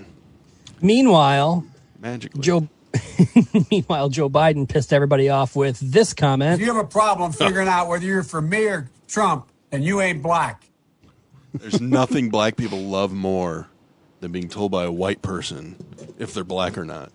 Meanwhile, Magically. Joe. Meanwhile, Joe Biden pissed everybody off with this comment. If you have a problem figuring out whether you're for me or Trump, and you ain't black. There's nothing black people love more than being told by a white person if they're black or not.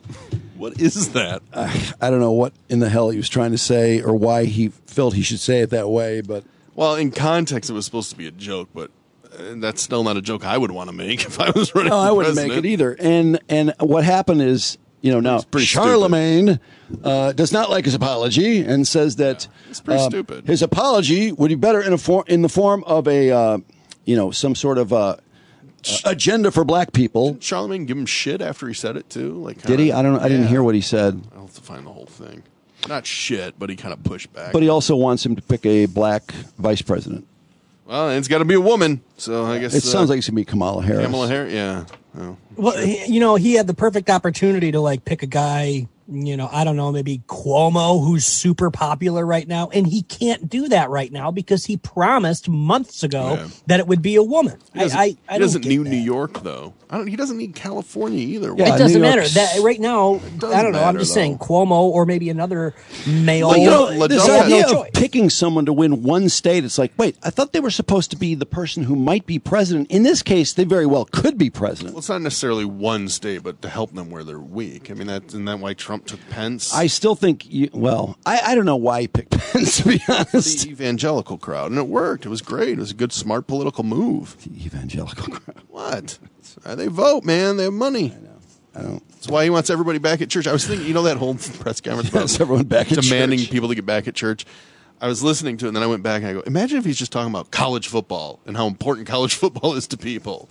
What is that? I, I don't know what in the hell he was trying to say or why he felt he should say it that way, but Well, in context, it was supposed to be a joke, but uh, that's still not a joke I would want to make if I was running. no, for I wouldn't president. make it either. And and what happened is, you know, now pretty Charlemagne uh, does not like his apology and says that it's pretty um, stupid. his apology would be better in a for, in the form of a uh, you know some sort of uh, uh, agenda for black people. Did Charlemagne give him shit after he said it too? Like, Did he? kinda- I don't. I didn't Yeah. hear what he said. I'll have to find the whole thing. Not shit, but he kind of pushed back. But he also wants him to pick a black vice president. well, it's got to be a woman, so I guess It uh, sounds like it's gonna be Kamala Harris. Kamala Harris. Yeah. Oh. Well, he, you know, he had the perfect opportunity to like pick a guy, you know, I don't know, maybe Cuomo, who's super popular right now. And he can't do that right now because he promised months ago Yeah. that it would be a woman. He I, doesn't, I, I he don't doesn't get need that. New York though. I don't. He doesn't need California either. Yeah, It doesn't New matter. York's- That right now, Doesn't I don't know. I'm matter, just though. saying Cuomo or maybe another male. Well, you know, LaDuff- this LaDuff- idea no of choice. picking someone to win one state, it's like, wait, I thought they were supposed to be the person who might be president. In this case, they very well could be president. Well, it's not necessarily one state, but to help them where they're weak. I mean, that isn't that why Trump took Pence? I still think, you, well, I, I don't know why he picked Pence, to be honest. the evangelical crowd, and it worked. It was great. It was a good, smart political move. The evangelical crowd. What? Uh, They vote, man. They have money. I know. I don't. That's why he wants everybody back at church. I was thinking, you know, that whole press conference about Yes, everyone back at demanding church. people to get back at church. I was listening to it, and then I went back and I go, imagine if he's just talking about college football and how important college football is to people.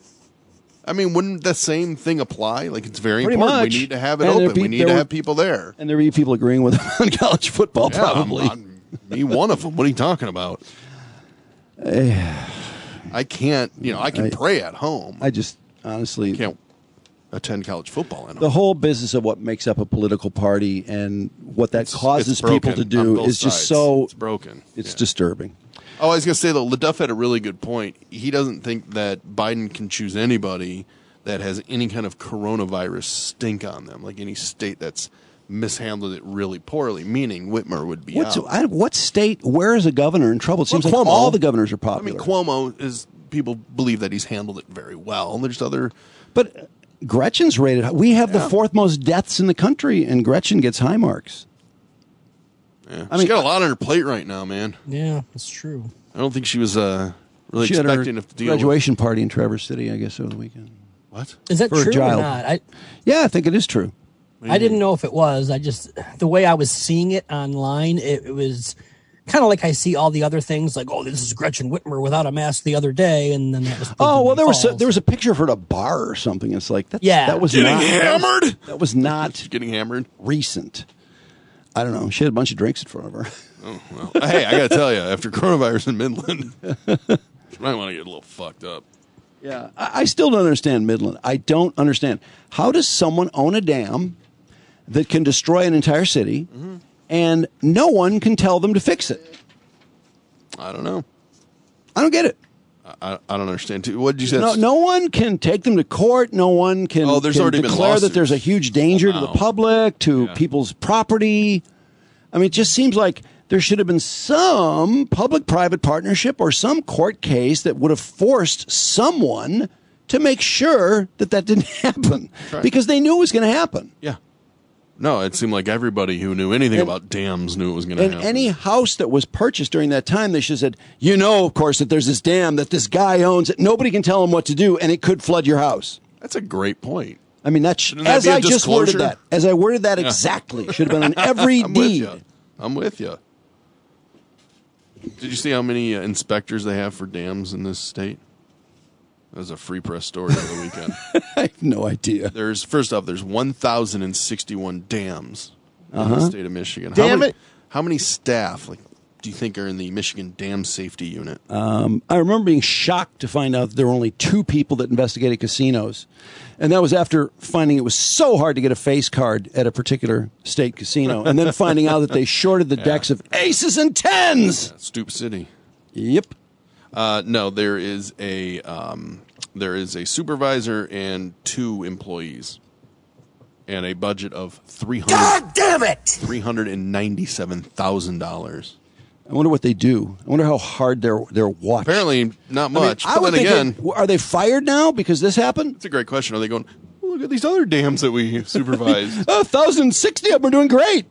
I mean, wouldn't the same thing apply? Like, it's very Pretty important. much. We need to have it And there'd open. be- we need there to would- have people there. And there would be people agreeing with him on college football, Yeah, I'm- probably. I'm- me, one of them. What are you talking about? I can't, you know, I can I- pray at home. I just, honestly, can't attend college football. I the whole business of what makes up a political party and what that causes it's people to broken on do both is just sides. so It's broken. It's Yeah. disturbing. Oh, I was going to say, though, LaDuff had a really good point. He doesn't think that Biden can choose anybody that has any kind of coronavirus stink on them, like any state that's mishandled it really poorly, meaning Whitmer would be What's out. I, what state? Where is a governor in trouble? It seems Well, like Cuomo- all the governors are I popular. mean, Cuomo is, people believe that he's handled it very well. There's other... But Gretchen's rated high. We have Yeah. the fourth most deaths in the country, and Gretchen gets high marks. Yeah. I She's mean- got a lot on her plate right now, man. Yeah, that's true. I don't think she was uh, really She had her expecting to deal with... graduation party in Traverse City, I guess, over the weekend. What? Is that For a true or child. not? I Yeah, I think it is true. I didn't know if it was. I just the way I was seeing it online, it, it was kind of like I see all the other things, like, oh, this is Gretchen Whitmer without a mask the other day, and then that was. Oh well, there was false. a, there was a picture of her at a bar or something. It's like that's, Yeah. that was Getting not hammered? That was not Getting hammered? recent. I don't know. She had a bunch of drinks in front of her. Oh, well. Hey, I got to tell you, after coronavirus in Midland, you might want to get a little fucked up. Yeah, I, I still don't understand Midland. I don't understand. How does someone own a dam that can destroy an entire city, mm-hmm. and no one can tell them to fix it? I don't know. I don't get it. I, I don't understand too. What did you say? No, no one can take them to court. No one can, oh, there's can already been declare lawsuits. that there's a huge danger oh, wow. to the public, to yeah. people's property. I mean, it just seems like there should have been some public-private partnership or some court case that would have forced someone to make sure that that didn't happen, right. because they knew it was going to happen. Yeah. No, it seemed like everybody who knew anything And- about dams knew it was going to And happen. any house that was purchased during that time, they should have said, you know, of course, that there's this dam that this guy owns that nobody can tell him what to do, and it could flood your house. That's a great point. I mean, that's Shouldn't that as be a I just worded disclosure? that. As I worded that Yeah. exactly, should have been on every I'm deed. With you. I'm with you. Did you see how many uh, inspectors they have for dams in this state? That was a Free Press story over the weekend. I have no idea. There's first off, there's one thousand sixty-one dams in Uh-huh. the state of Michigan. Damn how many, it. How many staff, like, do you think are in the Michigan Dam Safety Unit? Um, I remember being shocked to find out that there were only two people that investigated casinos. And that was after finding it was so hard to get a face card at a particular state casino. And then finding out that they shorted the Yeah. decks of aces and tens. Yeah, Stoop City. Yep. Uh, no, there is a um, there is a supervisor and two employees, and a budget of three hundred. God damn it! Three hundred and ninety-seven thousand dollars. I wonder what they do. I wonder how hard they're they're watched. Apparently, not much. I, mean, I but would then think again, they- are they fired now because this happened? it's a great question. Are they going? "Oh, look at these other dams that we supervised. Oh, one thousand sixty of them are doing great.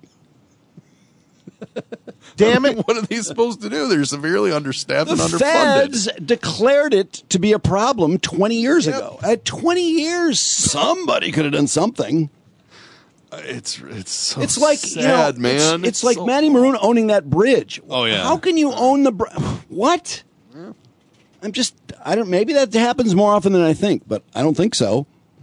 Damn it! What are they supposed to do? They're severely understaffed and The underfunded. feds declared it to be a problem twenty years ago. At twenty years, somebody could have done something. Uh, It's it's so It's like sad, you know, man. It's, it's like so- Manny Maroon owning that bridge. Oh, yeah. How can you own the bridge? What? I'm just. I don't. Maybe that happens more often than I think, but I don't think so.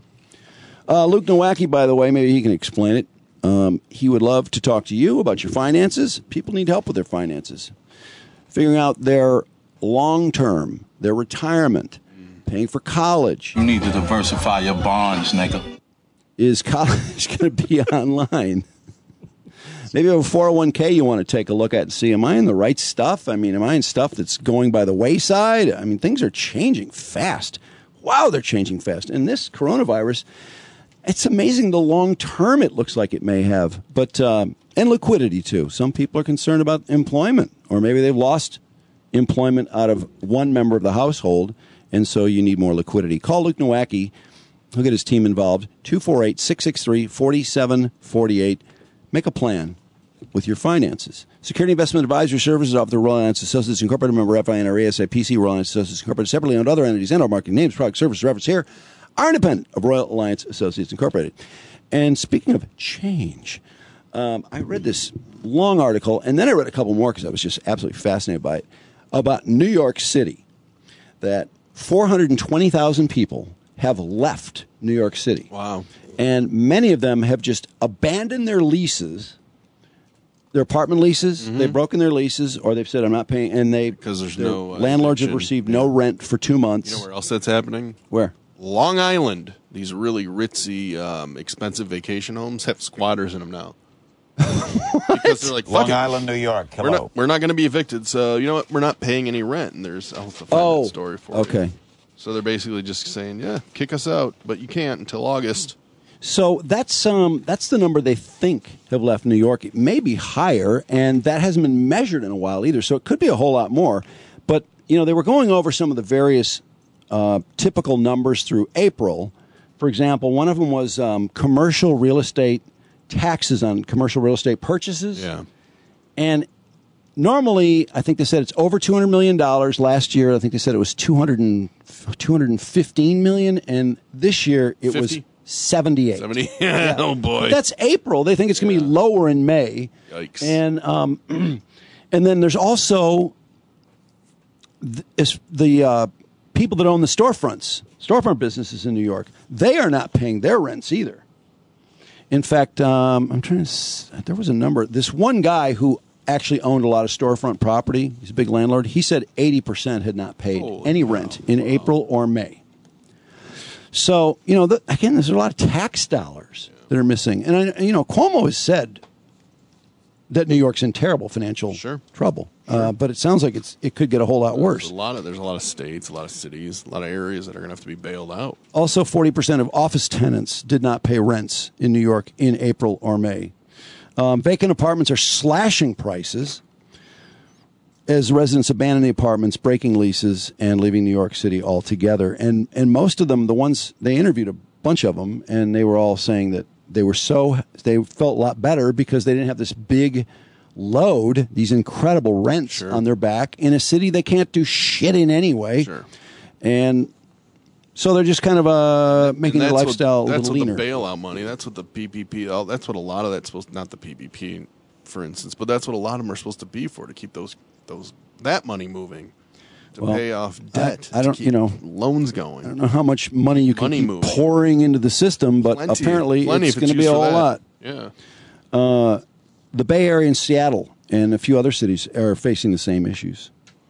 Uh, Luke Nowacki, by the way, maybe he can explain it. Um, he would love to talk to you about your finances. People need help with their finances, figuring out their long term, their retirement, paying for college. You need to diversify your bonds, nigga. Is college going to be online? Maybe you have a four oh one k you want to take a look at and see, am I in the right stuff? I mean, am I in stuff that's going by the wayside? I mean, things are changing fast. Wow, they're changing fast. And this coronavirus, it's amazing the long term it looks like it may have. But um, and liquidity, too. Some people are concerned about employment, or maybe they've lost employment out of one member of the household, and so you need more liquidity. Call Luke Nowacki. He'll get his team involved. two four eight, six six three, four seven four eight. Make a plan with your finances. Security Investment Advisory Services offer the Royal Alliance Associates Incorporated, member F I N R A, S I P C, Royal Alliance Associates Incorporated, separately owned other entities and our marketing names, product, service, reference here are independent of Royal Alliance Associates Incorporated. And speaking of change, um, I read this long article, and then I read a couple more because I was just absolutely fascinated by it, about New York City, that four hundred twenty thousand people have left New York City. Wow. And many of them have just abandoned their leases, their apartment leases. Mhm. They've broken their leases, or they've said, I'm not paying. And they, Because there's their no, uh, landlords have eviction. received no rent for two months. You know where else that's happening? Where? Long Island. These really ritzy, um, expensive vacation homes have squatters in them now. Because they're like, Long fuck it. Island, New York. We're Hello. not, we're not going to be evicted, so you know what? We're not paying any rent. And there's, I'll have to find Oh, that story for you. okay. So they're basically just saying, yeah, kick us out, but you can't until August. So that's um that's the number they think have left New York. It may be higher, and that hasn't been measured in a while either. So it could be a whole lot more. But you know, they were going over some of the various uh, typical numbers through April. For example, one of them was um, commercial real estate taxes on commercial real estate purchases. Yeah. And normally, I think they said it's over two hundred million dollars. Last year, I think they said it was two hundred and, two hundred fifteen million dollars. And this year, it was fifty? seventy-eight. seventy Yeah. Oh, boy. But that's April. They think it's going to be lower in May. Yikes. And um, and then there's also th- is the uh, people that own the storefronts, storefront businesses in New York. They are not paying their rents either. In fact, um, I'm trying to. S- there was a number. This one guy who actually owned a lot of storefront property. He's a big landlord. He said eighty percent had not paid Holy any cow. rent in April or May. So, you know, the, again, there's a lot of tax dollars yeah. that are missing. And, I, you know, Cuomo has said that New York's in terrible financial sure. trouble. Sure. Uh, but it sounds like it's it could get a whole lot worse. There's a lot of there's a lot of states, a lot of cities, a lot of areas that are going to have to be bailed out. Also, forty percent of office tenants did not pay rents in New York in April or May. Um, vacant apartments are slashing prices as residents abandon the apartments, breaking leases, and leaving New York City altogether. And and most of them, the ones they interviewed, a bunch of them, and they were all saying that they were so they felt a lot better because they didn't have this big load, these incredible rents sure. on their back in a city they can't do shit in anyway. Sure. And so they're just kind of uh, making their lifestyle what, a little leaner. That's what the bailout money, that's what the P P P, that's what a lot of that's supposed to, not the P P P, for instance, but that's what a lot of them are supposed to be for, to keep those those that money moving, to well, pay off debt, I, I don't, to keep you know, loans going. I don't know how much money you can money keep moving. pouring into the system, but plenty, apparently plenty it's going to be a whole that. lot. Yeah. Uh, the Bay Area and Seattle and a few other cities are facing the same issues.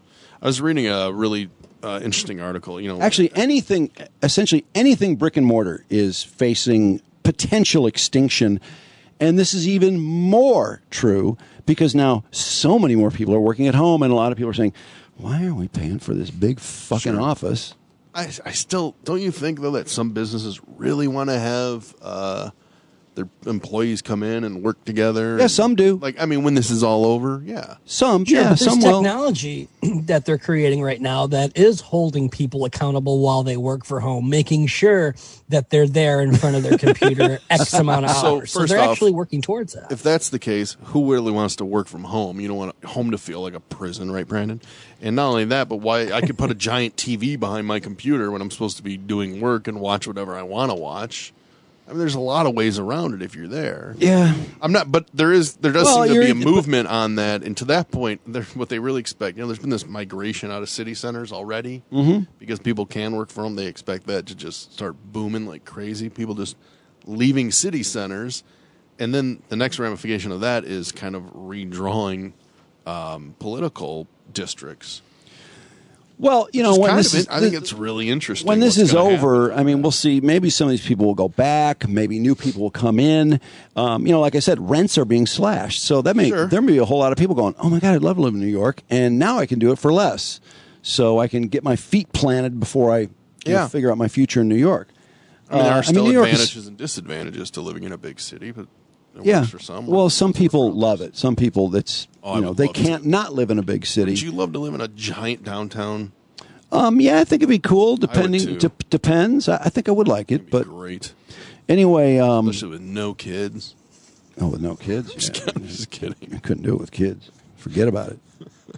I was reading a really uh, interesting article. You know, actually, anything, essentially anything brick and mortar is facing potential extinction, and this is even more true because now so many more people are working at home, and a lot of people are saying, "Why are we paying for this big fucking sure. office?" I, I still don't. You think though that some businesses really want to have Uh, their employees come in and work together? Yeah, some do. Like, I mean, when this is all over, yeah. Some, sure, yeah, but there's some will. technology that they're creating right now that is holding people accountable while they work for home, making sure that they're there in front of their computer X amount of so, hours. So first they're off, actually working towards that. If that's the case, who really wants to work from home? You don't want home to feel like a prison, right, Brandon? And not only that, but why I could put a giant T V behind my computer when I'm supposed to be doing work and watch whatever I want to watch. I mean, there's a lot of ways around it if you're there. Yeah, I'm not, but there is there does well, seem to be a movement on that, and to that point, what they really expect. You know, there's been this migration out of city centers already mm-hmm. because people can work from home. They expect that to just start booming like crazy. People just leaving city centers, and then the next ramification of that is kind of redrawing um, political districts. Well, you know, when this of, is, I think it's really interesting. When this is over, happen. I mean, we'll see. Maybe some of these people will go back. Maybe new people will come in. Um, you know, like I said, rents are being slashed, so that may sure. there may be a whole lot of people going, "Oh my God, I'd love to live in New York," and now I can do it for less, so I can get my feet planted before I you yeah. know, figure out my future in New York. I mean, there are uh, still I mean, New York advantages is, and disadvantages to living in a big city, but it yeah. works for some. Well, some people love it. Some people that's oh, you know they can't to. not live in a big city. Would you love to live in a giant downtown? Um, yeah, I think it'd be cool. Depending, d- depends. I, I think I would like it, but great. Anyway, um, especially with no kids. Oh, with no kids? Just, yeah. kidding, just kidding. I couldn't do it with kids. Forget about it.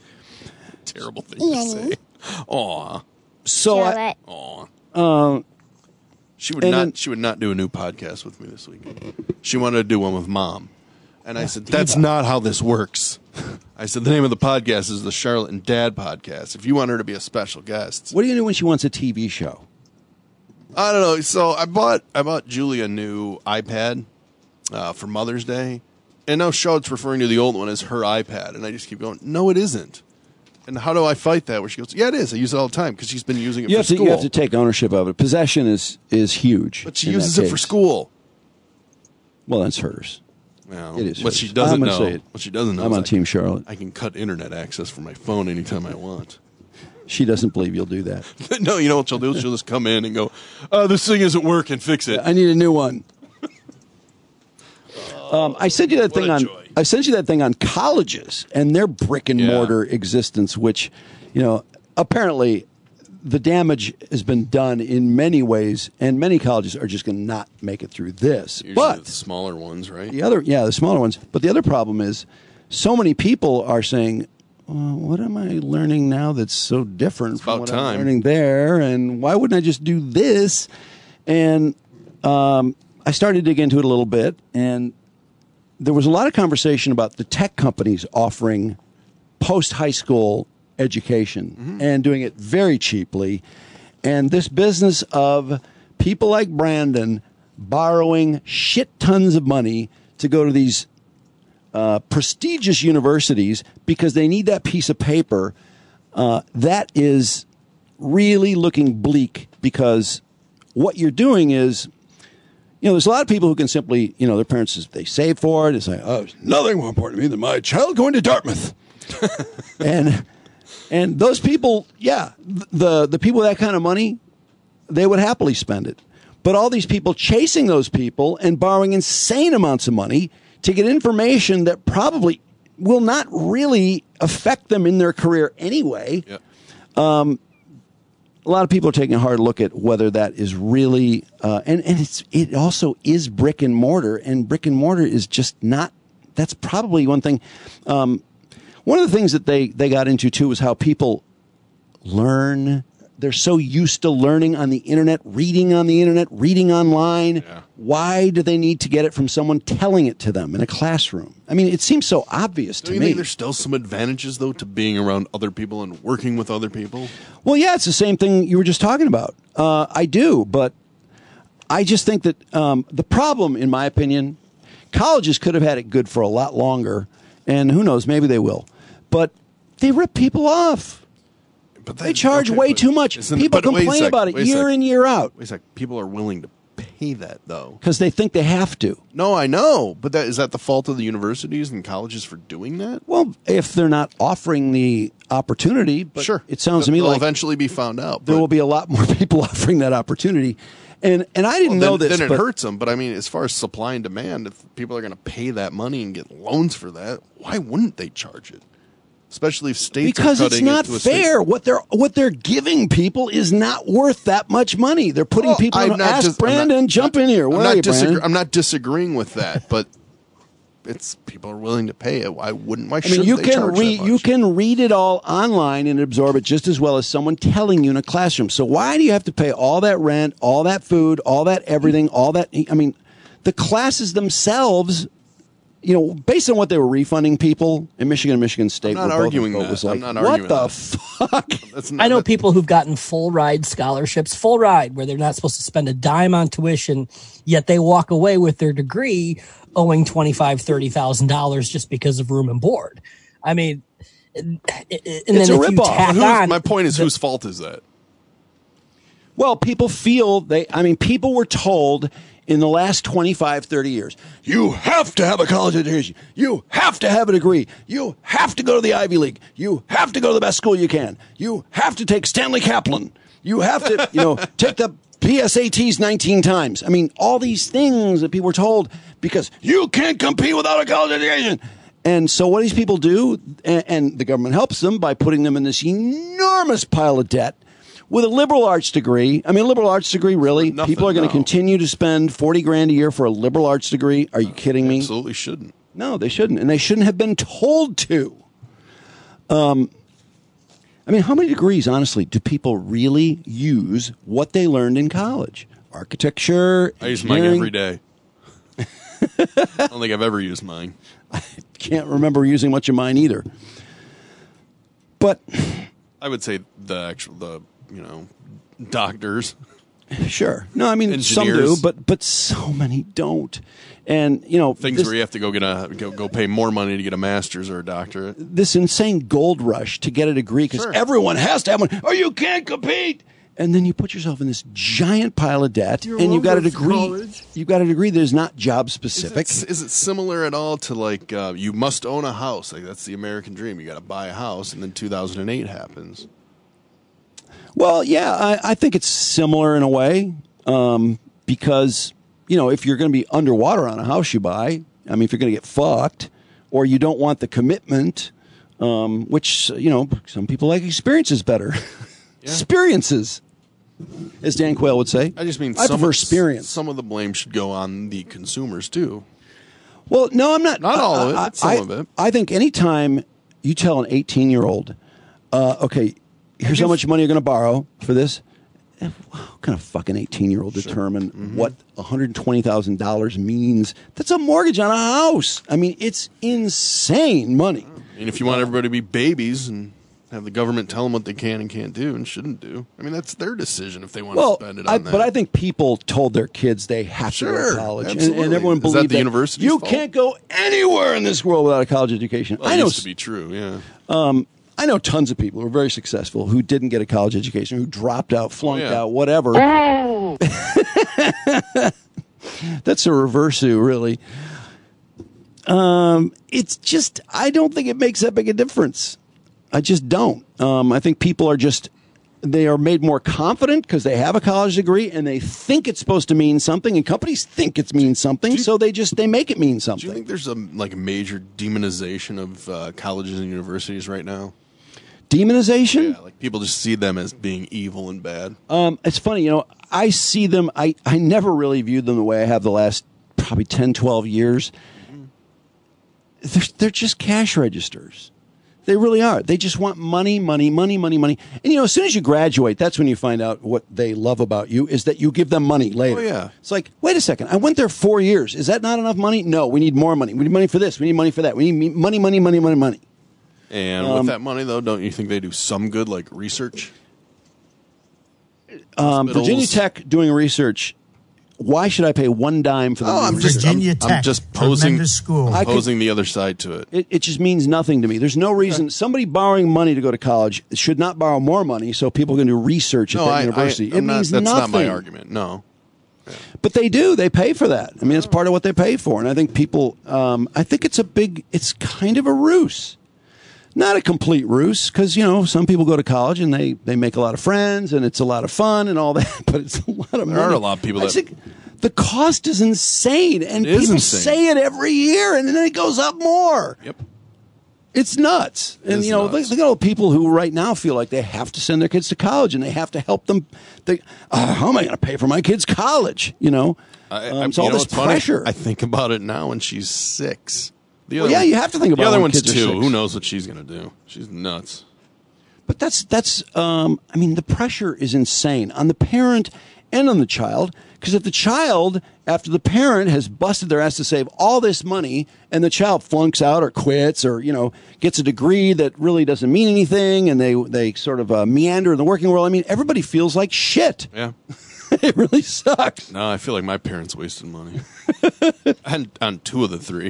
Terrible thing to say. Aw. So I. Aw. Um. She would not. Then, she would not do a new podcast with me this week. She wanted to do one with Mom, and I said, "That's not how this works." I said, "The name of the podcast is the Charlotte and Dad Podcast. If you want her to be a special guest, what do you do when she wants a T V show?" I don't know. So I bought I bought Julie a new iPad uh, for Mother's Day, and now Charlotte's referring to the old one as her iPad, and I just keep going, "No, it isn't." And how do I fight that? Where she goes, "Yeah, it is. I use it all the time because she's been using it you for have to, school." You have to take ownership of it. Possession is is huge. But she uses it for school. Well, that's hers. Well, it is. What hers. she doesn't I'm know. Say it. What she doesn't know. I'm is on I Team can, Charlotte. I can cut internet access from my phone anytime I want. She doesn't believe you'll do that. No, you know what she'll do? She'll just come in and go, uh, "This thing isn't working. Fix it. I need a new one." um, I sent you that thing on. Joy. I sent you that thing on colleges and their brick and Yeah. mortar existence, which, you know, apparently the damage has been done in many ways, and many colleges are just going to not make it through this. Usually but the smaller ones, right? The other, yeah, the smaller ones. But the other problem is, so many people are saying, well, "What am I learning now that's so different it's from about what time. I'm learning there? And why wouldn't I just do this?" And um, I started to dig into it a little bit, and there was a lot of conversation about the tech companies offering post-high school education mm-hmm. and doing it very cheaply. And this business of people like Brandon borrowing shit tons of money to go to these uh, prestigious universities because they need that piece of paper, uh, that is really looking bleak because what you're doing is, you know, there's a lot of people who can simply, you know, their parents, they save for it. It's like, oh, there's nothing more important to me than my child going to Dartmouth. and and those people, yeah, the the people with that kind of money, they would happily spend it. But all these people chasing those people and borrowing insane amounts of money to get information that probably will not really affect them in their career anyway. Yep. Um, a lot of people are taking a hard look at whether that is really, uh, and, and it's, it also is brick and mortar, and brick and mortar is just not, that's probably one thing. Um, one of the things that they, they got into too was how people learn. They're so used to learning on the internet, reading on the internet, reading online. Yeah. Why do they need to get it from someone telling it to them in a classroom? I mean, it seems so obvious Do to you me. think there's still some advantages, though, to being around other people and working with other people? Well, yeah, it's the same thing you were just talking about. Uh, I do, but I just think that um, the problem, in my opinion, colleges could have had it good for a lot longer, and who knows, maybe they will. But they rip people off. But they charge okay, way but too much. isn't- People but wait a complain sec, about it wait a year sec. in, year out. Wait a sec. People are willing to pay that, though. Because they think they have to. No, I know. But that, is that the fault of the universities and colleges for doing that? Well, if they're not offering the opportunity, but Sure. it sounds to me They'll like eventually be found out. there but- will be a lot more people offering that opportunity. And and I didn't Well, know then, this, then it but hurts them. But I mean, as far as supply and demand, if people are going to pay that money and get loans for that, why wouldn't they charge it? Especially if states because are it's cutting not into a fair. state. What they're what they're giving people is not worth that much money. They're putting Well, people. I'm in, not ask dis- I'm Brandon, not- jump in here. Where I'm are not, you, disagree- Brandon? I'm not disagreeing with that, but it's people are willing to pay it. Why wouldn't? Why I should mean, you they can charge read that you much? can read it all online and absorb it just as well as someone telling you in a classroom. So why do you have to pay all that rent, all that food, all that everything, all that? I mean, the classes themselves, you know, based on what they were refunding people in Michigan and Michigan State, I'm not were both arguing in vote, that. was like, I'm not what arguing the that. fuck? That's not, I know that- people who've gotten full ride scholarships, full ride, where they're not supposed to spend a dime on tuition, yet they walk away with their degree owing twenty-five thousand dollars, thirty thousand dollars just because of room and board. I mean, and It's then a if you ripoff. tack Who's- on, my point is, the- whose fault is that? Well, people feel they, I mean, people were told in the last twenty-five, thirty years, you have to have a college education. You have to have a degree. You have to go to the Ivy League. You have to go to the best school you can. You have to take Stanley Kaplan. You have to, you know, take the P S A Ts nineteen times. I mean, all these things that people were told because you can't compete without a college education. And so what these people do, and, and the government helps them by putting them in this enormous pile of debt with a liberal arts degree. I mean, a liberal arts degree, really? Nothing, people are going to no. continue to spend forty grand a year for a liberal arts degree. Are you kidding me? Absolutely shouldn't. No, they shouldn't. And they shouldn't have been told to. Um, I mean, how many degrees, honestly, do people really use what they learned in college? Architecture, I use mine engineering. every day. I don't think I've ever used mine. I can't remember using much of mine either. But I would say the actual, the you know, doctors. sure. No, I mean, some do, Engineers. but but so many don't. And, you know, Things this, where you have to go get a go, go pay more money to get a master's or a doctorate. this insane gold rush to get a degree because Sure. everyone has to have one, or you can't compete. And then you put yourself in this giant pile of debt, and you've got a degree. You've got a degree that is not job specific. Is it, is it similar at all to like uh, you must own a house? Like that's the American dream. You got to buy a house, and then two thousand eight happens. Well, yeah, I, I think it's similar in a way um, because, you know, if you're going to be underwater on a house you buy, I mean, if you're going to get fucked or you don't want the commitment, um, which, you know, some people like experiences better. Yeah. Experiences, as Dan Quayle would say. I just mean I some, prefer experience. Some of the blame should go on the consumers too. Well, no, I'm not. Not all of it, I, but some I, of it. I think anytime you tell an eighteen-year-old, uh, okay, here's how much money you're going to borrow for this, eh, how can a fucking eighteen-year-old determine Mm-hmm. what one hundred twenty thousand dollars means? That's a mortgage on a house. I mean, it's insane money. And if you want everybody to be babies and have the government tell them what they can and can't do and shouldn't do, I mean, that's their decision if they want Well, to spend it on I, that. but I think people told their kids they have to go Sure, to college, and, absolutely. and everyone Is that believed the university's you fault? can't go anywhere in this world without a college education. Well, it I know used to be true, yeah. Um, I know tons of people who are very successful who didn't get a college education, who dropped out, flunked Oh, yeah. out, whatever. That's a reversu, really. Um, it's just, I don't think it makes that big a difference. I just don't. Um, I think people are just, they are made more confident because they have a college degree and they think it's supposed to mean something, and companies think it means something, you, so they just, they make it mean something. Do you think there's a like a major demonization of uh, colleges and universities right now? Demonization? Yeah, like people just see them as being evil and bad. Um, it's funny, you know, I see them, I, I never really viewed them the way I have the last probably ten, twelve years. Mm-hmm. They're, they're just cash registers. They really are. They just want money, money, money, money, money. And, you know, as soon as you graduate, that's when you find out what they love about you is that you give them money later. Oh, yeah. It's like, wait a second. I went there four years. Is that not enough money? No, we need more money. We need money for this. We need money for that. We need money, money, money, money, money. And Um, with that money, though, don't you think they do some good, like research? Um, Virginia Tech doing research. Why should I pay one dime for the Oh, I'm research? just, I'm, I'm just posing, school. I'm posing the other side to it. It, it just means nothing to me. There's no reason somebody borrowing money to go to college should not borrow more money so people can do research at No, that I, university. I, it I'm not, means that's nothing. not my argument. No. But they do. They pay for that. I mean, it's part of what they pay for. And I think people, um, I think it's a big, it's kind of a ruse. Not a complete ruse, because, you know, some people go to college and they, they make a lot of friends and it's a lot of fun and all that, but it's a lot of money. There are a lot of people I that... think the cost is insane, and It is people insane. say it every year, and then it goes up more. Yep. It's nuts. It and, is you know, nuts. look, look at all the people who right now feel like they have to send their kids to college and they have to help them. They, oh, how am I going to pay for my kids' college? You know, I, um, I, it's you all know this what's funny? pressure. I think about it now, and she's six. The Well, yeah, one- you have to think about the other when one's kids are two. six. Who knows what she's going to do? She's nuts. But that's that's um, I mean, the pressure is insane on the parent and on the child, because if the child, after the parent has busted their ass to save all this money, and the child flunks out or quits or, you know, gets a degree that really doesn't mean anything, and they they sort of uh, meander in the working world, I mean, everybody feels like shit. Yeah. It really sucks. No, I feel like my parents wasted money. and on two of the three.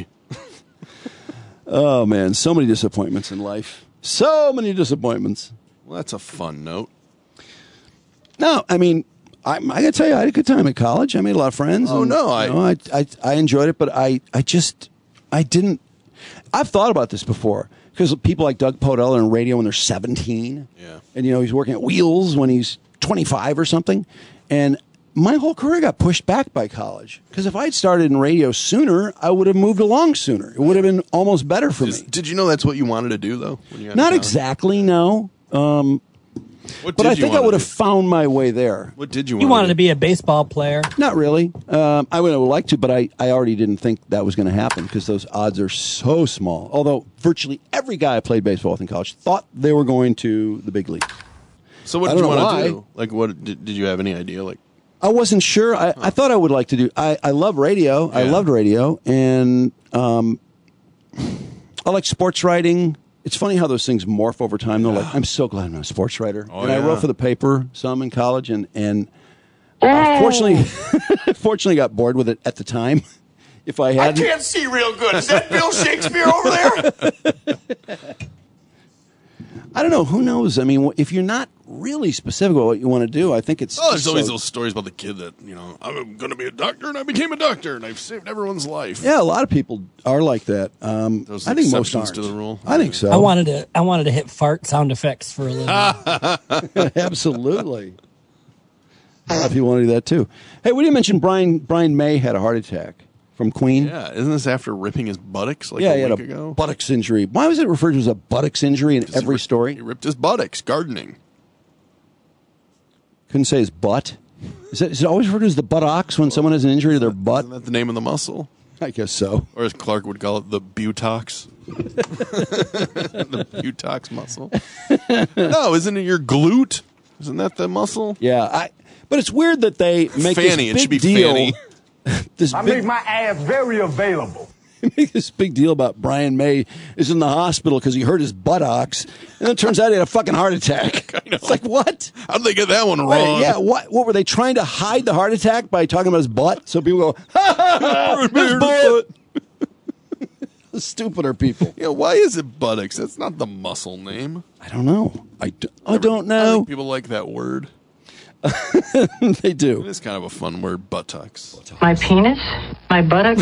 Oh man, so many disappointments in life. So many disappointments. Well, that's a fun note. No, I mean, I, I got to tell you, I had a good time at college. I made a lot of friends. Oh, and, no, I- you know, I, I I enjoyed it, but I, I just I didn't. I've thought about this before because people like Doug Podell are in radio when they're seventeen. Yeah. And you know he's working at Wheels when he's twenty-five or something, and my whole career got pushed back by college because if I had started in radio sooner, I would have moved along sooner. It would have been almost better for Is- me. Did you know that's what you wanted to do, though? When you got Not into exactly, no. Um, What but did I you think I wanna would have do? found my way there. What did you You want wanted to be a baseball player. Not really. Um, I would have liked to, but I, I already didn't think that was going to happen because those odds are so small. Although virtually every guy I played baseball with in college thought they were going to the big league. So what I did you don't know want why. to do? Like, what did, did you have any idea? Like, I wasn't sure. I, I thought I would like to do. I, I love radio. I Yeah. loved radio, and um, I like sports writing. It's funny how those things morph over time. Though, like I'm so glad I'm not a sports writer, Oh, and I yeah. wrote for the paper some in college, and and uh, fortunately, fortunately got bored with it at the time. If I I hadn't, can't see real good. Is that Bill Shakespeare over there? I don't know. Who knows? I mean, if you're not really specific about what you want to do, I think it's. oh, there's just always so- those stories about the kid that, you know, I'm going to be a doctor, and I became a doctor, and I've saved everyone's life. Yeah, a lot of people are like that. Um, Those I think most exceptions aren't. to the rule. I think so. I wanted to. I wanted to hit fart sound effects for a living. Absolutely. A lot of people want to do that too. Hey, we didn't mention Brian. Brian May had a heart attack from Queen. Yeah, isn't this after ripping his buttocks like yeah, a he had week a ago? buttocks injury. Why was it referred to as a buttocks injury in every He story? ripped his buttocks gardening. Couldn't say his butt. Is it, is it always referred to as the buttocks when someone has an injury to their butt? Isn't that the name of the muscle? I guess so. Or as Clark would call it, the butox. The butox muscle. No, isn't it your glute? Isn't that the muscle? Yeah, I. But it's weird that they make Fanny. It this should big be deal. Fanny. This I big, make my ass very available. make this big deal about Brian May is in the hospital because he hurt his buttocks, and it turns out he had a fucking heart attack. I know. It's like what? How did they get that one Wait, wrong? yeah, what? What were they trying to hide the heart attack by talking about his butt? So people go, ha ha ha, his butt. stupid are people? Yeah, why is it buttocks? That's not the muscle name. I don't know. I, do, I Never- don't I know. think people like that word. They do. It is kind of a fun word, buttocks. My penis? My buttocks?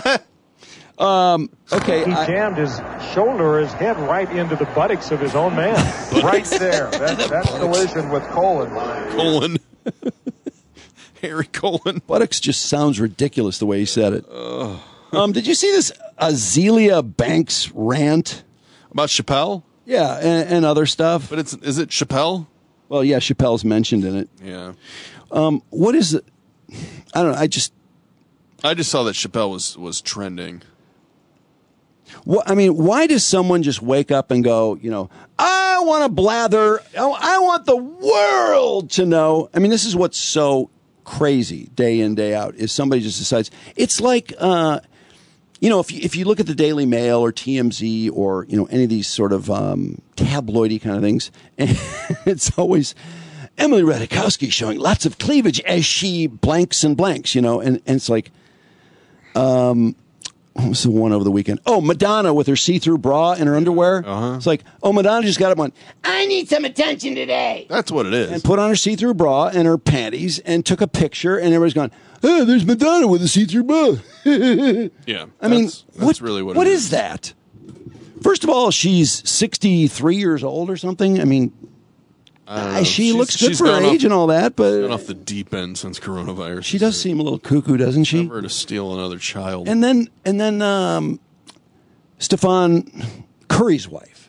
Um, okay. He I, jammed his shoulder, his head right into the buttocks of his own man. right there. That, that collision with Colin. Colin. Harry Colin. buttocks just sounds ridiculous the way he said it. Um, did you see this Azealia Banks rant? About Chappelle? Yeah, and, and other stuff. But it's is it Chappelle? Well, yeah, Chappelle's mentioned in it. Yeah. Um, what is it? I don't know. I just, I just saw that Chappelle was, was trending. what, I mean, why does someone just wake up and go, you know, I want to blather, I, I want the world to know. I mean, this is what's so crazy day in, day out, is somebody just decides. It's like, uh, you know, if you, if you look at the Daily Mail or T M Z or, you know, any of these sort of um, tabloidy kind of things, and it's always Emily Ratajkowski showing lots of cleavage as she blanks and blanks, you know, and, and it's like, um, what was the one over the weekend? Oh, Madonna with her see-through bra and her underwear. Uh-huh. It's like, oh, Madonna just got up and went, I need some attention today. That's what it is. And put on her see-through bra and her panties and took a picture, and everybody's gone, oh, there's Madonna with a see-through bra. Yeah. I mean, that's, that's what, really what what it is that? First of all, she's sixty-three years old or something. I mean, I don't uh, know. she She's- looks good she's for her gone age off- and all that, Gone but off the deep end since coronavirus. she does seem a little cuckoo, doesn't she? Never to steal another child. And then, and then, um, Stefan Curry's wife.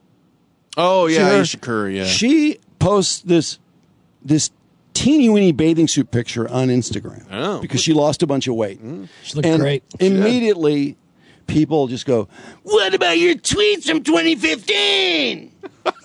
oh See yeah, her? Aisha Curry. Yeah. She posts this this teeny weeny bathing suit picture on Instagram Oh. because she lost a bunch of weight. She looked and great. immediately, people just go, "What about your tweets from twenty fifteen?"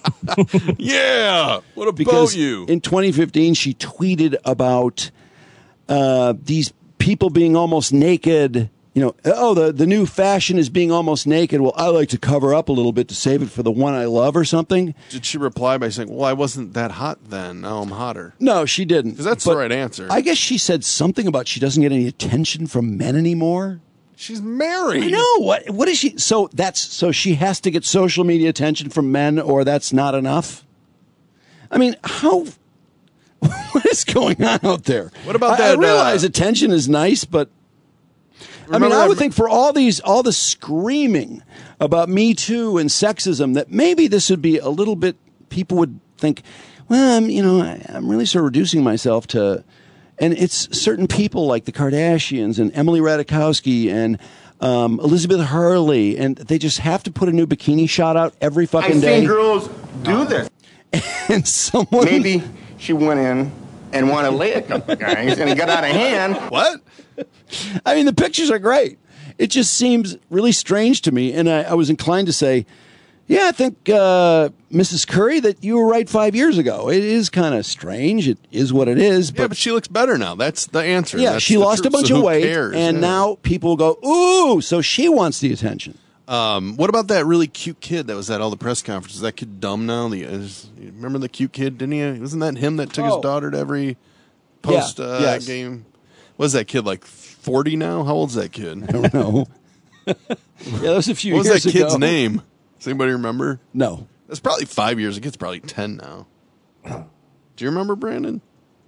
yeah. What about Because you? in twenty fifteen, she tweeted about uh, these people being almost naked. You know, oh, the, the new fashion is being almost naked. Well, I like to cover up a little bit to save it for the one I love or something. Did she reply by saying, "Well, I wasn't that hot then. Now I'm hotter"? No, she didn't. Because that's But the right answer. I guess she said something about she doesn't get any attention from men anymore. She's married. I know. What what is she? So that's so she has to get social media attention from men, or that's not enough. I mean, how? What is going on out there? What about I, that, I realize uh, attention is nice, but I mean, Remember I that- would think for all these, all the screaming about Me Too and sexism, that maybe this would be a little bit. People would think, well, I'm, you know, I, I'm really sort of reducing myself to. And it's certain people like the Kardashians and Emily Ratajkowski and um, Elizabeth Hurley, and they just have to put a new bikini shot out every fucking I've day. seen girls do this. And someone Maybe she went in and wanted to lay a couple guys, and it got out of hand. What? I mean, the pictures are great. It just seems really strange to me, and I, I was inclined to say, yeah, I think, uh, Missus Curry, that you were right five years ago. It is kind of strange. It is what it is. But yeah, but she looks better now. That's the answer. yeah, That's she the lost a truth. bunch So of who weight, cares? and Yeah. now people go, ooh, so she wants the attention. Um, what about that really cute kid that was at all the press conferences? Is that kid dumb now? The is, you remember the cute kid? Didn't he? Wasn't that him that took Oh. his daughter to every post Yeah, uh, yes. game? What is that kid, like forty now? How old's that kid? I don't know. Yeah, that was a few What was years that kid's ago. name? Does anybody remember? No. That's probably five years. The kid's probably ten now. Do you remember, Brandon?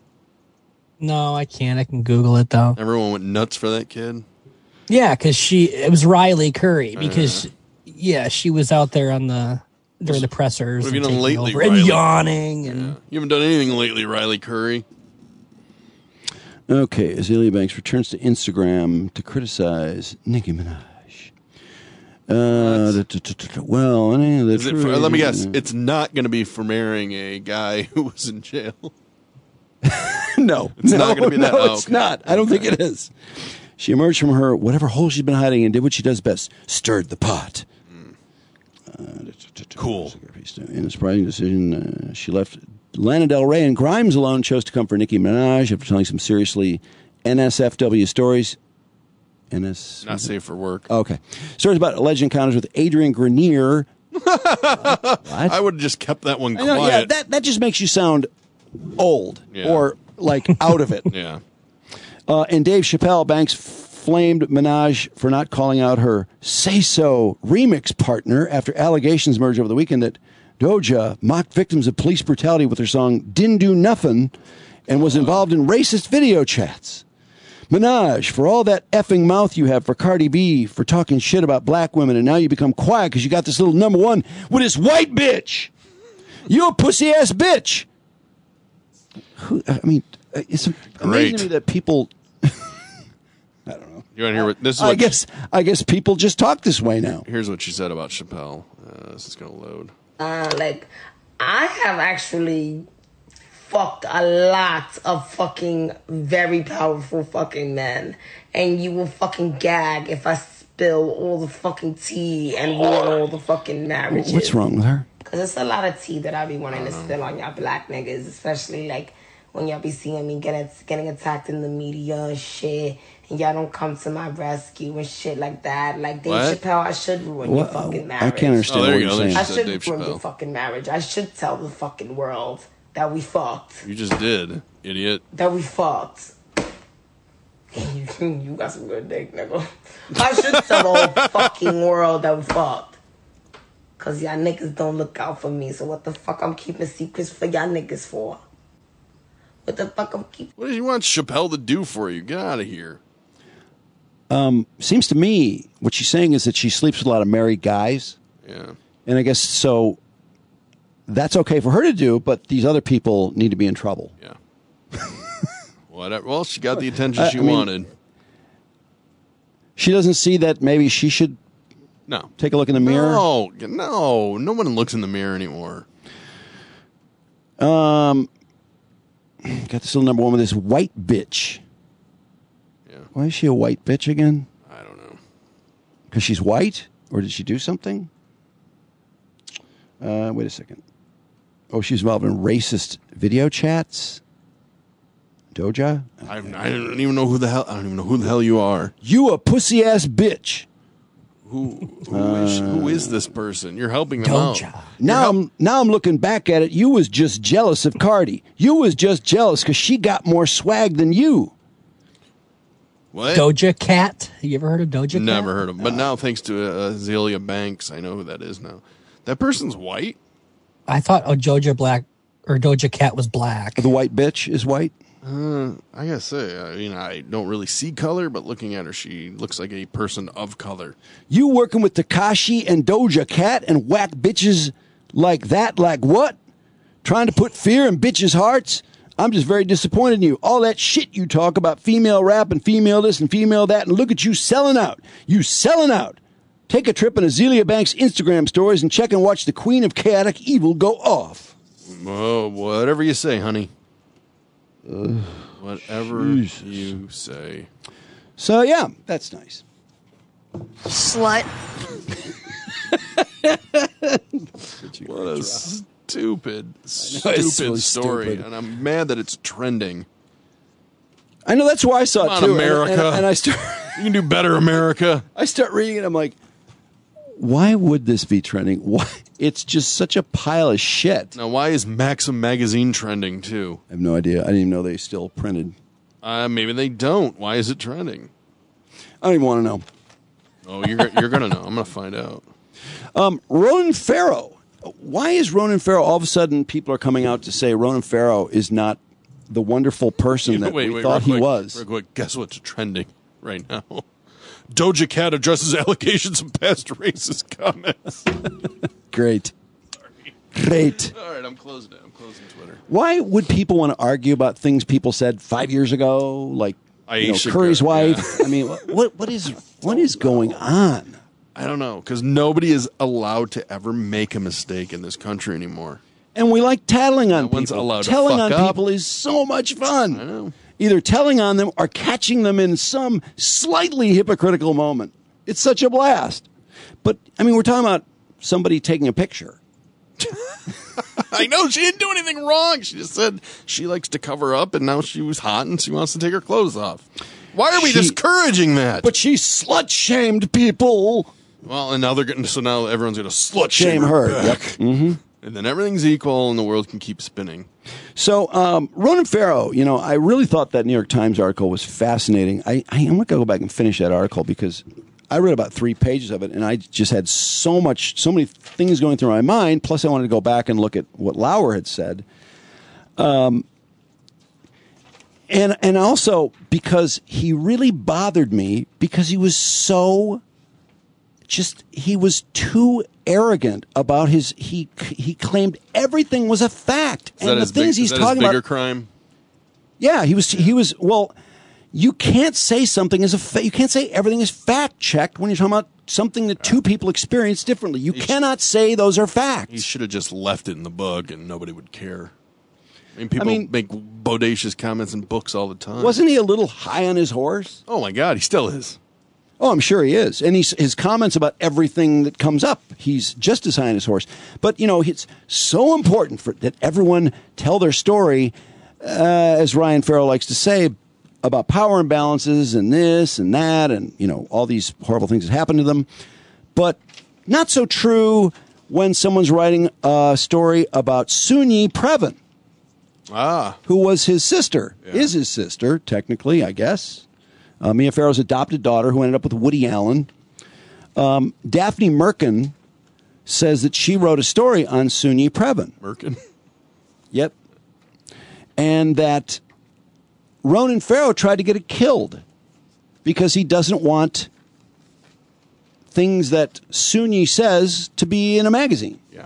No, I can't. I can Google it though. Everyone went nuts for that kid. Yeah, because she it was Riley Curry because yeah, she was out there on the during the pressers What have you and done taking lately, over and Riley? yawning and Yeah. You haven't done anything lately, Riley Curry. Okay, Azealia Banks returns to Instagram to criticize Nicki Minaj. Uh, da- da- da- da- well, any of the Is it for, truth- let me guess. It's not going to be for marrying a guy who was in jail. no, It's no, not gonna be that? no, Oh, it's okay. not. I don't think it is. She emerged from her whatever hole she'd been hiding and did what she does best: stirred the pot. Uh, da- da- da- da- Cool. In a surprising decision, uh, she left Lana Del Rey and Grimes alone, chose to come for Nicki Minaj after telling some seriously N S F W stories. N S Not safe for work. Okay. Stories about alleged encounters with Adrian Grenier. I would have just kept that one I quiet. know, yeah, that, that just makes you sound old Yeah. or like out of it. Yeah. Uh, and Dave Chappelle, Banks' flamed Minaj for not calling out her Say So remix partner after allegations emerged over the weekend that Doja mocked victims of police brutality with her song Didn't Do Nothing and was involved in racist video chats. Minaj, for all that effing mouth you have for Cardi B for talking shit about black women, and now you become quiet because you got this little number one with this white bitch. You a pussy ass bitch. Who, I mean, it's amazing Great. to me that people. You want to hear what this is? I What guess I guess people just talk this way now. Here's what she said about Chappelle. Uh, this is going to load. Uh, like, I have actually fucked a lot of fucking very powerful fucking men. And you will fucking gag if I spill all the fucking tea and ruin all the fucking marriages. What's wrong with her? Because it's a lot of tea that I be wanting to spill on y'all black niggas, especially like when y'all be seeing me get, getting attacked in the media and shit. And y'all don't come to my rescue and shit like that. Like Dave What? Chappelle, I should ruin What? your fucking marriage. I can't understand Oh, there what you you're go. saying. I She said should Dave ruin your Chappelle. fucking marriage. I should tell the fucking world that we fucked. You just did, idiot. That we fucked. You got some good dick, nigga. I should tell the whole fucking world that we fucked. Cause y'all niggas don't look out for me. So what the fuck I'm keeping secrets for y'all niggas for? What the fuck I'm keeping? What do you want Chappelle to do for you? Get out of here. Um, seems to me what she's saying is that she sleeps with a lot of married guys. Yeah. And I guess so that's okay for her to do, but these other people need to be in trouble. Yeah. Whatever. Well, she got the attention I- she I mean- wanted. She doesn't see that maybe she should No. take a look in the mirror. No, no. No one looks in the mirror anymore. Um, got this little number one with this white bitch. Yeah. Why is she a white bitch again? I don't know. Because she's white? Or did she do something? Uh, wait a second. Oh, she's involved in racist video chats? Doja? I, I don't even know who the hell. I don't even know who the hell you are. You a pussy ass bitch. Who who is she- who is this person? You're helping them out. Now I'm now I'm looking back at it. You was just jealous of Cardi. You was just jealous because she got more swag than you. What? Doja Cat. You ever heard of Doja Cat? Never heard of him. But now, thanks to uh, Azealia Banks, I know who that is now. That person's white? I thought oh, Doja Black or Doja Cat was black. The white bitch is white? Uh, I gotta say, I mean, I don't really see color, but looking at her, she looks like a person of color. You working with Takashi and Doja Cat and whack bitches like that? Like what? Trying to put fear in bitches' hearts? I'm just very disappointed in you. All that shit you talk about female rap and female this and female that, and look at you selling out. You selling out. Take a trip on Azealia Banks' Instagram stories and check and watch the Queen of Chaotic Evil go off. Oh, whatever you say, honey. Ugh, Whatever Jesus. you say. So, yeah, that's nice. Slut. What a stupid, know, stupid it's really story. stupid. And I'm mad that it's trending. I know that's why I saw Come it on, too. America. And, and, and I start You can do better, America. I start reading it. I'm like, why would this be trending? Why? It's just such a pile of shit. Now, why is Maxim magazine trending too? I have no idea. I didn't even know they still printed. Uh, maybe they don't. Why is it trending? I don't even want to know. Oh, you're you're gonna know. I'm gonna find out. Um, Ronan Farrow. Why is Ronan Farrow all of a sudden people are coming out to say Ronan Farrow is not the wonderful person that wait, we wait, thought real he quick, was? Real quick, guess what's trending right now? Doja Cat addresses allegations of past racist comments. Great. Great. All right, I'm closing it. I'm closing Twitter. Why would people want to argue about things people said five years ago, like you know, Aisha Curry's Curry, wife? yeah. I mean, what what is what is going on? I don't know, because nobody is allowed to ever make a mistake in this country anymore. And we like tattling on No one's people. allowed to Telling fuck on up. people is so much fun. I know. Either telling on them or catching them in some slightly hypocritical moment. It's such a blast. But, I mean, we're talking about somebody taking a picture. I know, she didn't do anything wrong. She just said she likes to cover up, and now she was hot, and she wants to take her clothes off. Why are we She- discouraging that? But she slut-shamed people. Well, and now they're getting, so now everyone's going to slut Shame shame her. her Yep. back. Mm-hmm. And then everything's equal and the world can keep spinning. So, um, Ronan Farrow, you know, I really thought that New York Times article was fascinating. I, I, I'm going to go back and finish that article because I read about three pages of it, and I just had so much, so many things going through my mind. Plus, I wanted to go back and look at what Lauer had said. Um, and and also because he really bothered me because he was so, just he was too arrogant about his. He he claimed everything was a fact, Is that and the his things big, he's is that talking his bigger about. crime? Yeah, he was. He was well. You can't say something is a fa- you can't say everything is fact checked when you're talking about something that two people experience differently. You cannot say those are facts. He should have just left it in the book and nobody would care. I mean, people I mean- make bodacious comments in books all the time. Wasn't he a little high on his horse? Oh my God, he still is. Oh, I'm sure he is. And he's, his comments about everything that comes up, he's just as high on his horse. But, you know, it's so important for that everyone tell their story, uh, as Ryan Farrell likes to say, about power imbalances and this and that and, you know, all these horrible things that happen to them. But not so true when someone's writing a story about Soon-Yi Previn, ah. who was his sister, yeah. is his sister, technically, I guess. Uh, Mia Farrow's adopted daughter who ended up with Woody Allen. Um, Daphne Merkin says that she wrote a story on Soon-Yi Previn. Merkin? Yep. And that Ronan Farrow tried to get it killed because he doesn't want things that Soon-Yi says to be in a magazine. Yeah.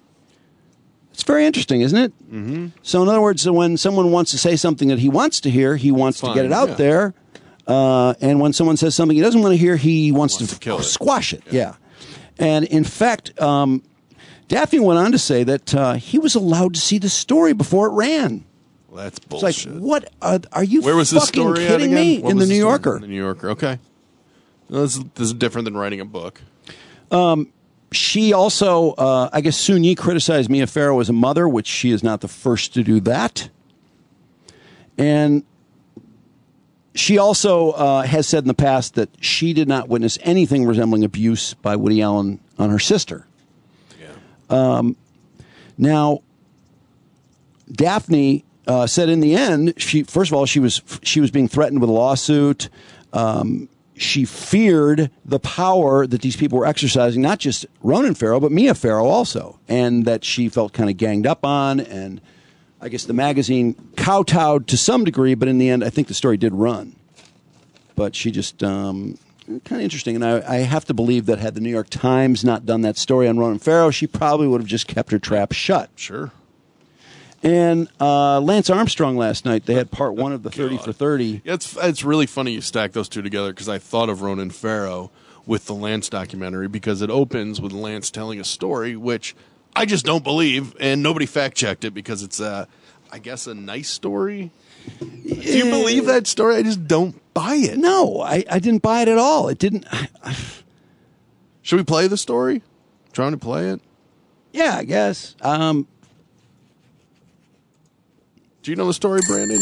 It's very interesting, isn't it? Mm-hmm. So in other words, when someone wants to say something that he wants to hear, he wants Fine, to get it out yeah. there. Uh, and when someone says something he doesn't want to hear, he wants, wants to, to kill it. squash it. Yeah. And in fact, um, Daphne went on to say that uh, he was allowed to see the story before it ran. Well, that's It's bullshit. like, what are, are you Where was this fucking story at kidding again? me? What In was the New story? Yorker. In the New Yorker, okay. Well, this, is, this is different than writing a book. Um, she also, uh, I guess Soon-Yi criticized Mia Farrow as a mother, which she is not the first to do that. And she also uh, has said in the past that she did not witness anything resembling abuse by Woody Allen on her sister. Yeah. Um, now, Daphne uh, said in the end, she first of all she was she was being threatened with a lawsuit. Um, she feared the power that these people were exercising, not just Ronan Farrow, but Mia Farrow also, and that she felt kind of ganged up on. And I guess the magazine kowtowed to some degree, but in the end, I think the story did run. But she just, um, kind of interesting. And I, I have to believe that had the New York Times not done that story on Ronan Farrow, she probably would have just kept her trap shut. Sure. And uh, Lance Armstrong last night, they had part one of the thirty for thirty. Yeah, it's, it's really funny you stack those two together because I thought of Ronan Farrow with the Lance documentary because it opens with Lance telling a story, which I just don't believe, and nobody fact-checked it because it's, uh, I guess, a nice story. Do you believe that story? I just don't buy it. No, I, I didn't buy it at all. It didn't. I, I, Should we play the story? Trying to play it? yeah, I guess. Um, Do you know the story, Brandon?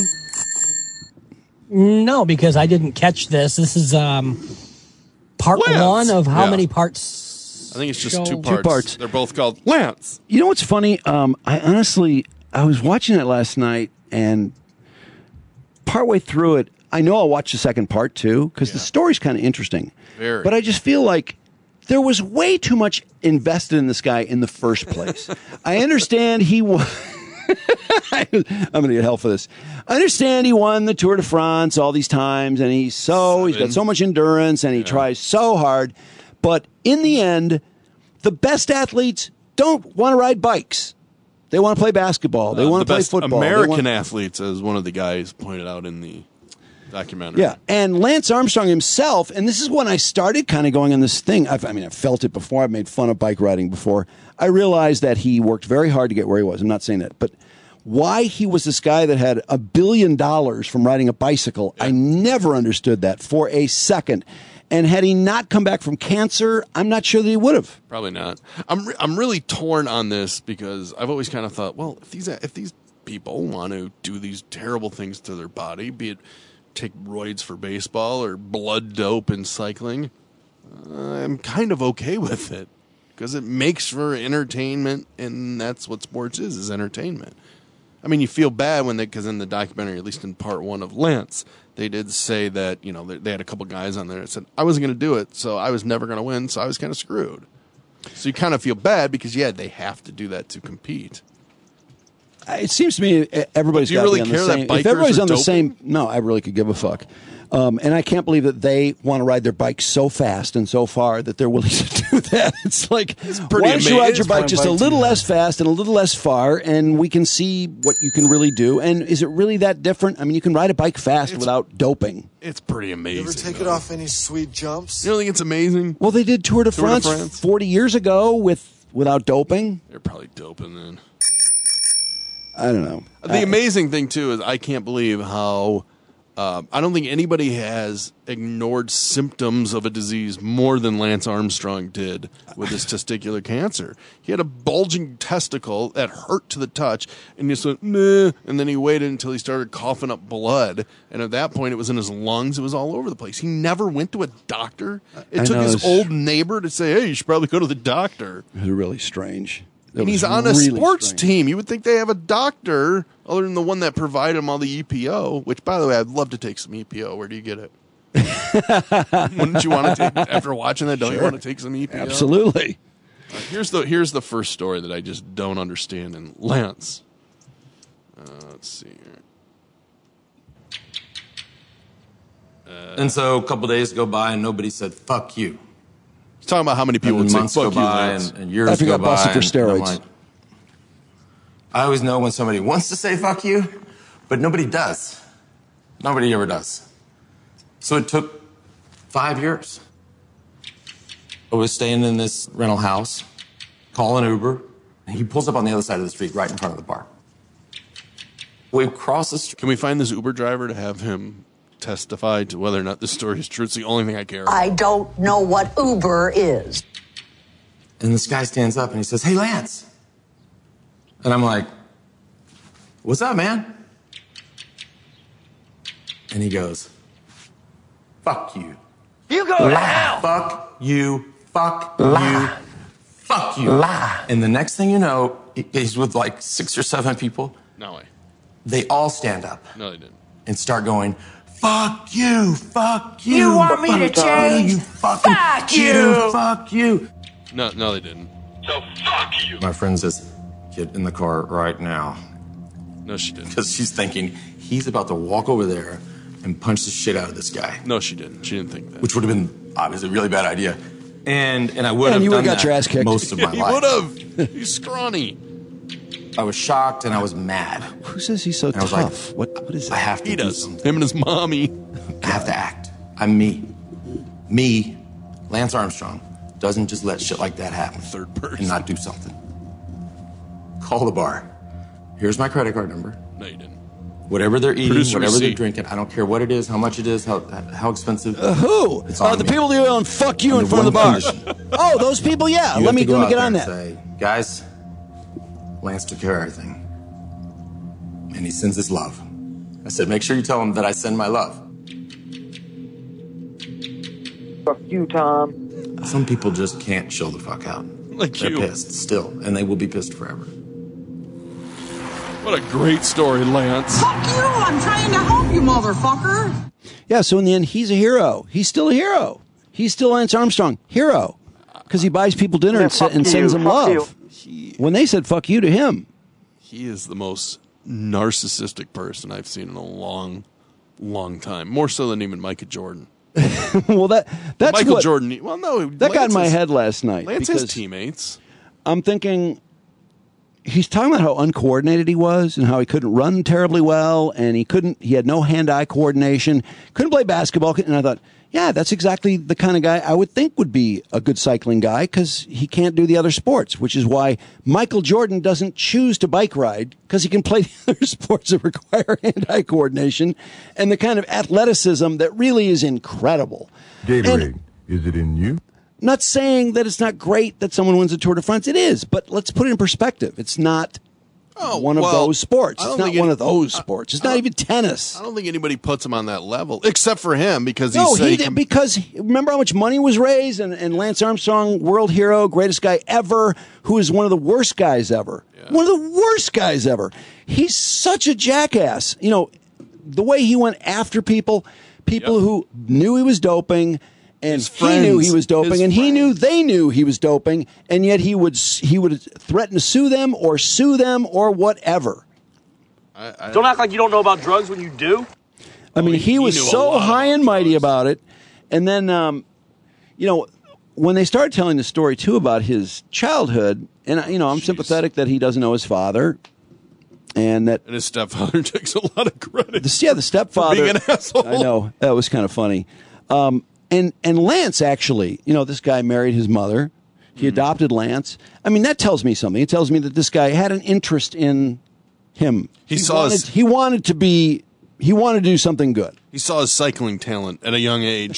No, because I didn't catch this. This is um, part Lance. one of how Yeah. many parts? I think it's just show? two parts. parts. They're both called Lance. you know what's funny? Um, I honestly, I was watching it last night, and partway through it, I know I'll watch the second part too because the story's kind of interesting. Very. But I just feel like there was way too much invested in this guy in the first place. I understand he won. I'm going to get hell for this. I understand he won the Tour de France all these times, and he's so he's got so much endurance, and he tries so hard. But in the end, the best athletes don't want to ride bikes. They want to play basketball. They Uh, want the to play best football. They American want- athletes, as one of the guys pointed out in the documentary. Yeah, and Lance Armstrong himself, and this is when I started kind of going on this thing. I've, I mean, I've felt it before. I've made fun of bike riding before. I realized that he worked very hard to get where he was. I'm not saying that, but why he was this guy that had a billion dollars from riding a bicycle, I never understood that for a second. And had he not come back from cancer, I'm not sure that he would have. Probably not. I'm re- I'm really torn on this because I've always kind of thought, well, if these if these people want to do these terrible things to their body, be it take roids for baseball or blood dope in cycling, uh, I'm kind of okay with it. because it makes for entertainment, and that's what sports is, is entertainment. I mean, you feel bad when they, because in the documentary, at least in part one of Lance, they did say that, you know, they, they had a couple guys on there that said, I wasn't going to do it, so I was never going to win, so I was kind of screwed. So you kind of feel bad because, yeah, they have to do that to compete. It seems to me everybody's Do you got to really be on care the that same. bikers If everybody's are on the doping? same, no, I really could give a fuck. Um, and I can't believe that they want to ride their bikes so fast and so far that they're willing to do that. It's like, pretty why don't you amazing. ride your It's bike just a fine bike little too. less fast and a little less far, and we can see what you can really do. And is it really that different? I mean, you can ride a bike fast without doping. It's pretty amazing. You ever take though. it off any sweet jumps? You don't think it's amazing? Well, they did Tour de, Tour de France, France. forty years ago with without doping. They're probably doping then. I don't know. The I- amazing thing, too, is I can't believe how uh, I don't think anybody has ignored symptoms of a disease more than Lance Armstrong did with his testicular cancer. He had a bulging testicle that hurt to the touch, and he just went, meh, and then he waited until he started coughing up blood, and at that point it was in his lungs, it was all over the place. He never went to a doctor. It I took know, his it's- old neighbor to say, hey, you should probably go to the doctor. It was really strange. It And was he's on a really sports strange. team. You would think they have a doctor other than the one that provided him all the E P O, which, by the way, I'd love to take some E P O. Where do you get it? Wouldn't you want to take, after watching that, don't you Sure. want to take some E P O? Absolutely. Uh, here's the here's the first story that I just don't understand in Lance. Uh, let's see here. Uh, And so a couple days go by and nobody said, fuck you. He's talking about how many people And would say, months fuck go you, by Lance. and, and years After he go got busted by. for and- and I'm steroids. like, I always know when somebody wants to say fuck you, but nobody does. Nobody ever does. So it took five years. I was staying in this rental house, call an Uber, and he pulls up on the other side of the street right in front of the bar. We cross the street. Can we find this Uber driver to have him testify to whether or not this story is true? It's the only thing I care about. I don't know what Uber is. And this guy stands up and he says, hey, Lance. And I'm like, what's up, man? And he goes, fuck you. You go Lie. hell. Fuck you. Fuck Lie. you. Fuck you. Lie. And the next thing you know, he- he's with like six or seven people. No way. They all stand up No, they didn't. and start going, fuck you. Fuck you. You want me to fuck change? You. Fucking Fuck you. you. Fuck you. No, no, they didn't. So fuck you. My friend says, get in the car right now. No, she didn't. Because she's thinking he's about to walk over there and punch the shit out of this guy. No, she didn't. She didn't think that. Which would have been obviously a really bad idea. And and I would And have you done would've got that your ass kicked. most of my he life. would have. He's scrawny. I was shocked and I was mad. Who says he's so And I was tough? like, what? What is I that? have to He do does. something. Him and his mommy. I have to act. I'm me. Me, Lance Armstrong, doesn't just let shit like that happen. Third person. And not do something. Call the bar. Here's my credit card number. No, you didn't. Whatever they're eating, Produce a whatever they're receipt. drinking, I don't care what it is, how much it is, how how expensive. Uh, who? It's Uh, on the me. people that yell and fuck you in Under front of the one bar. condition. Oh, those people, yeah. You Let have me, to go let me out get there on and that. Say, guys, Lance took care of everything. And he sends his love. I said, make sure you tell him that I send my love. Fuck you, Tom. Some people just can't chill the fuck out. Like They're you. pissed still, and they will be pissed forever. What a great story, Lance. Fuck you! I'm trying to help you, motherfucker. Yeah, so in the end, he's a hero. He's still a hero. He's still Lance Armstrong, hero. Because he buys people dinner and, se- fuck and sends you. them Fuck love. When they said fuck you to him. He is the most narcissistic person I've seen in a long, long time. More so than even Micah Jordan. well, that that's Michael what, Jordan. Well, no, that got in my Lance is- head last night. Lance has because teammates. I'm thinking he's talking about how uncoordinated he was and how he couldn't run terribly well and he couldn't. He had no hand-eye coordination. Couldn't play basketball. And I thought, yeah, that's exactly the kind of guy I would think would be a good cycling guy because he can't do the other sports, which is why Michael Jordan doesn't choose to bike ride because he can play the other sports that require hand-eye coordination and the kind of athleticism that really is incredible. Gatorade, is it in you? Not saying that it's not great that someone wins a Tour de France. It is, but let's put it in perspective. It's not Oh, one of well, those sports. I It's don't not think one any- of those I- sports. It's I not don't- even tennis. I don't think anybody puts him on that level, except for him, because he's No, he saying did because remember how much money was raised, and, and Lance Armstrong, world hero, greatest guy ever, who is one of the worst guys ever, one of the worst guys ever. He's such a jackass. You know, the way he went after people, people who knew he was doping. And His he knew he friends. was doping, His and he knew they knew he was doping, and yet he would he would threaten to sue them or sue them or whatever. I, I, Don't act like you don't know about drugs when you do. I mean, he, he was knew a so lot high and mighty about it. And then, um, you know, when they started telling the story, too, about his childhood, and, you know, I'm sympathetic that he doesn't know his father. And that and his stepfather takes a lot of credit. The, yeah, the stepfather. For being an asshole. I know. That was kind of funny. Um, and, and Lance, actually, you know, this guy married his mother. He Mm-hmm. adopted Lance. I mean, that tells me something. It tells me that this guy had an interest in him. He saw wanted, his- he wanted to be, he wanted to do something good. He saw his cycling talent at a young age.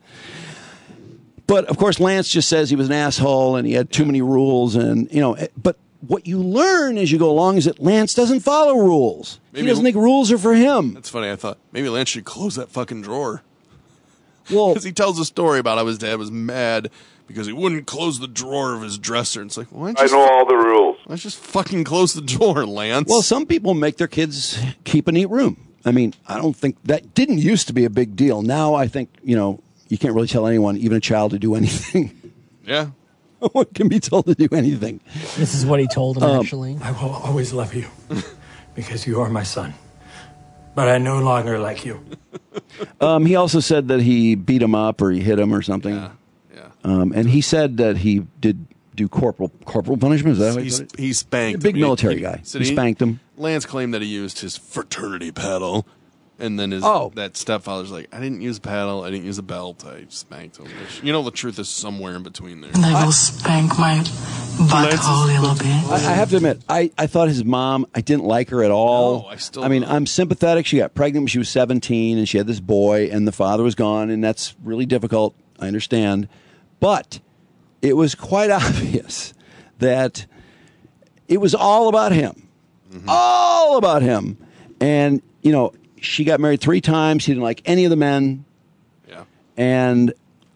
But of course, Lance just says he was an asshole and he had too many rules, and you know. But what you learn as you go along is that Lance doesn't follow rules. Maybe he doesn't L- think rules are for him. That's funny. I thought maybe Lance should close that fucking drawer. Well, because he tells a story about how his dad was mad because he wouldn't close the drawer of his dresser. And it's like, why don't you I just know fu- all the rules. Let's just fucking close the drawer, Lance. Well, some people make their kids keep a neat room. I mean, I don't think that didn't used to be a big deal. Now I think, you know, you can't really tell anyone, even a child, to do anything. Yeah. No one can be told to do anything. This is what he told him, Um, actually. I will always love you because you are my son. But I no longer like you. Um, he also said that he beat him up or he hit him or something. Yeah, yeah. Um, and he said that he did do corporal corporal punishment. Is that how he He's, put it? he spanked A big him. He- military he- guy. said He spanked him. Lance claimed that he used his fraternity paddle. And then his Oh. that stepfather's like, I didn't use a paddle, I didn't use a belt, I spanked him. Which, you know, the truth is somewhere in between there. And I will spank my butthole a little bit. I, I have to admit, I, I thought his mom, I didn't like her at all. No, I still I mean, don't. I'm sympathetic. She got pregnant when she was seventeen, and she had this boy, and the father was gone, and that's really difficult. I understand. But it was quite obvious that it was all about him. Mm-hmm. All about him. And, you know, she got married three times. He didn't like any of the men. Yeah. And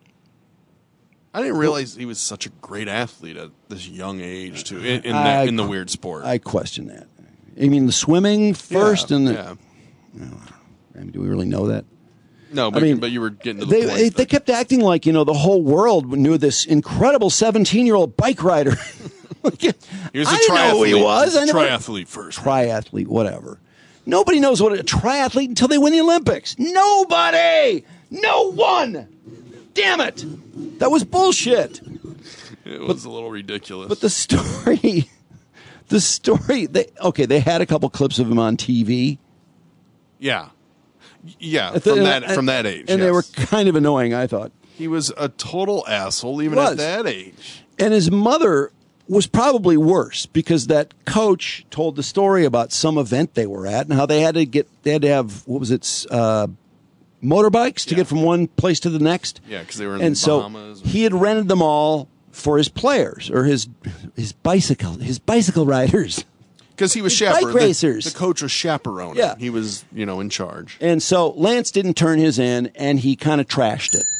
I didn't realize he was such a great athlete at this young age, too, in, in, I- that, in the weird sport. I question that. I mean, the swimming first, Yeah, and the, yeah. I mean, do we really know that? No, but, I mean, but you were getting to the They point. they, they kept acting like, you know, the whole world knew this incredible seventeen-year-old bike rider. He was a I didn't know who he triathlete. was. I never- Triathlete first. Triathlete, whatever. Nobody knows what a triathlete until they win the Olympics. Nobody. No one. Damn it. That was bullshit. It was a little ridiculous. But the story, the story, they, okay, they had a couple clips of him on T V. yeah. Yeah, At the- from that and- from that age. And they yes. were kind of annoying, I thought. He was a total asshole even Was. at that age. And his mother was probably worse because that coach told the story about some event they were at and how they had to get, they had to have, what was it, uh, motorbikes to get from one place to the next. Yeah, because they were in And the so Bahamas. he had rented them all for his players or his his bicycle his bicycle riders. Because he was His chaperone. bike racers. The, the coach was chaperoning. Yeah. He was, you know, in charge. And so Lance didn't turn his in, and he kind of trashed it.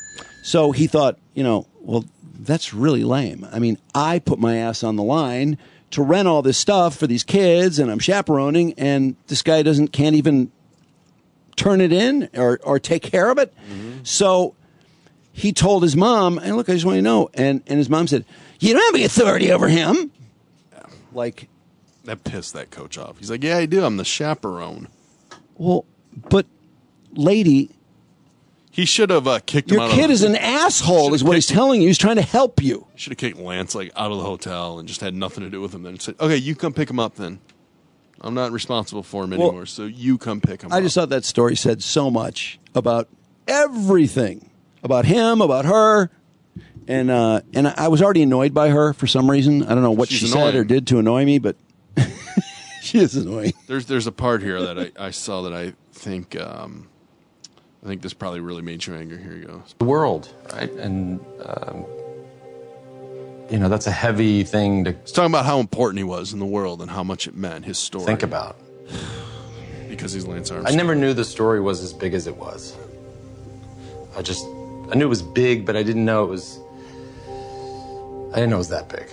So he thought, you know, well, that's really lame. I mean, I put my ass on the line to rent all this stuff for these kids, and I'm chaperoning, and this guy doesn't can't even turn it in or or take care of it. So he told his mom, and look, I just want you to know, and and his mom said, you don't have any authority over him. Like. That pissed that coach off. He's like, yeah, I do. I'm the chaperone. Well, but lady, He should have uh, kicked him your out kid of is an asshole, is what he's telling you. He's trying to help you. Should have kicked Lance like out of the hotel and just had nothing to do with him. Then said, okay, you come pick him up then. I'm not responsible for him Well, anymore, so you come pick him I up. just thought that story said so much about everything, about him, about her, and uh, and I was already annoyed by her for some reason. I don't know what She's she annoying. said or did to annoy me, but she is annoying. There's there's a part here that I, I saw that I think um, I think this probably really made you angry. Here you go. The world, right? And um, you know, that's a heavy thing to He's talking about how important he was in the world and how much it meant, his story. think about. Because he's Lance Armstrong. I never knew the story was as big as it was. I just, I knew it was big, but I didn't know it was, I didn't know it was that big.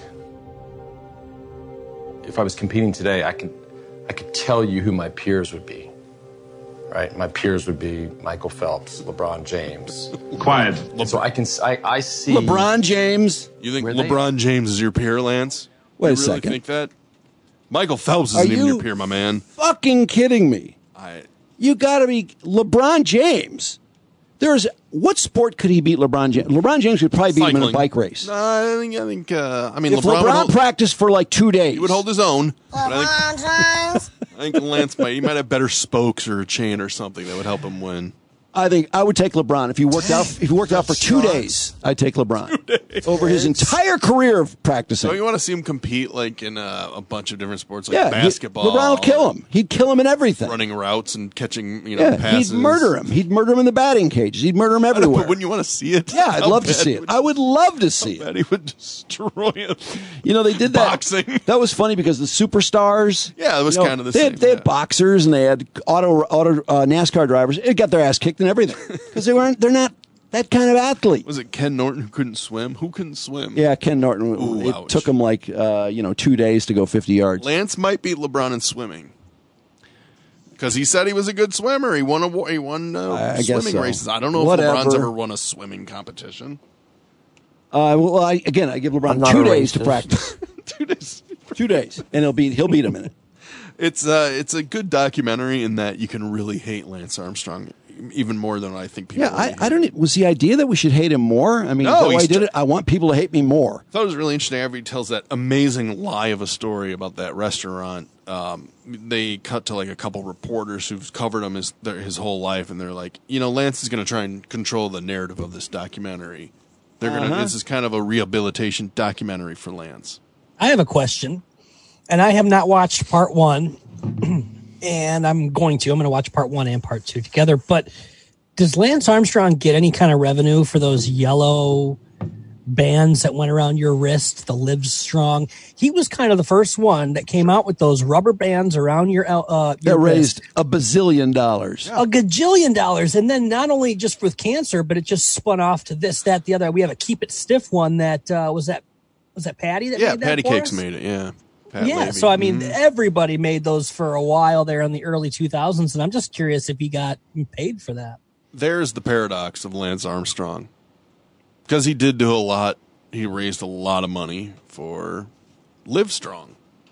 If I was competing today, I could, I could tell you who my peers would be, right? My peers would be Michael Phelps, LeBron James. Quiet. And so I can, I, I see. LeBron James. You think Were they- LeBron James is your peer, Lance? Wait you a really second. think that? Michael Phelps Are isn't even you- your peer, my man. Fucking kidding me. I, You got to be LeBron James. There's what sport could he beat LeBron James? LeBron James could probably beat him in a Cycling. bike race. No, I think, I think, uh, I mean, If LeBron, LeBron, would hold, practiced for like two days, he would hold his own. But I think, LeBron James. I think Lance might, he might have better spokes or a chain or something that would help him win. I think I would take LeBron if he worked out. If he worked out for two days, I'd take LeBron over his entire career of practicing. So you want to see him compete like in a, a bunch of different sports, like yeah, he- basketball. LeBron would kill him. He'd kill him in everything. running routes and catching, you know, Yeah, passes. he'd murder him. He'd murder him in the batting cages. He'd murder him everywhere. But wouldn't you want to see it? Yeah, I'd How love to bad see it. would- I would love to see how it. bad he would destroy him. You know, they did that. Boxing. That was funny because the superstars. Yeah, it was you know, kind of the they same. Had, they yeah. had boxers and they had auto auto uh, NASCAR drivers. It got their ass kicked and everything because they weren't. They're not that kind of athlete. Was it Ken Norton who couldn't swim? Who couldn't swim? Yeah, Ken Norton. Ooh, it ouch. took him like uh, you know two days to go fifty yards. Lance might beat LeBron in swimming because he said he was a good swimmer. He won a wa- he won uh, I- I guess swimming so. races. I don't know Whatever. if LeBron's ever won a swimming competition. Uh, well, I, again, I give I'm LeBron not two a days to racist. practice. Two days. two days, and he'll beat he'll beat him in it. It's uh, it's a good documentary in that you can really hate Lance Armstrong even more than I think people. Yeah, I, really I don't. e- Was the idea that we should hate him more? I mean, No, is that why he's I did tr- it? I want people to hate me more. I thought it was really interesting after he tells that amazing lie of a story about that restaurant. Um, they cut to like a couple reporters who've covered him his their, his whole life, and they're like, you know, Lance is going to try and control the narrative of this documentary. They're gonna. Uh-huh. This is kind of a rehabilitation documentary for Lance. I have a question, and I have not watched part one, and I'm going to. I'm going to watch part one and part two together. But does Lance Armstrong get any kind of revenue for those yellow bands that went around your wrist, the Live Strong? He was kind of the first one that came out with those rubber bands around your uh That your raised wrist. a bazillion dollars. A gajillion dollars. And then not only just with cancer, but it just spun off to this, that, the other. We have a Keep It Stiff one that uh, was that was that Patty that Yeah, made that Patty for Cakes us? made it. Yeah. Pat yeah, Levy. so I mean, Mhm. everybody made those for a while there in the early two thousands, and I'm just curious if he got paid for that. There's the paradox of Lance Armstrong, because he did do a lot. He raised a lot of money for Livestrong,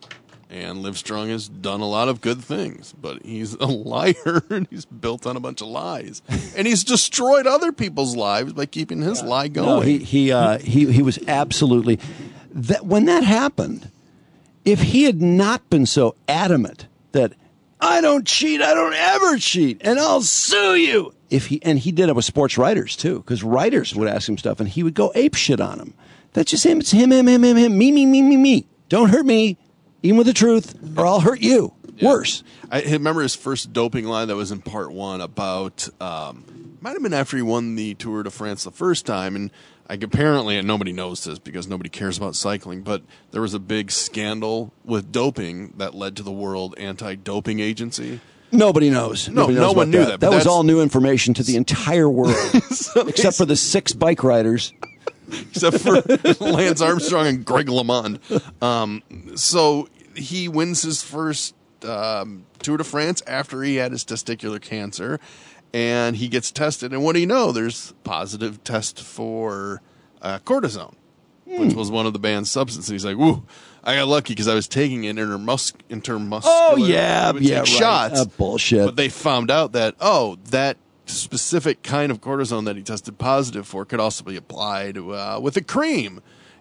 and Livestrong has done a lot of good things, but he's a liar and he's built on a bunch of lies, and he's destroyed other people's lives by keeping his lie going. No, he he uh, he he was absolutely that when that happened. If he had not been so adamant that I don't cheat, I don't ever cheat, and I'll sue you. If he and he did it with sports writers too, because writers would ask him stuff and he would go ape shit on him. That's just him. It's him, him, him, him, him. Me, me, me, me, me. Don't hurt me, even with the truth, or I'll hurt you. Yeah. Worse. I remember his first doping line that was in part one about, um, might have been after he won the Tour de France the first time. And I, apparently, and nobody knows this because nobody cares about cycling, but there was a big scandal with doping that led to the World Anti-Doping Agency. Nobody knows. No, Nobody no knows one about knew that. that, but That was that's- all new information to the entire world, except for the six bike riders. Except for Lance Armstrong and Greg LeMond. Um, so he wins his first um, Tour de France after he had his testicular cancer, and he gets tested. And what do you know? There's positive test for uh, cortisone, which was one of the banned substances. He's like, "Woo, I got lucky because I was taking it intermus- intermuscular." Oh yeah, I would yeah, take right. shots. Uh, bullshit. But they found out that oh, that specific kind of cortisone that he tested positive for could also be applied uh, with a cream.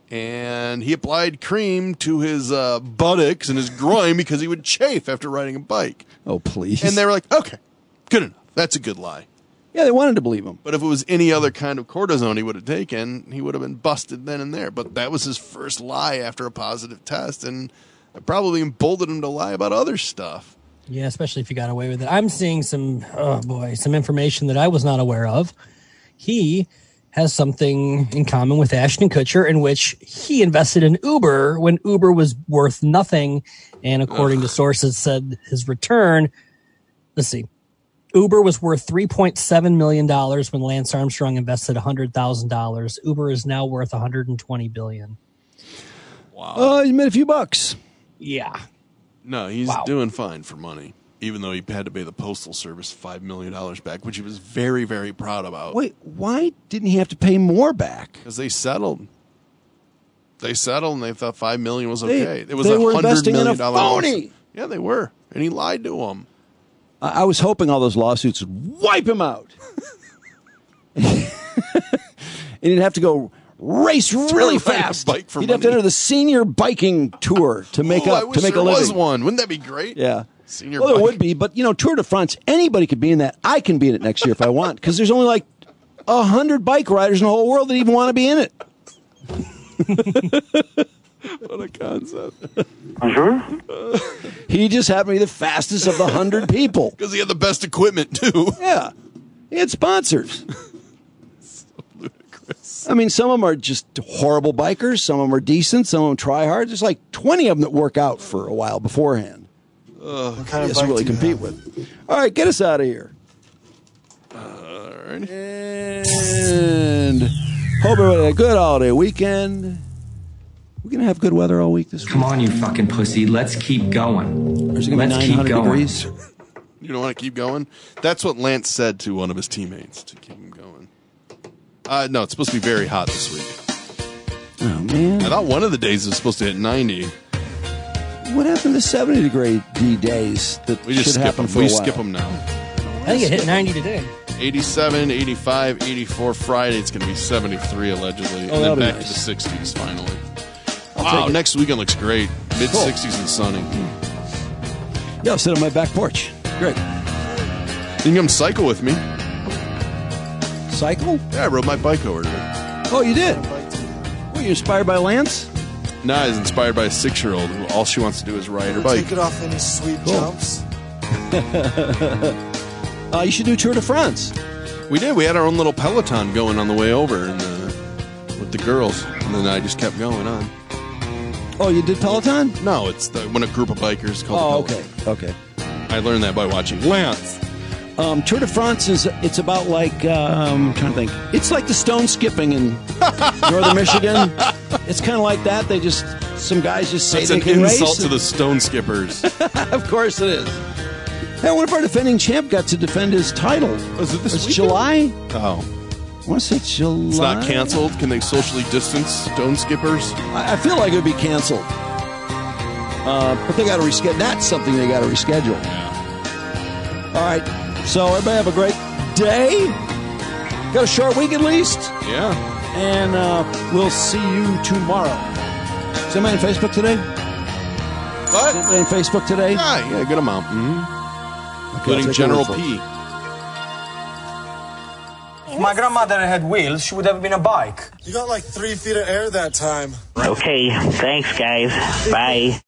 And he applied cream to his uh, buttocks and his groin because he would chafe after riding a bike. Oh, please. And they were like, okay, good enough. That's a good lie. Yeah, they wanted to believe him. But if it was any other kind of cortisone he would have taken, he would have been busted then and there. But that was his first lie after a positive test, and it probably emboldened him to lie about other stuff. Yeah, especially if you got away with it. I'm seeing some, oh boy, some information that I was not aware of. He has something in common with Ashton Kutcher, in which he invested in Uber when Uber was worth nothing. And according Ugh. to sources, said his return, let's see, Uber was worth three point seven million dollars when Lance Armstrong invested one hundred thousand dollars. Uber is now worth one hundred twenty billion dollars. Wow. Oh, uh, he made a few bucks. Yeah. No, he's wow. doing fine for money. Even though he had to pay the Postal Service five million dollars back, which he was very, very proud about. Wait, why didn't he have to pay more back? Because they settled. They settled, and they thought five million dollars was okay. They, it was they a were hundred investing million in a dollars. phony. Yeah, they were. And he lied to them. I, I was hoping all those lawsuits would wipe him out. And he'd have to go race really fast. Bike for He'd money. have to enter the senior biking tour to make oh, up I wish to make there a living. was one. Wouldn't that be great? Yeah. Senior well, there bike. would be, but you know, Tour de France, anybody could be in that. I can be in it next year if I want, because there's only like a hundred bike riders in the whole world that even want to be in it. What a concept! Sure. He just happened to be the fastest of the hundred people because he had the best equipment too. Yeah, he had sponsors. So ludicrous. I mean, some of them are just horrible bikers. Some of them are decent. Some of them try hard. There's like twenty of them that work out for a while beforehand. Uh, what kind of bike really compete with? All right, get us out of here. All right. And hope everybody had a good holiday weekend. We're going to have good weather all week this week. Come on, you fucking pussy. Let's keep going. There's going to be Let's nine hundred keep going. degrees. You don't want to keep going? That's what Lance said to one of his teammates, to keep him going. Uh, no, it's supposed to be very hot this week. Oh, man. I thought one of the days was supposed to hit ninety. What happened to seventy degree D days that We just should skip happen them. for We a while? skip them now. I think it hit ninety today. eighty-seven, eighty-five, eighty-four. Friday, it's going to be seventy-three, allegedly. Oh, and then that'll be back nice. to the sixties, finally. I'll Wow, take it. next weekend looks great. mid-sixties and sunny. Yeah, I'll sit on my back porch. Great. You can come cycle with me. Cycle? Yeah, I rode my bike over today. Oh, you did? Were you inspired by Lance? No, I was inspired by a six-year-old who all she wants to do is ride her bike. Take it off any sweet Cool. jumps. uh, you should do Tour de France. We did. We had our own little Peloton going on the way over and, uh, with the girls. And then I just kept going on. Oh, you did Peloton? No, it's the, when a group of bikers called Oh, the Peloton. okay. Okay. I learned that by watching Lance. Um, Tour de France is it's about like um, I'm trying to think. It's like the stone skipping in northern Michigan. It's kind of like that. They just some guys just say That's they an can insult race. to the stone skippers. Of course it is. Hey, what if our defending champ got to defend his title? Was it this It's weekend? July? Oh. I want to say July. It's not canceled? Can they socially distance stone skippers? I, I feel like it would be canceled. Uh, but they got to reschedule. That's something they got to reschedule. All right. So everybody have a great day. Got a short week at least. Yeah. And uh, we'll see you tomorrow. Is anybody on Facebook today? What? Is anybody on Facebook today? Yeah, yeah, a good amount. Mm-hmm. Okay, I'll Including take General your word for P. If my grandmother had wheels, she would have been a bike. You got like three feet of air that time. Okay, thanks, guys. Bye.